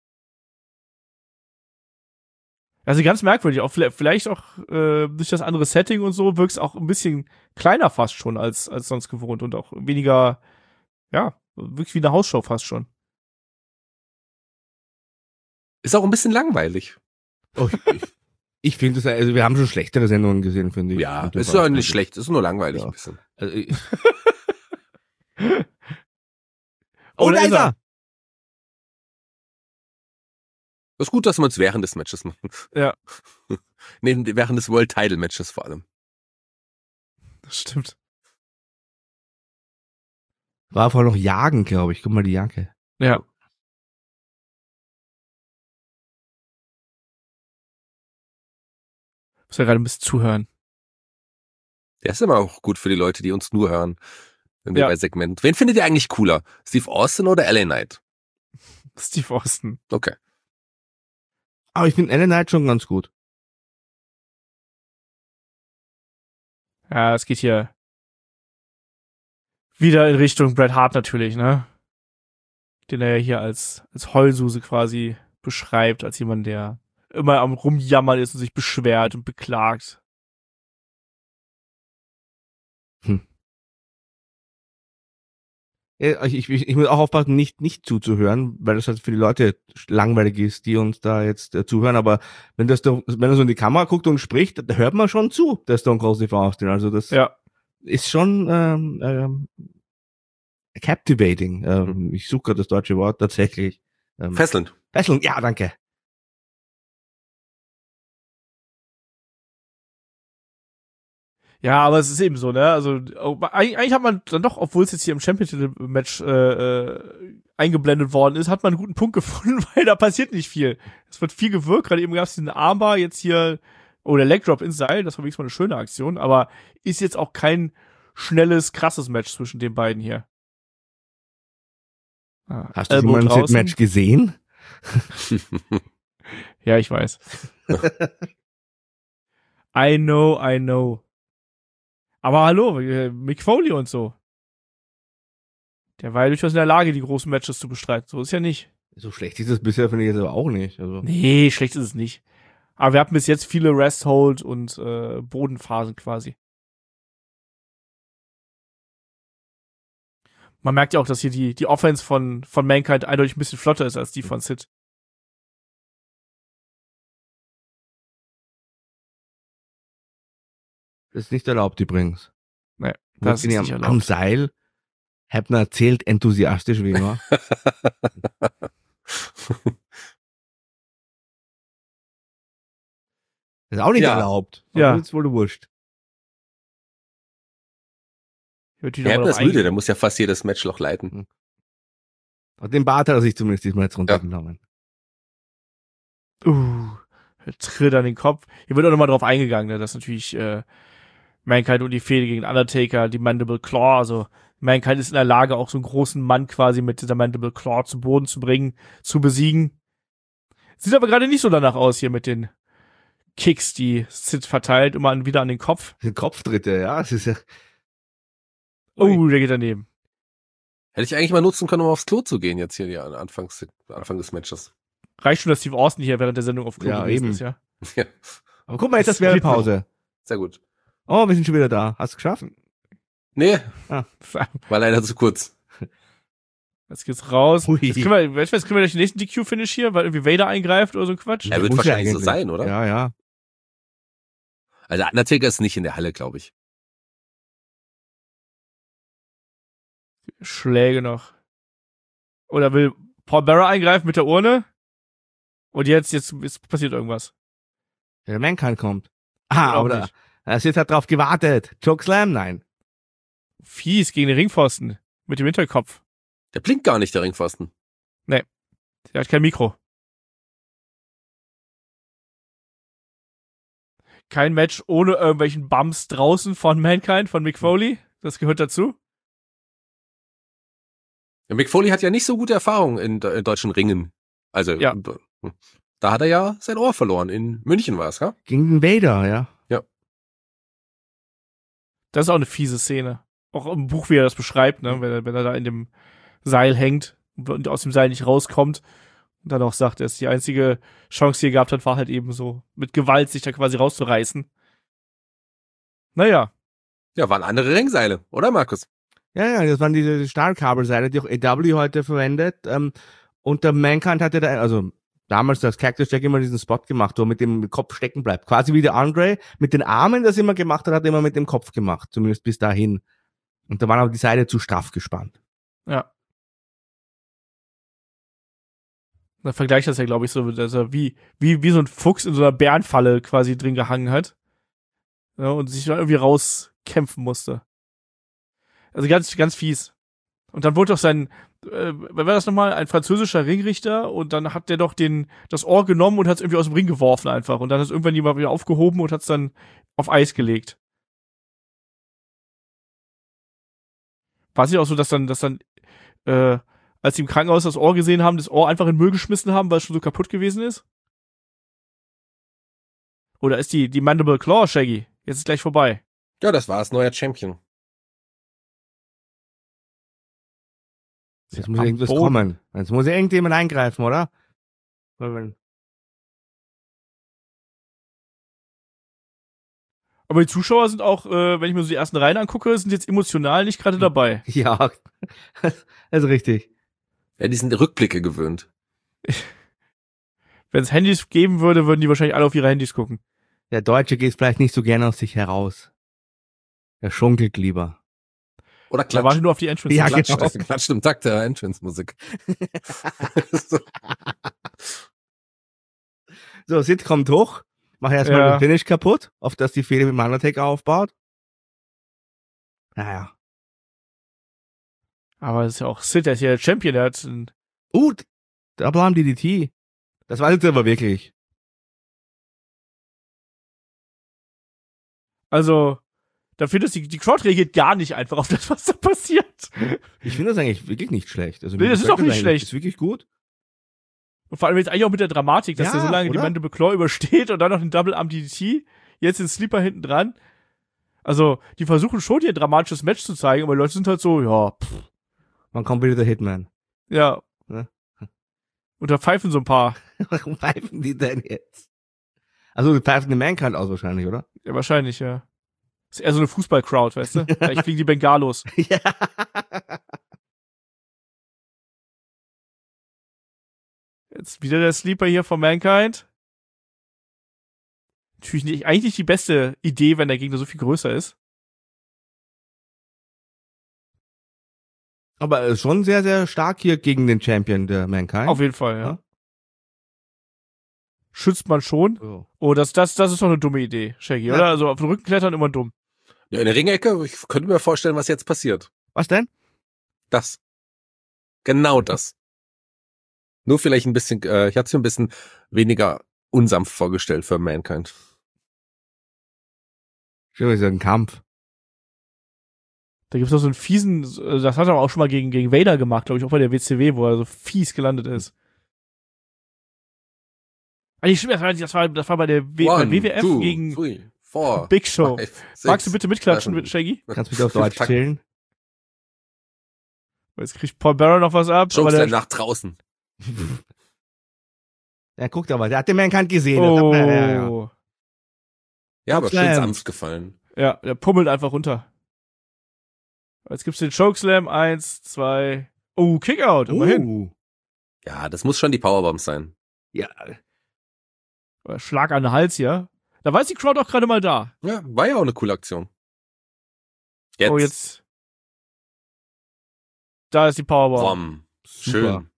Also ganz merkwürdig, auch vielleicht auch durch das andere Setting und so wirkt es auch ein bisschen kleiner fast schon als sonst gewohnt und auch weniger, ja, wirklich wie eine Hausshow fast schon. Ist auch ein bisschen langweilig. Oh, ich finde es, also wir haben schon schlechtere Sendungen gesehen, finde ich. Ja, ist ja nicht schlecht, ist nur langweilig ein bisschen. Also oh, da ist er! Es ist gut, dass wir uns während des Matches machen. Ja. Während des World Title Matches vor allem. Das stimmt. War vorher noch Jagen, glaube ich. Guck mal, die Jacke. Ja. Muss ja gerade ein bisschen zuhören. Der ist immer auch gut für die Leute, die uns nur hören. Wenn wir bei Segment. Wen findet ihr eigentlich cooler? Steve Austin oder LA Knight? Steve Austin. Okay. Aber ich finde LA Knight schon ganz gut. Ja, es geht hier wieder in Richtung Bret Hart natürlich, ne? Den er ja hier als Heulsuse quasi beschreibt, als jemand, der immer am Rumjammern ist und sich beschwert und beklagt. Ich muss auch aufpassen, nicht zuzuhören, weil das halt für die Leute langweilig ist, die uns da jetzt zuhören. Aber wenn er so in die Kamera guckt und spricht, da hört man schon zu, der Stone Cold Steve Austin. Also das ist schon captivating. Ich suche gerade das deutsche Wort tatsächlich. Fesselnd. Fesselnd, ja, danke. Ja, aber es ist eben so, ne? Also eigentlich hat man dann doch, obwohl es jetzt hier im Championship-Match eingeblendet worden ist, hat man einen guten Punkt gefunden, weil da passiert nicht viel. Es wird viel gewirkt, gerade eben gab es diesen Armbar, jetzt hier, der Leg Drop ins Seil, das war wirklich mal eine schöne Aktion, aber ist jetzt auch kein schnelles, krasses Match zwischen den beiden hier. Hast du schon mal ein Match gesehen? Ja, ich weiß. I know. Aber hallo, Mick Foley und so. Der war ja durchaus in der Lage, die großen Matches zu bestreiten. So ist ja nicht. So schlecht ist es bisher, finde ich jetzt aber auch nicht. Also. Nee, schlecht ist es nicht. Aber wir hatten bis jetzt viele Rest-Hold und Bodenphasen quasi. Man merkt ja auch, dass hier die Offense von Mankind eindeutig ein bisschen flotter ist als die von Sid. Das ist nicht erlaubt übrigens. Nee, das ist nicht erlaubt. Am Seil. Hebner erzählt enthusiastisch wie immer. Das ist auch nicht erlaubt. Ja. Das ist wohl wurscht. Hebner ist müde, der muss ja fast jedes Matchloch leiten. Und den Bart hat er sich zumindest diesmal jetzt runtergenommen. Tritt an den Kopf. Hier wird auch nochmal drauf eingegangen, ne, dass natürlich Mankind und die Fehde gegen Undertaker, die Mandible Claw, also Mankind ist in der Lage, auch so einen großen Mann quasi mit dieser Mandible Claw zu Boden zu bringen, zu besiegen. Sieht aber gerade nicht so danach aus hier mit den Kicks, die Sid verteilt, immer wieder an den Kopf. Den Kopftritte, ja, es ist ja. Oh, der geht daneben. Hätte ich eigentlich mal nutzen können, um aufs Klo zu gehen, jetzt hier Anfang des Matches. Reicht schon, dass Steve Austin hier während der Sendung auf Klo Ja, gewesen eben. ist, ja. Ja, Aber guck mal, jetzt das wäre Pause. sehr gut. Oh, wir sind schon wieder da. Hast du geschafft? Nee, Ah. war leider zu kurz. Jetzt geht's raus. Hui. Jetzt kriegen wir durch den nächsten DQ-Finish hier, weil irgendwie Vader eingreift oder so ein Quatsch. Er wird Muss ja wahrscheinlich so eigentlich. sein, oder? Ja, ja. Also Undertaker ist nicht in der Halle, glaube ich. Schläge noch. Oder will Paul Bearer eingreifen mit der Urne? Und jetzt passiert irgendwas. Der Mankind kommt. Ah, Auch oder? nicht. Er hat drauf gewartet. Chokeslam? Nein. Fies gegen den Ringpfosten. Mit dem Hinterkopf. Der blinkt gar nicht, der Ringpfosten. Der hat kein Mikro. Kein Match ohne irgendwelchen Bumps draußen von Mankind, von Mick Foley. Das gehört dazu. Ja, Mick Foley hat ja nicht so gute Erfahrungen in deutschen Ringen. Also, Ja. Da hat er ja sein Ohr verloren. In München war es, ja? Gegen den Vader, ja. Das ist auch eine fiese Szene. Auch im Buch, wie er das beschreibt, ne? Wenn er da in dem Seil hängt und aus dem Seil nicht rauskommt und dann auch sagt, er ist die einzige Chance, die er gehabt hat, war halt eben so mit Gewalt sich da quasi rauszureißen. Naja. Ja, waren andere Ringseile, oder Markus? Ja, das waren diese Stahlkabelseile, die auch AW heute verwendet. Und der Mankind hatte da, also damals das Cactus Jack immer diesen Spot gemacht, wo er mit dem Kopf stecken bleibt. Quasi wie der Andre mit den Armen das immer gemacht hat, hat er immer mit dem Kopf gemacht. Zumindest bis dahin. Und da waren aber die Seile zu straff gespannt. Ja. Da vergleicht das ja, glaube ich, so, dass er wie so ein Fuchs in so einer Bärenfalle quasi drin gehangen hat. Ja, und sich dann irgendwie rauskämpfen musste. Also ganz, ganz fies. Und dann wurde doch wer war das nochmal? Ein französischer Ringrichter und dann hat der doch das Ohr genommen und hat es irgendwie aus dem Ring geworfen einfach. Und dann hat es irgendwann jemand wieder aufgehoben und hat es dann auf Eis gelegt. War es nicht auch so, dass dann, als sie im Krankenhaus das Ohr gesehen haben, das Ohr einfach in den Müll geschmissen haben, weil es schon so kaputt gewesen ist? Oder ist die Mandible Claw, Shaggy? Jetzt ist gleich vorbei. Ja, das war's, neuer Champion. Jetzt muss irgendwas kommen. Jetzt muss irgendjemand eingreifen, oder? Aber die Zuschauer sind auch, wenn ich mir so die ersten Reihen angucke, sind jetzt emotional nicht gerade dabei. Ja, das ist richtig. Ja, die sind Rückblicke gewöhnt. Wenn es Handys geben würde, würden die wahrscheinlich alle auf ihre Handys gucken. Der Deutsche geht vielleicht nicht so gerne aus sich heraus. Er schunkelt lieber. Oder Da warte nur auf die Entrance. Ja, klatscht, genau. klatscht im Takt der Entrance-Musik. So. So, Sid kommt hoch, macht erstmal Ja. den Finish kaputt, auf das die Fehde mit dem Undertaker aufbaut. Naja. Aber das ist ja auch Sid, der ist ja der Champion, der hat Double Arm DDT. Das war jetzt aber wirklich. also, da findet die Crowd reagiert gar nicht einfach auf das, was da passiert. Ich finde das eigentlich wirklich nicht schlecht. Also, Nee, mir das ist gefällt auch nicht eigentlich. schlecht. Das ist wirklich gut. Und vor allem jetzt eigentlich auch mit der Dramatik, dass Ja, der so lange die oder? Mandible Claw übersteht und dann noch den Double Arm DDT, jetzt den Sleeper hinten dran. Also, die versuchen schon hier ein dramatisches Match zu zeigen, aber die Leute sind halt so, ja, Wann kommt wieder der Hitman? ja. Ja. Und da pfeifen so ein paar. Warum pfeifen die denn jetzt? Also, die pfeifen den Mankind aus wahrscheinlich, oder? Ja, wahrscheinlich, ja. Ist eher so eine Fußball-Crowd, weißt du? Vielleicht fliegen die Bengalos. Ja. Jetzt wieder der Sleeper hier von Mankind. Natürlich nicht, eigentlich nicht die beste Idee, wenn der Gegner so viel größer ist. Aber er ist schon sehr, sehr stark hier gegen den Champion, der Mankind. Auf jeden Fall, ja. Ja. Schützt man schon. So. Oh, das ist doch eine dumme Idee, Shaggy, Ja. oder? Also auf den Rücken klettern immer dumm. Ja, in der Ringecke, ich könnte mir vorstellen, was jetzt passiert. Was denn? Das. Genau das. Nur vielleicht ein bisschen, ich hatte es mir ein bisschen weniger unsanft vorgestellt für Mankind. Schön, ist ja ein Kampf. Da gibt's doch so einen fiesen, das hat er auch schon mal gegen Vader gemacht, glaube ich, auch bei der WCW, wo er so fies gelandet ist. Stimmt, das war bei der WWF 1, 2, gegen 3, 4, Big Show. 5, 6, Magst du bitte mitklatschen 7. mit Shaggy? Kannst du bitte auf Deutsch Takt. zählen? Jetzt kriegt Paul Bearer noch was ab. aber Chokeslam nach draußen. Ja, guckt aber, der hat den Mankind gesehen. Oh. Ja. Ja, aber schön Chokeslam. sanft gefallen. Ja, der pummelt einfach runter. Jetzt gibt's den Chokeslam. 1, 2. Oh, Kickout, immerhin. Ja, das muss schon die Powerbombs sein. Ja, Schlag an den Hals hier. Da war jetzt die Crowd auch gerade mal da. Ja, war ja auch eine coole Aktion. Jetzt. Oh, jetzt. Da ist die Powerbomb. Bom. super. Schön.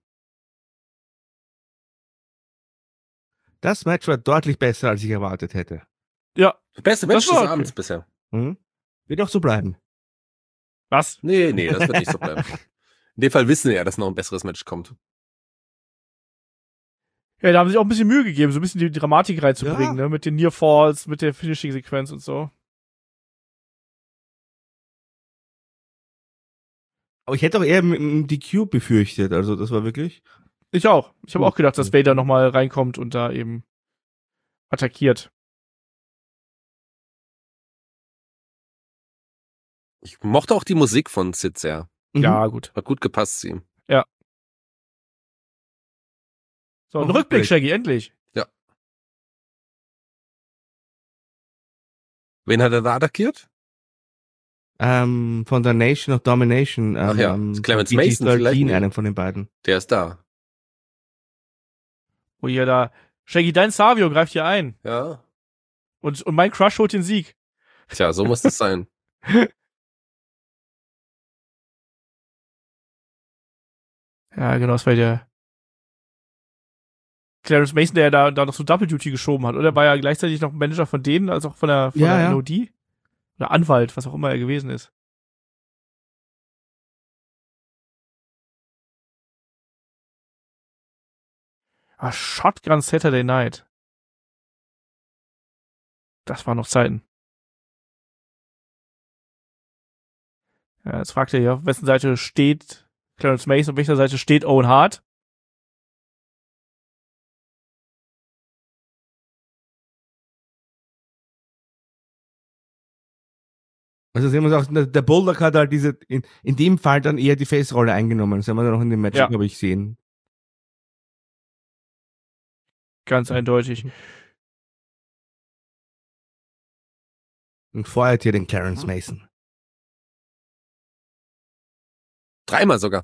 Das Match war deutlich besser, als ich erwartet hätte. Ja. Beste Match Das war des okay. Abends bisher. Wird auch so bleiben. Was? Nee, das wird nicht so bleiben. In dem Fall wissen wir ja, dass noch ein besseres Match kommt. Ja, da haben sie sich auch ein bisschen Mühe gegeben, so ein bisschen die Dramatik reinzubringen, Ja. ne? Mit den Near Falls, mit der Finishing-Sequenz und so. Aber ich hätte auch eher mit dem DQ befürchtet. Also das war wirklich. Ich auch. Ich habe auch gedacht, dass Vader nochmal reinkommt und da eben attackiert. Ich mochte auch die Musik von Sid sehr. Ja, gut. Hat gut gepasst zu ihm. So, ein Auch Rückblick, Rückblick. Shaggy, endlich. Wen hat er da attackiert? Von der Nation of Domination. Ach ja, Clemens Mason PG-13, vielleicht nicht. einem von den beiden. Der ist da. Wo hier da. Shaggy, dein Savio greift hier ein. Ja. Und mein Crush holt den Sieg. Tja, so muss das sein. Ja, genau, das war der Clarence Mason, der da noch so Double Duty geschoben hat. Oder war ja gleichzeitig noch Manager von denen, als auch von der Ja. NOD? Oder Anwalt, was auch immer er gewesen ist. Shotgun Saturday Night. Das waren noch Zeiten. Ja, jetzt fragt er hier, auf wessen Seite steht Clarence Mason, auf welcher Seite steht Owen Hart? Also sehen wir auch, der Bulldog hat halt in dem Fall dann eher die Face-Rolle eingenommen. Das werden wir dann noch in dem Match, Ja. glaube ich, sehen. Ganz eindeutig. Und feuert hier den Clarence Mason. Dreimal sogar.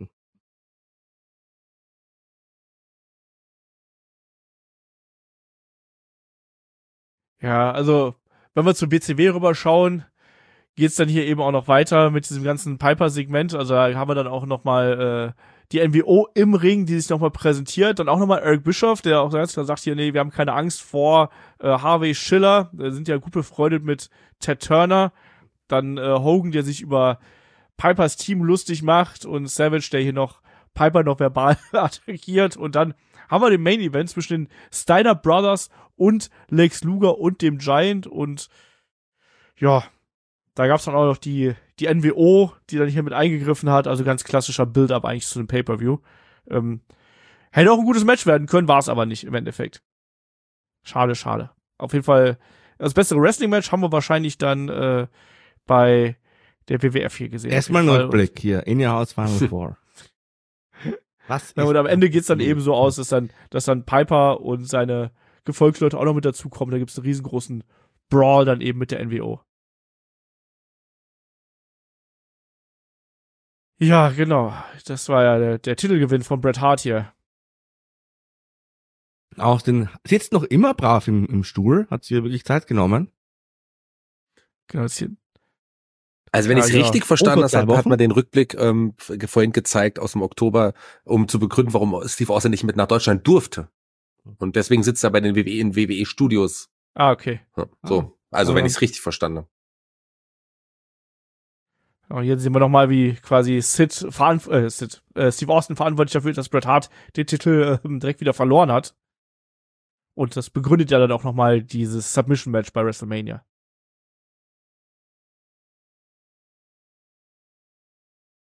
Ja, also, wenn wir zur BCW rüberschauen, geht's dann hier eben auch noch weiter mit diesem ganzen Piper-Segment. Also da haben wir dann auch noch mal die NWO im Ring, die sich noch mal präsentiert. Dann auch noch mal Eric Bischoff, der auch ganz klar sagt hier, nee, wir haben keine Angst vor Harvey Schiller. Wir sind ja gut befreundet mit Ted Turner. Dann Hogan, der sich über Pipers Team lustig macht und Savage, der hier noch Piper noch verbal attackiert. Und dann haben wir den Main Event zwischen den Steiner Brothers und Lex Luger und dem Giant. Und ja, da gab's dann auch noch die NWO, die dann hier mit eingegriffen hat. Also ganz klassischer Build-up eigentlich zu dem Pay-Per-View. Hätte auch ein gutes Match werden können, war es aber nicht im Endeffekt. Schade, schade. Auf jeden Fall, das bessere Wrestling-Match haben wir wahrscheinlich dann bei der WWF hier gesehen. Erstmal ein Rückblick hier. In Your House Final Four. Was Ja, und am Ende geht's dann eben so aus, dass dann Piper und seine Gefolgsleute auch noch mit dazukommen. Da gibt's einen riesengroßen Brawl dann eben mit der NWO. Ja, genau. Das war ja der Titelgewinn von Bret Hart hier. Sitzt noch immer brav im Stuhl, hat sich wirklich Zeit genommen. Genau, jetzt hier. Also wenn ich es Ja, richtig verstanden vor 2 habe, hat Wochen. man den Rückblick vorhin gezeigt aus dem Oktober, um zu begründen, warum Steve Austin nicht mit nach Deutschland durfte. Und deswegen sitzt er bei den WWE Studios. Ah, okay. Ja, so. Also Ah. wenn ich es richtig verstanden habe. Und hier sehen wir nochmal, wie quasi Steve Austin verantwortlich dafür ist, dass Bret Hart den Titel direkt wieder verloren hat. Und das begründet ja dann auch nochmal dieses Submission-Match bei WrestleMania.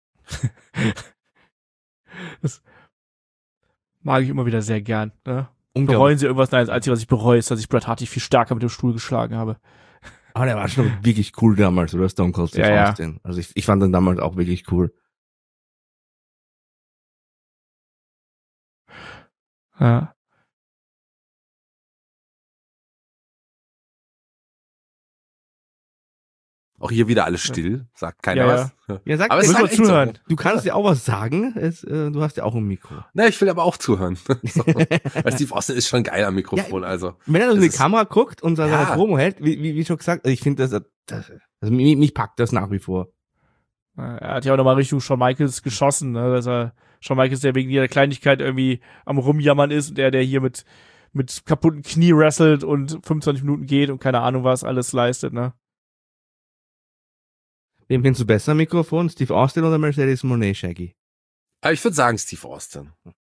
Das mag ich immer wieder sehr gern. Ne? Bereuen Sie irgendwas? Nein, das Einzige, was ich bereue, ist, dass ich Bret Hart viel stärker mit dem Stuhl geschlagen habe. Aber der war schon wirklich cool damals, oder? Stone Cold Steve Austin. Also ich fand den damals auch wirklich cool. Ja. Auch hier wieder alles still, sagt keiner was. Ja, sag, aber es ist halt zuhören. so. Du kannst ja auch was sagen, du hast ja auch ein Mikro. Na, ich will aber auch zuhören. So. Weil Steve Austin ist schon geil am Mikrofon, also. Wenn er in die Kamera guckt und seine Promo hält, wie schon gesagt, ich finde also mich packt das nach wie vor. Er hat ja auch nochmal Richtung Shawn Michaels geschossen, ne, dass er Shawn Michaels, der wegen jeder Kleinigkeit irgendwie am Rumjammern ist und der hier mit kaputten Knie wrestelt und 25 Minuten geht und keine Ahnung was alles leistet, ne. Wem findest du besser am Mikrofon? Steve Austin oder Mercedes Moné, Shaggy? Aber ich würde sagen Steve Austin.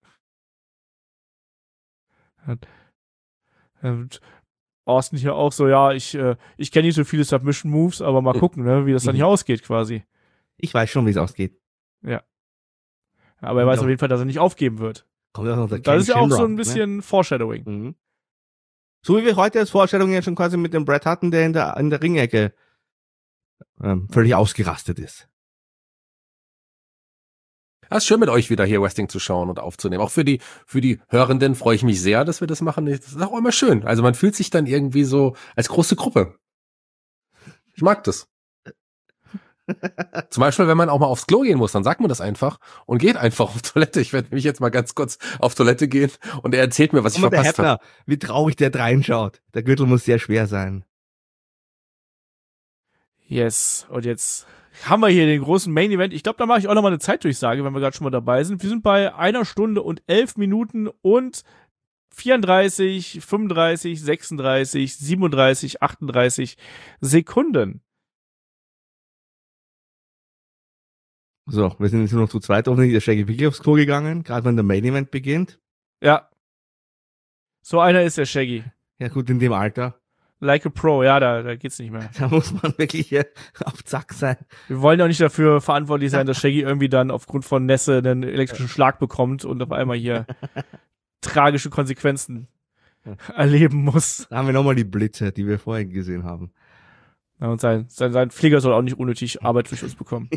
Und Austin hier auch so, ja, ich kenne nicht so viele Submission Moves, aber mal gucken, ne, wie das dann hier ausgeht quasi. Ich weiß schon, wie es ausgeht. Ja. Aber er weiß auf jeden Fall, dass er nicht aufgeben wird. Das ist ja auch so ein bisschen Foreshadowing. Mhm. So wie wir heute als Vorstellung ja schon quasi mit dem Bret hatten, der in der Ringecke völlig ausgerastet ist. Ja, ist schön mit euch wieder hier Wrestling zu schauen und aufzunehmen. Auch für die Hörenden freue ich mich sehr, dass wir das machen. Das ist auch immer schön. Also man fühlt sich dann irgendwie so als große Gruppe. Ich mag das. Zum Beispiel, wenn man auch mal aufs Klo gehen muss, dann sagt man das einfach und geht einfach auf Toilette. Ich werde nämlich jetzt mal ganz kurz auf Toilette gehen und er erzählt mir, was ich verpasst habe. Wie traurig der reinschaut. Der Gürtel muss sehr schwer sein. Yes, und jetzt haben wir hier den großen Main Event. Ich glaube, da mache ich auch nochmal eine Zeitdurchsage, wenn wir gerade schon mal dabei sind. Wir sind bei 1 Stunde und 11 Minuten und 34, 35, 36, 37, 38 Sekunden. So, wir sind jetzt nur noch zu zweit. Hoffentlich ist der Shaggy wirklich aufs Klo gegangen, gerade wenn der Main Event beginnt. Ja. So einer ist der Shaggy. Ja gut, in dem Alter. Like a Pro, ja, da geht's nicht mehr. Da muss man wirklich auf Zack sein. Wir wollen ja auch nicht dafür verantwortlich sein, dass Shaggy irgendwie dann aufgrund von Nässe einen elektrischen Schlag bekommt und auf einmal hier tragische Konsequenzen erleben muss. Da haben wir nochmal die Blitze, die wir vorhin gesehen haben. Ja, und sein Pfleger soll auch nicht unnötig Arbeit durch uns bekommen.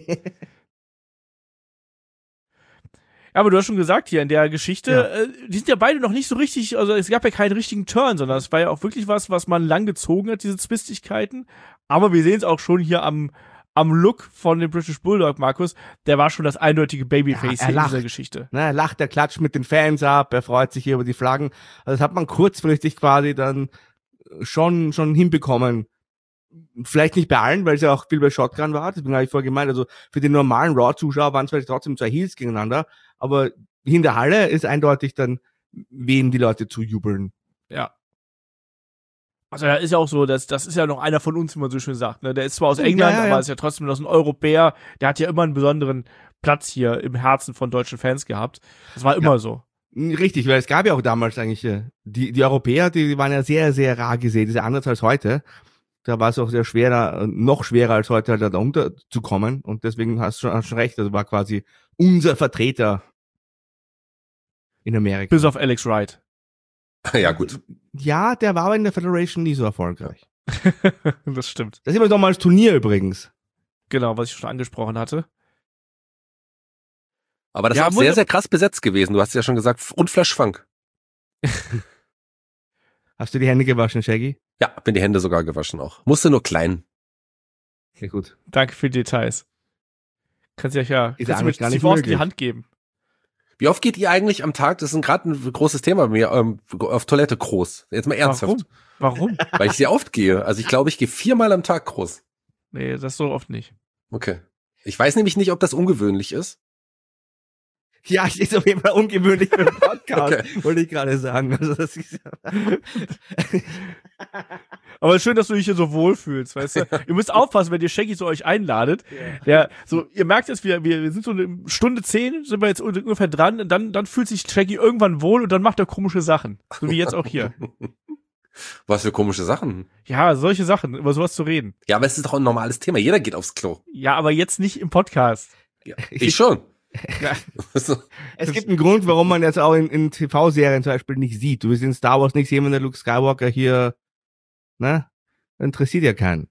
Ja, aber du hast schon gesagt hier in der Geschichte, die sind ja beide noch nicht so richtig, also es gab ja keinen richtigen Turn, sondern es war ja auch wirklich was man lang gezogen hat, diese Zwistigkeiten. Aber wir sehen es auch schon hier am Look von dem British Bulldog, Markus, der war schon das eindeutige Babyface hier in dieser Geschichte. Na, er lacht, er klatscht mit den Fans ab, er freut sich hier über die Flaggen. Also das hat man kurzfristig quasi dann schon hinbekommen. Vielleicht nicht bei allen, weil es ja auch viel bei Shotgun war, deswegen habe ich vorher gemeint, also für den normalen Raw-Zuschauer waren es vielleicht trotzdem 2 Heels gegeneinander, aber in der Halle ist eindeutig dann, wen die Leute zujubeln. Ja. Also da ist ja auch so, das ist ja noch einer von uns, wie man so schön sagt, ne? Der ist zwar aus England, aber ist ja trotzdem noch ein Europäer, der hat ja immer einen besonderen Platz hier im Herzen von deutschen Fans gehabt. Das war immer so. Richtig, weil es gab ja auch damals eigentlich, die Europäer, die waren ja sehr, sehr rar gesehen, das ist ja anders als heute. Da war es auch sehr schwerer, noch schwerer als heute halt da unterzukommen und deswegen hast du schon recht, also war quasi unser Vertreter in Amerika. Bis auf Alex Wright. Ja, gut. Ja, der war aber in der Federation nie so erfolgreich. Das stimmt. Das ist immer doch mal das Turnier übrigens. Genau, was ich schon angesprochen hatte. Aber das ist auch sehr, sehr krass besetzt gewesen. Du hast ja schon gesagt, und Flash Funk. Hast du die Hände gewaschen, Shaggy? Ja, bin die Hände sogar gewaschen auch. Musste nur klein. Ja, gut. Danke für die Details. Kannst du mir gar nicht die Hand geben. Wie oft geht ihr eigentlich am Tag, das ist gerade ein großes Thema bei mir, auf Toilette groß? Jetzt mal ernsthaft. Warum? Weil ich sehr oft gehe. Also ich glaube, ich gehe 4-mal am Tag groß. Nee, das so oft nicht. Okay. Ich weiß nämlich nicht, ob das ungewöhnlich ist. Ja, es ist auf jeden Fall ungewöhnlich für einen Podcast, okay. Wollte ich gerade sagen. Also das ist aber schön, dass du dich hier so wohlfühlst, weißt du? Ihr müsst aufpassen, wenn ihr Shaggy so euch einladet. Ja. Ihr merkt jetzt, wir sind so eine Stunde 10, sind wir jetzt ungefähr dran, und dann fühlt sich Shaggy irgendwann wohl und dann macht er komische Sachen. So wie jetzt auch hier. Was für komische Sachen? Ja, solche Sachen, über sowas zu reden. Ja, aber es ist doch ein normales Thema. Jeder geht aufs Klo. Ja, aber jetzt nicht im Podcast. Ja, ich schon. So. Es gibt einen Grund, warum man jetzt auch in TV-Serien zum Beispiel nicht sieht. Du willst in Star Wars nicht sehen, wenn der Luke Skywalker hier, ne? Interessiert ja keinen.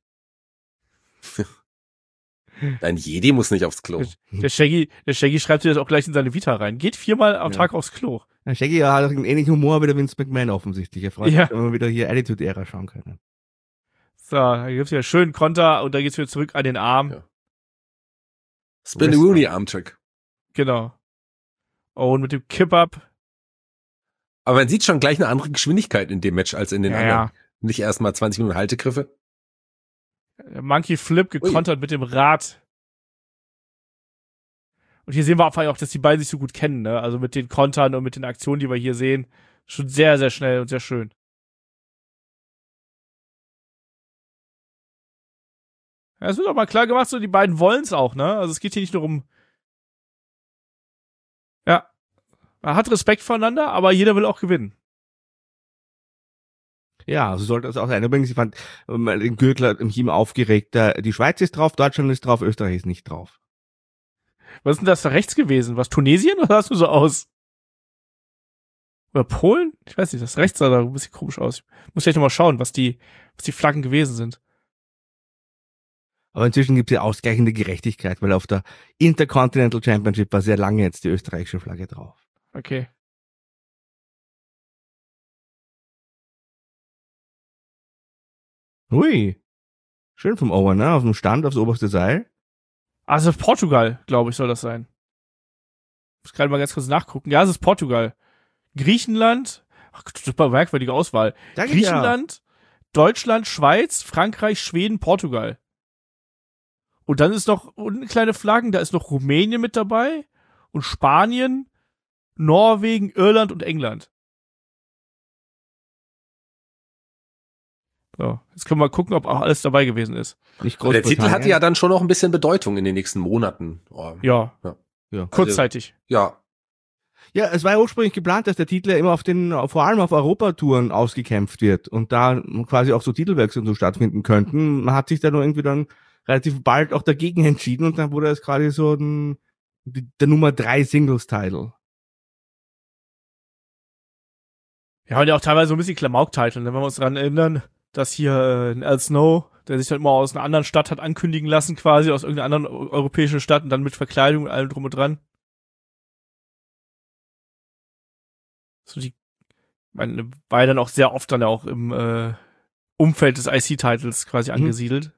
Ein Jedi muss nicht aufs Klo. Der Shaggy schreibt sich das auch gleich in seine Vita rein. Geht 4-mal am Tag aufs Klo. Der Shaggy hat auch einen ähnlichen Humor wie der Vince McMahon offensichtlich. Er freut sich, wenn wir wieder hier Attitude-Ära schauen können. So, da gibt's wieder schönen Konter und da geht's wieder zurück an den Arm. Ja. Spin-a-Rooney-Armtrick. Genau. Und mit dem Kip-Up. Aber man sieht schon gleich eine andere Geschwindigkeit in dem Match als in den anderen. Ja. Nicht erstmal 20 Minuten Haltegriffe. Monkey Flip gekontert mit dem Rad. Und hier sehen wir einfach auch, dass die beiden sich so gut kennen, ne? Also mit den Kontern und mit den Aktionen, die wir hier sehen. Schon sehr, sehr schnell und sehr schön. Ja, es wird auch mal klar gemacht, so die beiden wollen es auch, ne? Also es geht hier nicht nur um. Ja. Man hat Respekt voneinander, aber jeder will auch gewinnen. Ja, so sollte es auch sein. Übrigens, ich fand den Gürtler im Team aufgeregt. Die Schweiz ist drauf, Deutschland ist drauf, Österreich ist nicht drauf. Was ist denn das da rechts gewesen? Was, Tunesien oder sahst du so aus? Oder Polen? Ich weiß nicht, das rechts sah da ein bisschen komisch aus. Ich muss gleich nochmal schauen, was die Flaggen gewesen sind. Aber inzwischen gibt es ja ausgleichende Gerechtigkeit, weil auf der Intercontinental Championship war sehr lange jetzt die österreichische Flagge drauf. Okay. Hui. Schön vom Owen, ne? Auf dem Stand, aufs oberste Seil. Also Portugal, glaube ich, soll das sein. Ich muss gerade mal ganz kurz nachgucken. Ja, es ist Portugal. Griechenland. Ach, super merkwürdige Auswahl. Griechenland, Deutschland, Schweiz, Frankreich, Schweden, Portugal. Und dann ist noch unten kleine Flaggen, da ist noch Rumänien mit dabei und Spanien, Norwegen, Irland und England. So, jetzt können wir mal gucken, ob auch alles dabei gewesen ist. Nicht der Titel hatte ja dann schon noch ein bisschen Bedeutung in den nächsten Monaten. Oh. Ja. Kurzzeitig. Ja. Ja, es war ja ursprünglich geplant, dass der Titel ja immer vor allem auf Europatouren ausgekämpft wird und da quasi auch so Titelwechsel so stattfinden könnten. Man hat sich da nur irgendwie dann relativ bald auch dagegen entschieden und dann wurde es quasi so der Nummer 3 Singles-Title. Ja, und ja auch teilweise so ein bisschen Klamauk-Titel, wenn wir uns daran erinnern, dass hier Al Snow, der sich dann immer aus einer anderen Stadt hat ankündigen lassen, quasi aus irgendeiner anderen europäischen Stadt und dann mit Verkleidung und allem drum und dran. So war ja dann auch sehr oft dann auch im Umfeld des IC-Titles quasi angesiedelt.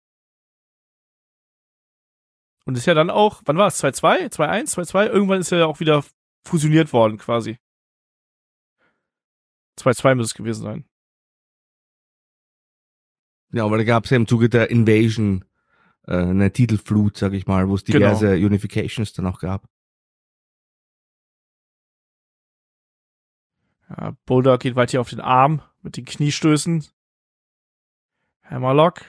Und ist ja dann auch, wann war es? 2-2? 2-1? 2-2? Irgendwann ist er ja auch wieder fusioniert worden quasi. 2-2 muss es gewesen sein. Ja, aber da gab es ja im Zuge der Invasion eine Titelflut, sag ich mal, wo es diverse Unifications dann auch gab. Ja, Bulldog geht weiter auf den Arm mit den Kniestößen. Hammerlock.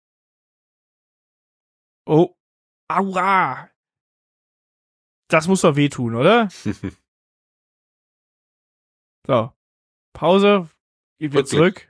Oh. Aua. Das muss doch wehtun, oder? So. Pause. Geht wieder zurück.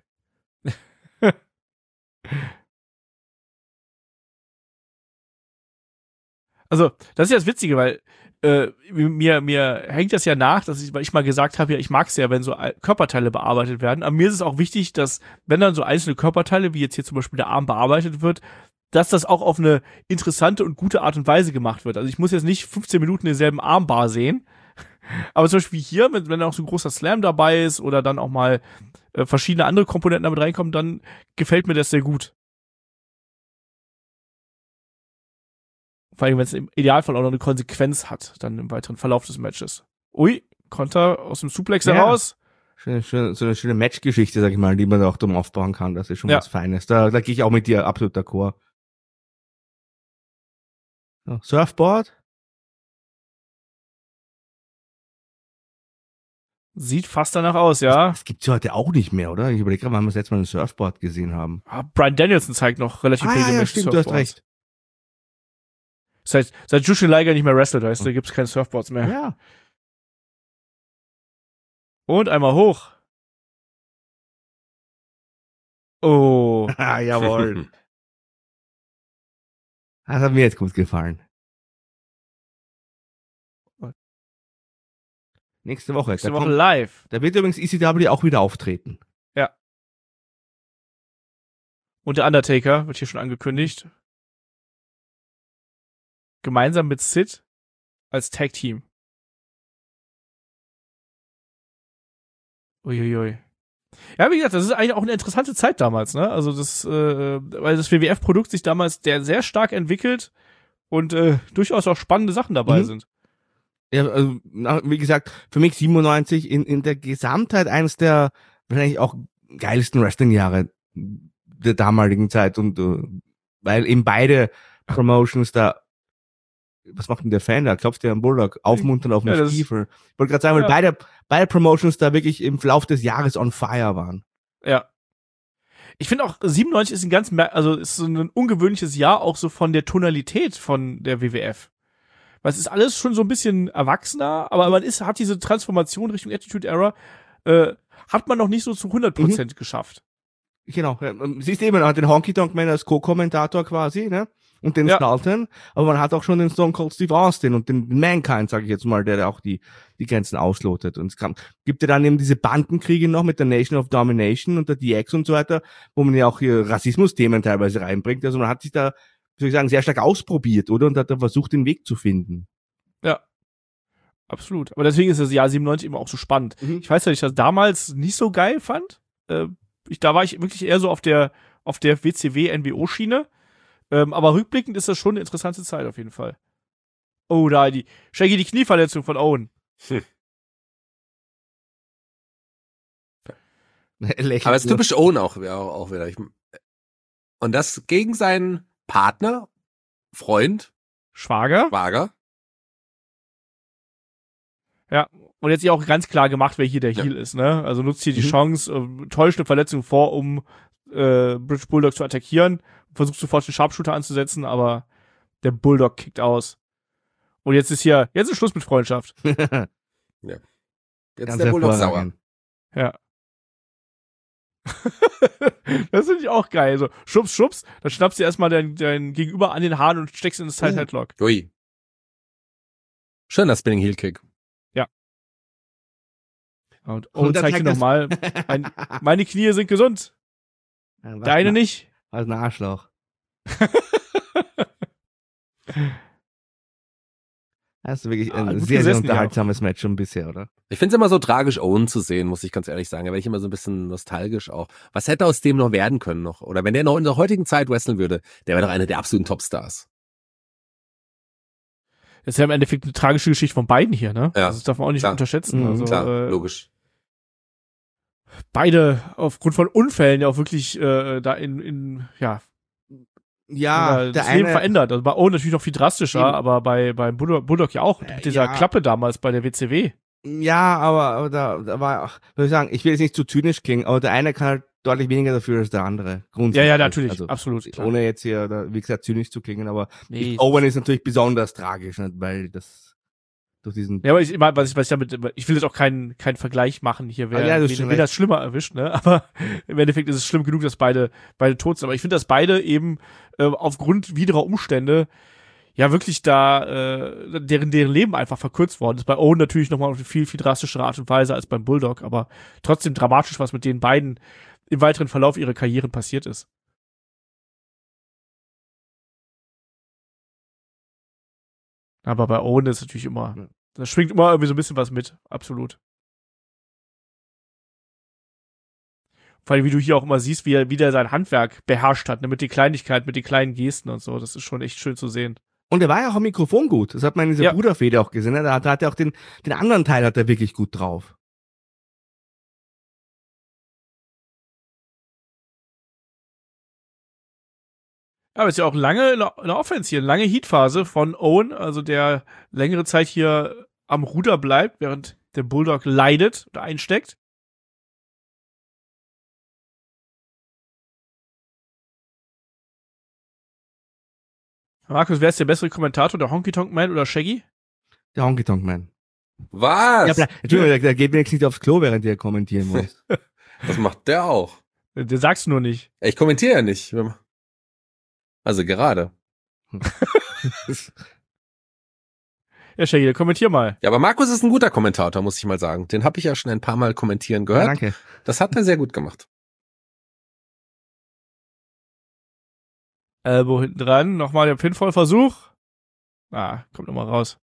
Also, das ist ja das Witzige, weil mir hängt das ja nach, weil ich mal gesagt habe, ja, ich mag es ja, wenn so Körperteile bearbeitet werden. Aber mir ist es auch wichtig, dass, wenn dann so einzelne Körperteile, wie jetzt hier zum Beispiel der Arm bearbeitet wird, dass das auch auf eine interessante und gute Art und Weise gemacht wird. Also ich muss jetzt nicht 15 Minuten denselben Armbar sehen. Aber zum Beispiel hier, wenn auch so ein großer Slam dabei ist oder dann auch mal verschiedene andere Komponenten damit reinkommen, dann gefällt mir das sehr gut. Vor allem, wenn es im Idealfall auch noch eine Konsequenz hat, dann im weiteren Verlauf des Matches. Ui, Konter aus dem Suplex heraus. So eine schöne Matchgeschichte, sag ich mal, die man auch drum aufbauen kann. Das ist schon was Feines. Da gehe ich auch mit dir absolut d'accord. So, Surfboard. Sieht fast danach aus, ja. Das gibt's ja heute auch nicht mehr, oder? Ich überlege gerade, wann wir das letzte Mal ein Surfboard gesehen haben. Bryan Danielson zeigt noch relativ regelmäßig ja, stimmt, du hast recht. Seit Jushin Liger nicht mehr wrestelt, heißt, da gibt's keine Surfboards mehr. Ja. Und einmal hoch. Oh. Jawohl. Das hat mir jetzt gut gefallen. Nächste Woche. Nächste Woche live. Da wird übrigens ECW auch wieder auftreten. Ja. Und der Undertaker wird hier schon angekündigt. Gemeinsam mit Sid als Tag-Team. Uiuiui. Ja, wie gesagt, das ist eigentlich auch eine interessante Zeit damals, ne? Also weil das WWF-Produkt sich damals sehr stark entwickelt und durchaus auch spannende Sachen dabei sind. Ja, also, wie gesagt, für mich 97 in der Gesamtheit eines der wahrscheinlich auch geilsten Wrestling-Jahre der damaligen Zeit und weil eben beide Promotions da, was macht denn der Fan da? Glaubst du, der am Bulldog aufmuntern auf den Stiefel? Ich wollte gerade sagen, weil beide Promotions da wirklich im Verlauf des Jahres on fire waren. Ja. Ich finde auch 97 ist ist so ein ungewöhnliches Jahr auch so von der Tonalität von der WWF. Weil es ist alles schon so ein bisschen erwachsener, aber hat diese Transformation Richtung Attitude Era hat man noch nicht so zu 100% geschafft. Genau. Siehst du eben, man hat den Honky Tonk Man als Co-Kommentator quasi, ne? Und den Stalton, aber man hat auch schon den Stone Cold Steve Austin und den Mankind, sage ich jetzt mal, der auch die Grenzen auslotet. Und es gibt ja dann eben diese Bandenkriege noch mit der Nation of Domination und der DX und so weiter, wo man ja auch hier Rassismus-Themen teilweise reinbringt. Also man hat sich da, soll ich sagen, sehr stark ausprobiert, oder? Und hat da versucht, den Weg zu finden. Ja. Absolut. Aber deswegen ist das Jahr 97 immer auch so spannend. Ich weiß ja, ich das damals nicht so geil fand. Da war ich wirklich eher so auf der WCW-NWO-Schiene. Aber rückblickend ist das schon eine interessante Zeit auf jeden Fall. Oh, da die Knieverletzung von Owen. Aber es ist typisch Owen auch wieder. Und das gegen seinen Partner, Freund, Schwager. Ja, und jetzt ja auch ganz klar gemacht, wer hier der Heel ist, ne? Also nutzt hier die Chance, täuscht eine Verletzung vor, um British Bulldog zu attackieren, versucht sofort den Sharpshooter anzusetzen, aber der Bulldog kickt aus. Und jetzt ist Schluss mit Freundschaft. Ja. Jetzt ganz ist der Bulldog sauer. Ja. Das finde ich auch geil. So, schubs, dann schnappst du erstmal dein Gegenüber an den Haaren und steckst in das Side Headlock. Ui. Schöner Spinning Heel Kick. Ja. Und zeig dir nochmal, meine Knie sind gesund. Deine nicht. Was ein Arschloch. Das ist wirklich ein sehr, sehr unterhaltsames Match schon bisher, oder? Ich finde es immer so tragisch, Owen zu sehen, muss ich ganz ehrlich sagen. Da werde ich immer so ein bisschen nostalgisch auch. Was hätte aus dem noch werden können noch? Oder wenn der noch in der heutigen Zeit wresteln würde, der wäre doch einer der absoluten Topstars. Das ist ja im Endeffekt eine tragische Geschichte von beiden hier, ne? Ja. Das darf man auch nicht unterschätzen. Also, klar, logisch. Beide aufgrund von Unfällen ja auch wirklich das Leben verändert. Also bei Owen natürlich noch viel drastischer, aber beim Bulldog ja auch. Mit dieser Klappe damals bei der WCW. Ja, aber da war, würde ich sagen, ich will jetzt nicht zu zynisch klingen, aber der eine kann halt deutlich weniger dafür als der andere. Ja, natürlich, also, absolut. Klar. Ohne jetzt hier, wie gesagt, zynisch zu klingen, aber Owen ist natürlich besonders tragisch, nicht? Weil das durch diesen. Ja, aber ich will jetzt auch keinen Vergleich machen hier, wer das schlimmer erwischt, ne? Aber im Endeffekt ist es schlimm genug, dass beide tot sind. Aber ich finde, dass beide eben aufgrund widriger Umstände ja wirklich da deren Leben einfach verkürzt worden ist. Bei Owen natürlich nochmal auf eine viel, viel drastischere Art und Weise als beim Bulldog, aber trotzdem dramatisch, was mit den beiden im weiteren Verlauf ihrer Karrieren passiert ist. Aber bei Owen ist es natürlich immer, da schwingt immer irgendwie so ein bisschen was mit, absolut. Vor allem, wie du hier auch immer siehst, wie der sein Handwerk beherrscht hat, ne, mit den Kleinigkeiten, mit den kleinen Gesten und so, das ist schon echt schön zu sehen. Und er war ja auch am Mikrofon gut, das hat man in dieser Bruderfehde auch gesehen, ne? Da hat er auch den anderen Teil hat er wirklich gut drauf. Aber es ist ja auch lange in der Offense hier, eine lange Heatphase von Owen, also der längere Zeit hier am Ruder bleibt, während der Bulldog leidet oder einsteckt. Markus, wer ist der bessere Kommentator, der Honky Tonk Man oder Shaggy? Der Honky Tonk Man. Was? Ja, Entschuldigung, der geht wenigstens nicht aufs Klo, während der kommentieren muss. Das macht der auch. Der sagst du nur nicht. Ich kommentiere ja nicht. Also gerade. Ja, Shaggy, kommentier mal. Ja, aber Markus ist ein guter Kommentator, muss ich mal sagen. Den habe ich ja schon ein paar Mal kommentieren gehört. Ja, danke. Das hat er sehr gut gemacht. Elbow hinten dran. Nochmal der Pinfall-Versuch. Kommt nochmal raus.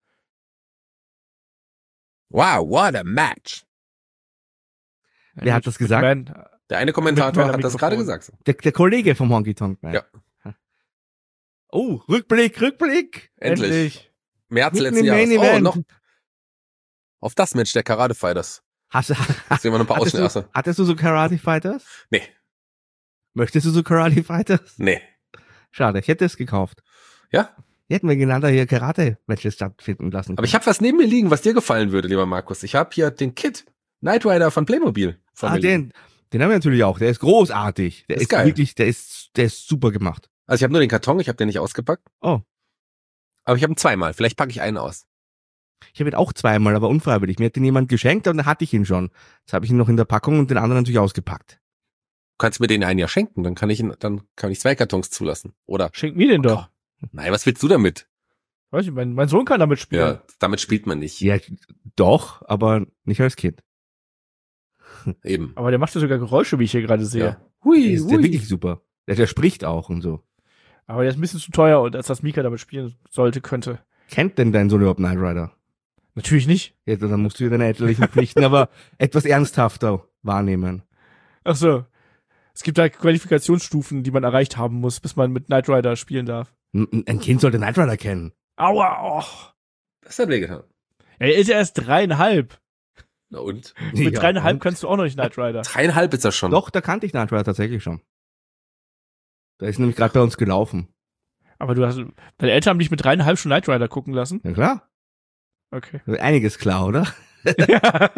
Wow, what a match. Wer hat das gesagt? McMahon, Der eine Kommentator Mit hat das gerade gesagt. So. Der Kollege vom Honky Tonk Man. Ja. Oh, Rückblick. Endlich. März Mitten letzten im Jahres. Main Oh, Event. noch. Auf das Match der Karate Fighters. Hast du, Sehen wir noch ein paar Ausschnitte. hattest du so Karate Fighters? Nee, Möchtest du so Karate Fighters? nee. Schade, ich hätte es gekauft. Ja, Hätten wir gegeneinander hier Karate-Matches stattfinden lassen. aber ich habe was neben mir liegen, was dir gefallen würde, lieber Markus. Ich habe hier den Kid, Knight Rider von Playmobil. den haben wir natürlich auch. Der ist großartig. Der Ist ist geil. wirklich, der ist super gemacht. Also ich habe nur den Karton, ich habe den nicht ausgepackt. Oh. Aber ich habe ihn zweimal. Vielleicht packe ich einen aus. Ich habe ihn auch zweimal, aber unfreiwillig. Mir hat den jemand geschenkt und dann hatte ich ihn schon. Jetzt habe ich ihn noch in der Packung und den anderen natürlich ausgepackt. Du kannst mir den einen ja schenken, dann kann ich 2 Kartons zulassen. Oder? schenk mir den doch. Nein, was willst du damit? Weiß ich, mein Sohn kann damit spielen. Ja, damit spielt man nicht. Ja, doch, aber nicht als Kind. Eben. Aber der macht ja sogar Geräusche, wie ich hier gerade sehe. Ja. Hui, Ist der wirklich super. Der spricht auch und so. Aber der ist ein bisschen zu teuer, und als das Mika damit spielen könnte. Kennt denn dein Sohn überhaupt Knight Rider? Natürlich nicht. Ja, dann musst du deine elterlichen Pflichten aber etwas ernsthafter wahrnehmen. Ach so. Es gibt da Qualifikationsstufen, die man erreicht haben muss, bis man mit Knight Rider spielen darf. Ein Kind sollte Knight Rider kennen. Aua, oh. Das hat wehgetan. Er ist ja erst 3,5. Na und? Mit Ja, 3,5 und? kannst du auch noch nicht Knight Rider. 3,5 ist er schon. Doch, da kannte ich Knight Rider tatsächlich schon. Da ist nämlich gerade bei uns gelaufen. Aber deine Eltern haben dich mit 3,5 schon Knight Rider gucken lassen? Ja klar. Okay. Einiges klar, oder? Ja.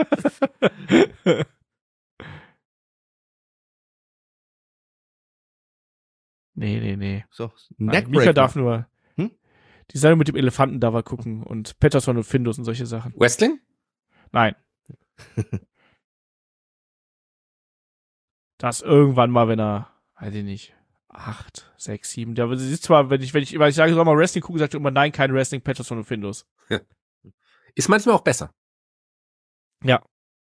Nee. So, Mika Neckbreaker. darf nur Hm? die Sendung mit dem Elefanten da war gucken und Patterson und Findus und solche Sachen. Wrestling? Nein. Das irgendwann mal, wenn er, weiß ich nicht, 8, 6, 7, der ist zwar, wenn ich sage, soll mal Wrestling gucken, sagt er immer, nein, kein Wrestling, Patterson und Findus. Ist manchmal auch besser. Ja.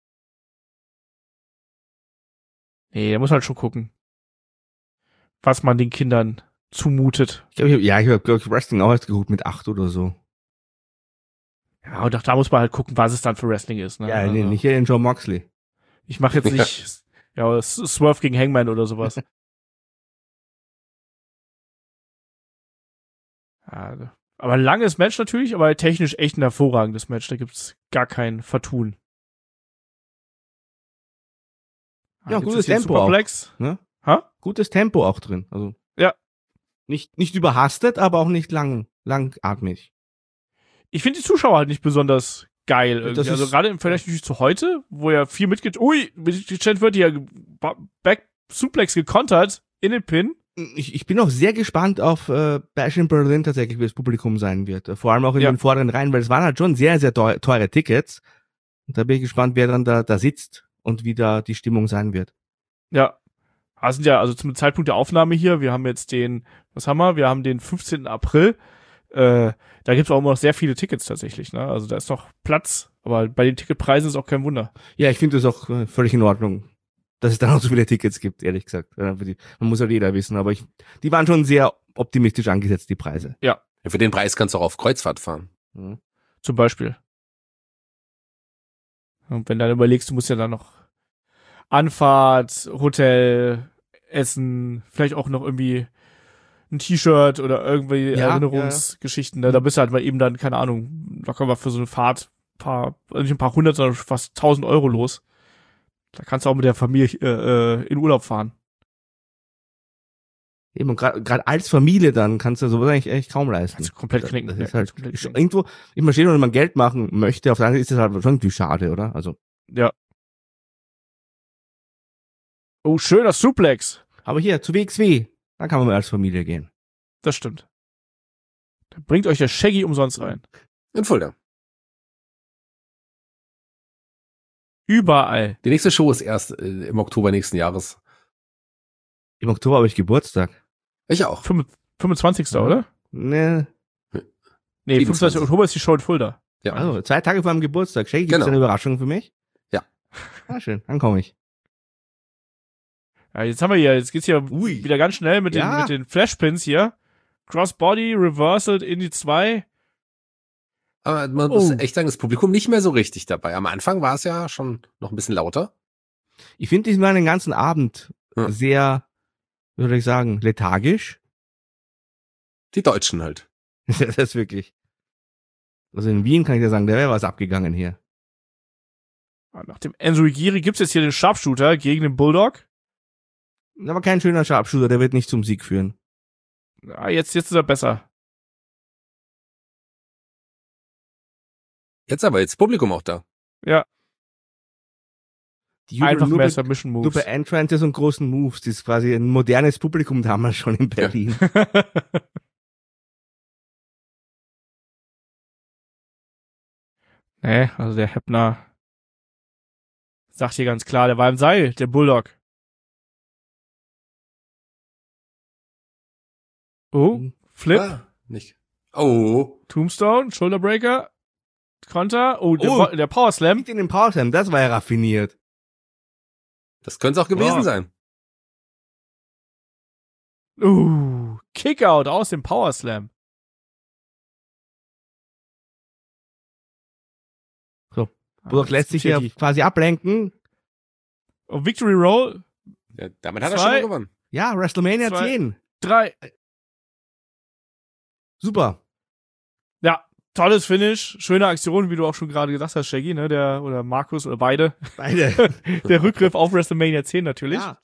Nee, da muss man schon gucken, was man den Kindern zumutet. Ich glaube, ich habe Wrestling auch erst geguckt mit 8 oder so. Ja, und auch da muss man halt gucken, was es dann für Wrestling ist. Ne? Ja, Also, nee, nicht hier den John Moxley. ich mache jetzt nicht Swerve gegen Hangman oder sowas. Ja, aber ein langes Match natürlich, aber technisch echt ein hervorragendes Match. Da gibt's gar kein Vertun. Ja, Gibt's gutes jetzt hier Tempo auch. Superplex? Ne? Ha? Gutes Tempo auch drin. Also Ja. Nicht überhastet, aber auch nicht langatmig. Ich finde die Zuschauer halt nicht besonders geil Das irgendwie. ist- Also gerade im Vergleich natürlich zu heute, wo ja viel mitgeht. Ui, mitgestellt wird hier Back Suplex gekontert in den Pin. Ich bin auch sehr gespannt auf Bash in Berlin tatsächlich, wie das Publikum sein wird. Vor allem auch in Ja. den vorderen Reihen, weil es waren halt schon sehr, sehr teure Tickets. Und da bin ich gespannt, wer dann da sitzt und wie da die Stimmung sein wird. Ja. Das sind ja, also zum Zeitpunkt der Aufnahme hier, wir haben jetzt was haben wir? Wir haben den 15. April. Da gibt's auch immer noch sehr viele Tickets tatsächlich, ne? Also da ist noch Platz, aber bei den Ticketpreisen ist auch kein Wunder. Ja, ich finde das auch völlig in Ordnung, dass es da noch so viele Tickets gibt, ehrlich gesagt. Man muss halt jeder wissen, aber die waren schon sehr optimistisch angesetzt, die Preise. Ja, für den Preis kannst du auch auf Kreuzfahrt fahren. Mhm. Zum Beispiel. Und wenn du dann überlegst, du musst ja dann noch Anfahrt, Hotel, Essen, vielleicht auch noch irgendwie ein T-Shirt oder irgendwie Ja, Erinnerungsgeschichten. Ne? Da bist du halt mal eben dann, keine Ahnung, locker mal für so eine Fahrt nicht ein paar hundert, sondern fast 1.000 Euro los. Da kannst du auch mit der Familie in Urlaub fahren. Eben, und gerade als Familie dann kannst du sowas eigentlich echt kaum leisten. Kannst du komplett knicken. Das Ja, ist halt komplett knicken. irgendwo, ich verstehe, wenn man Geld machen möchte, auf der anderen Seite ist das halt schon irgendwie schade, oder? Also, Ja. Oh, schöner Suplex. aber hier, zu WXW, da kann man mal als Familie gehen. Das stimmt. Da bringt euch der Shaggy umsonst rein. In Fulda. Überall. Die nächste Show ist erst im Oktober nächsten Jahres. Im Oktober habe ich Geburtstag. Ich auch. 25. oder? Ne, Nee, 25. 27. Oktober ist die Show in Fulda. Ja. Also 2 Tage vor meinem Geburtstag. Shaggy, gibt's eine Überraschung für mich? Ja. Ah, schön, dann komme ich. Ja, jetzt geht's hier wieder ganz schnell mit den Flashpins hier. Crossbody, Reversal in die 2. Aber man muss echt sagen, das Publikum nicht mehr so richtig dabei. Am Anfang war es ja schon noch ein bisschen lauter. Ich finde, die waren den ganzen Abend sehr, wie soll ich sagen, lethargisch. Die Deutschen halt. Das ist wirklich. Also in Wien kann ich dir sagen, da wäre was abgegangen hier. Nach dem Enzo Igiri gibt's jetzt hier den Sharpshooter gegen den Bulldog. Aber kein schöner Sharpshooter, der wird nicht zum Sieg führen. Ja, jetzt ist er besser. Jetzt Publikum auch da. Ja. Die einfach mehr Submission Moves. Super Entrances und großen Moves. Das ist quasi ein modernes Publikum damals schon in Berlin. Ja. Nee, also der Heppner sagt hier ganz klar, der war im Seil, der Bulldog. Oh, Flip. Nicht. Oh. Tombstone, Shoulderbreaker, Konter. Oh, der Power Slam. Nicht in den Power Slam, das war ja raffiniert. Das könnte es auch gewesen sein. Kickout aus dem Power Slam. So, Bulldog lässt sich hier quasi ablenken. Oh, Victory Roll. Ja, damit hat er schon mal gewonnen. Ja, WrestleMania 10. 3. Super. Ja, tolles Finish, schöne Aktion, wie du auch schon gerade gesagt hast, Shaggy, ne, oder Markus oder beide. Der Rückgriff auf WrestleMania 10 natürlich. Ja.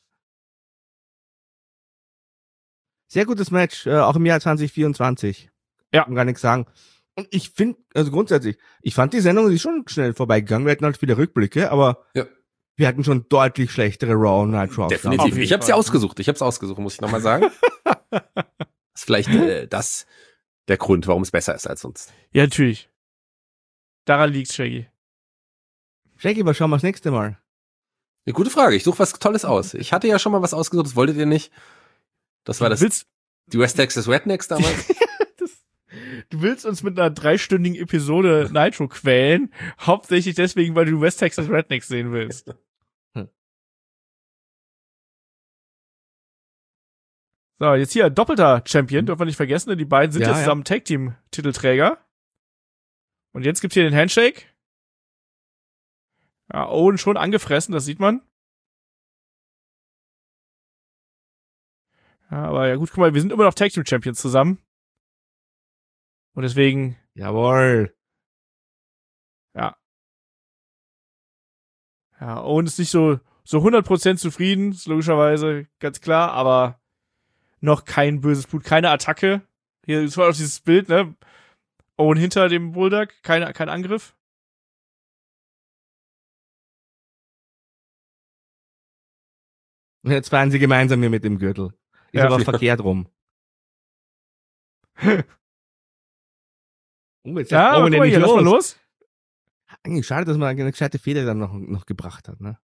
Sehr gutes Match, auch im Jahr 2024. Ja. Kann gar nichts sagen. Und ich finde, also grundsätzlich, ich fand die Sendung, die ist schon schnell vorbeigegangen. Wir hatten halt viele Rückblicke, aber wir hatten schon deutlich schlechtere Raw und Nitro. Definitiv. Ich habe sie ausgesucht. Muss ich nochmal sagen. Das ist vielleicht der Grund, warum es besser ist als sonst. Ja, natürlich. Daran liegt's, Shaggy. Shaggy, was schauen wir das nächste Mal? Eine gute Frage. Ich suche was Tolles aus. Ich hatte ja schon mal was ausgesucht, das wolltet ihr nicht. Das war die West Texas Rednecks damals. Du willst uns mit einer 3-stündigen Episode Nitro quälen, hauptsächlich deswegen, weil du West Texas Rednecks sehen willst. So, jetzt hier doppelter Champion, dürfen wir nicht vergessen, denn die beiden sind jetzt zusammen Tag-Team-Titelträger. Und jetzt gibt's hier den Handshake. Ja, Owen schon angefressen, das sieht man. Ja, aber ja gut, guck mal, wir sind immer noch Tag-Team-Champions zusammen. Und deswegen... Jawohl. Ja. Ja, Owen ist nicht so 100% zufrieden, ist logischerweise, ganz klar, aber noch kein böses Blut, keine Attacke. Hier ist auch dieses Bild, ne? Owen hinter dem Bulldog, kein Angriff. Und jetzt fahren sie gemeinsam hier mit dem Gürtel. Ist aber verkehrt rum. Jetzt Owen guck mal hier, lass mal los. Eigentlich schade, dass man eine gescheite Fehler dann noch gebracht hat, ne?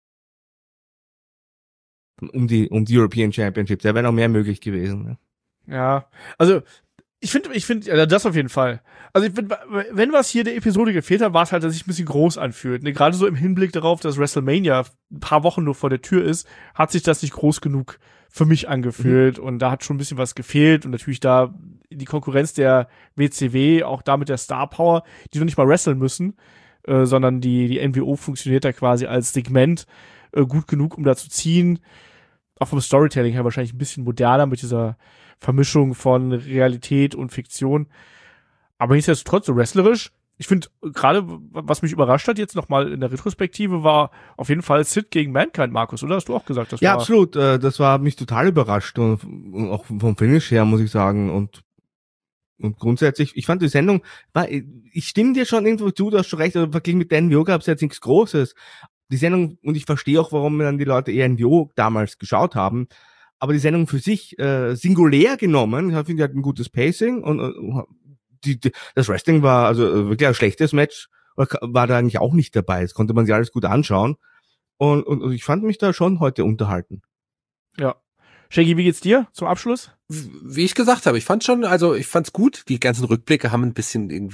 Um die European Championship. Da wäre noch mehr möglich gewesen, ne? Ja, also ich finde, ja, das auf jeden Fall. Also ich find, wenn was hier der Episode gefehlt hat, war es halt, dass sich ein bisschen groß anfühlt. Ne? Gerade so im Hinblick darauf, dass WrestleMania ein paar Wochen nur vor der Tür ist, hat sich das nicht groß genug für mich angefühlt. Und da hat schon ein bisschen was gefehlt. Und natürlich da die Konkurrenz der WCW, auch da mit der Star Power, die noch nicht mal wresteln müssen, sondern die NWO funktioniert da quasi als Segment gut genug, um da zu ziehen. Auch vom Storytelling her wahrscheinlich ein bisschen moderner mit dieser Vermischung von Realität und Fiktion. Aber nichtsdestotrotz so wrestlerisch. Ich finde gerade, was mich überrascht hat jetzt nochmal in der Retrospektive, war auf jeden Fall Sid gegen Mankind, Markus, oder? Hast du auch gesagt? Das ja, absolut. Das war mich total überrascht und auch vom Finish her, muss ich sagen. Und grundsätzlich, ich fand die Sendung, ich stimme dir schon irgendwo zu, du hast schon recht, also verglichen mit der NWO gab es jetzt nichts Großes. Die Sendung, und ich verstehe auch, warum dann die Leute eher NWO damals geschaut haben, aber die Sendung für sich singulär genommen, ich finde, die hat ein gutes Pacing und das Wrestling war also wirklich ein schlechtes Match, war da eigentlich auch nicht dabei. Das konnte man sich alles gut anschauen und ich fand mich da schon heute unterhalten. Ja. Shaggy, wie geht's dir zum Abschluss? Wie ich gesagt habe, ich fand's gut. Die ganzen Rückblicke haben ein bisschen irgendwie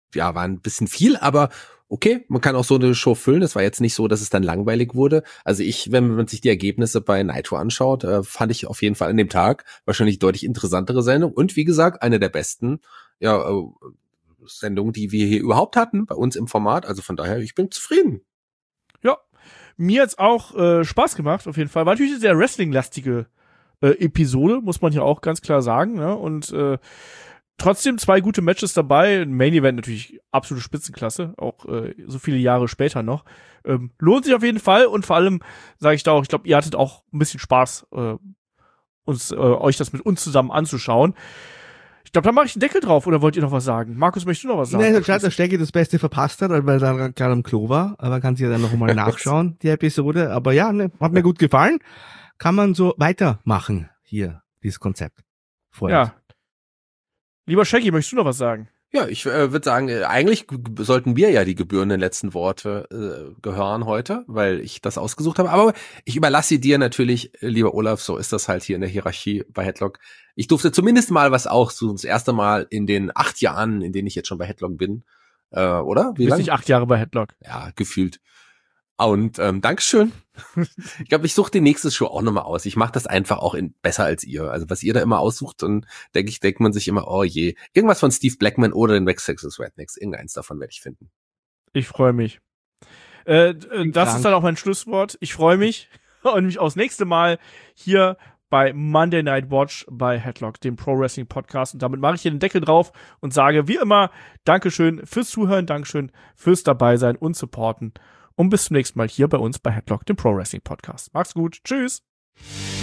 ja, war ein bisschen viel, aber okay, man kann auch so eine Show füllen. Es war jetzt nicht so, dass es dann langweilig wurde. Also wenn man sich die Ergebnisse bei Nitro anschaut, fand ich auf jeden Fall an dem Tag wahrscheinlich deutlich interessantere Sendung und wie gesagt, eine der besten, ja, Sendungen, die wir hier überhaupt hatten bei uns im Format. Also von daher, ich bin zufrieden. Ja, mir hat's auch Spaß gemacht, auf jeden Fall. War natürlich eine sehr Wrestling-lastige Episode, muss man hier auch ganz klar sagen, ne? Und trotzdem 2 gute Matches dabei. Ein Main Event natürlich absolute Spitzenklasse, auch so viele Jahre später noch. Lohnt sich auf jeden Fall und vor allem sage ich da auch, ich glaube, ihr hattet auch ein bisschen Spaß, euch das mit uns zusammen anzuschauen. Ich glaube, da mache ich einen Deckel drauf, oder wollt ihr noch was sagen? Markus, möchtest du noch was sagen? Nee, schade, dass Stecki das Beste verpasst hat, weil er gerade am Klo war. Aber kann sich ja dann noch mal nachschauen, die Episode. Aber ja, ne, hat mir gut gefallen. Kann man so weitermachen hier, dieses Konzept. Vorher. Ja. Lieber Shaggy, möchtest du noch was sagen? Ja, ich würde sagen, eigentlich sollten wir ja die gebührenden letzten Worte gehören heute, weil ich das ausgesucht habe. Aber ich überlasse sie dir natürlich, lieber Olaf, so ist das halt hier in der Hierarchie bei Headlock. Ich durfte zumindest mal was aussuchen, das erste Mal in den 8 Jahren, in denen ich jetzt schon bei Headlock bin. Oder? Wie lange? Nicht 8 Jahre bei Headlock. Ja, gefühlt. Und Dankeschön. Ich glaube, ich suche die nächste Show auch nochmal aus. Ich mache das einfach auch besser als ihr. Also was ihr da immer aussucht, dann denkt man sich immer, oh je, irgendwas von Steve Blackman oder den West Texas Rednecks. Irgendeins davon werde ich finden. Ich freue mich. Das ist dann auch mein Schlusswort. Ich freue mich und mich aufs nächste Mal hier bei Monday Night Watch bei Headlock, dem Pro Wrestling Podcast. Und damit mache ich hier den Deckel drauf und sage wie immer Dankeschön fürs Zuhören, Dankeschön fürs Dabeisein und Supporten. Und bis zum nächsten Mal hier bei uns bei Headlock, dem Pro Wrestling Podcast. Macht's gut. Tschüss.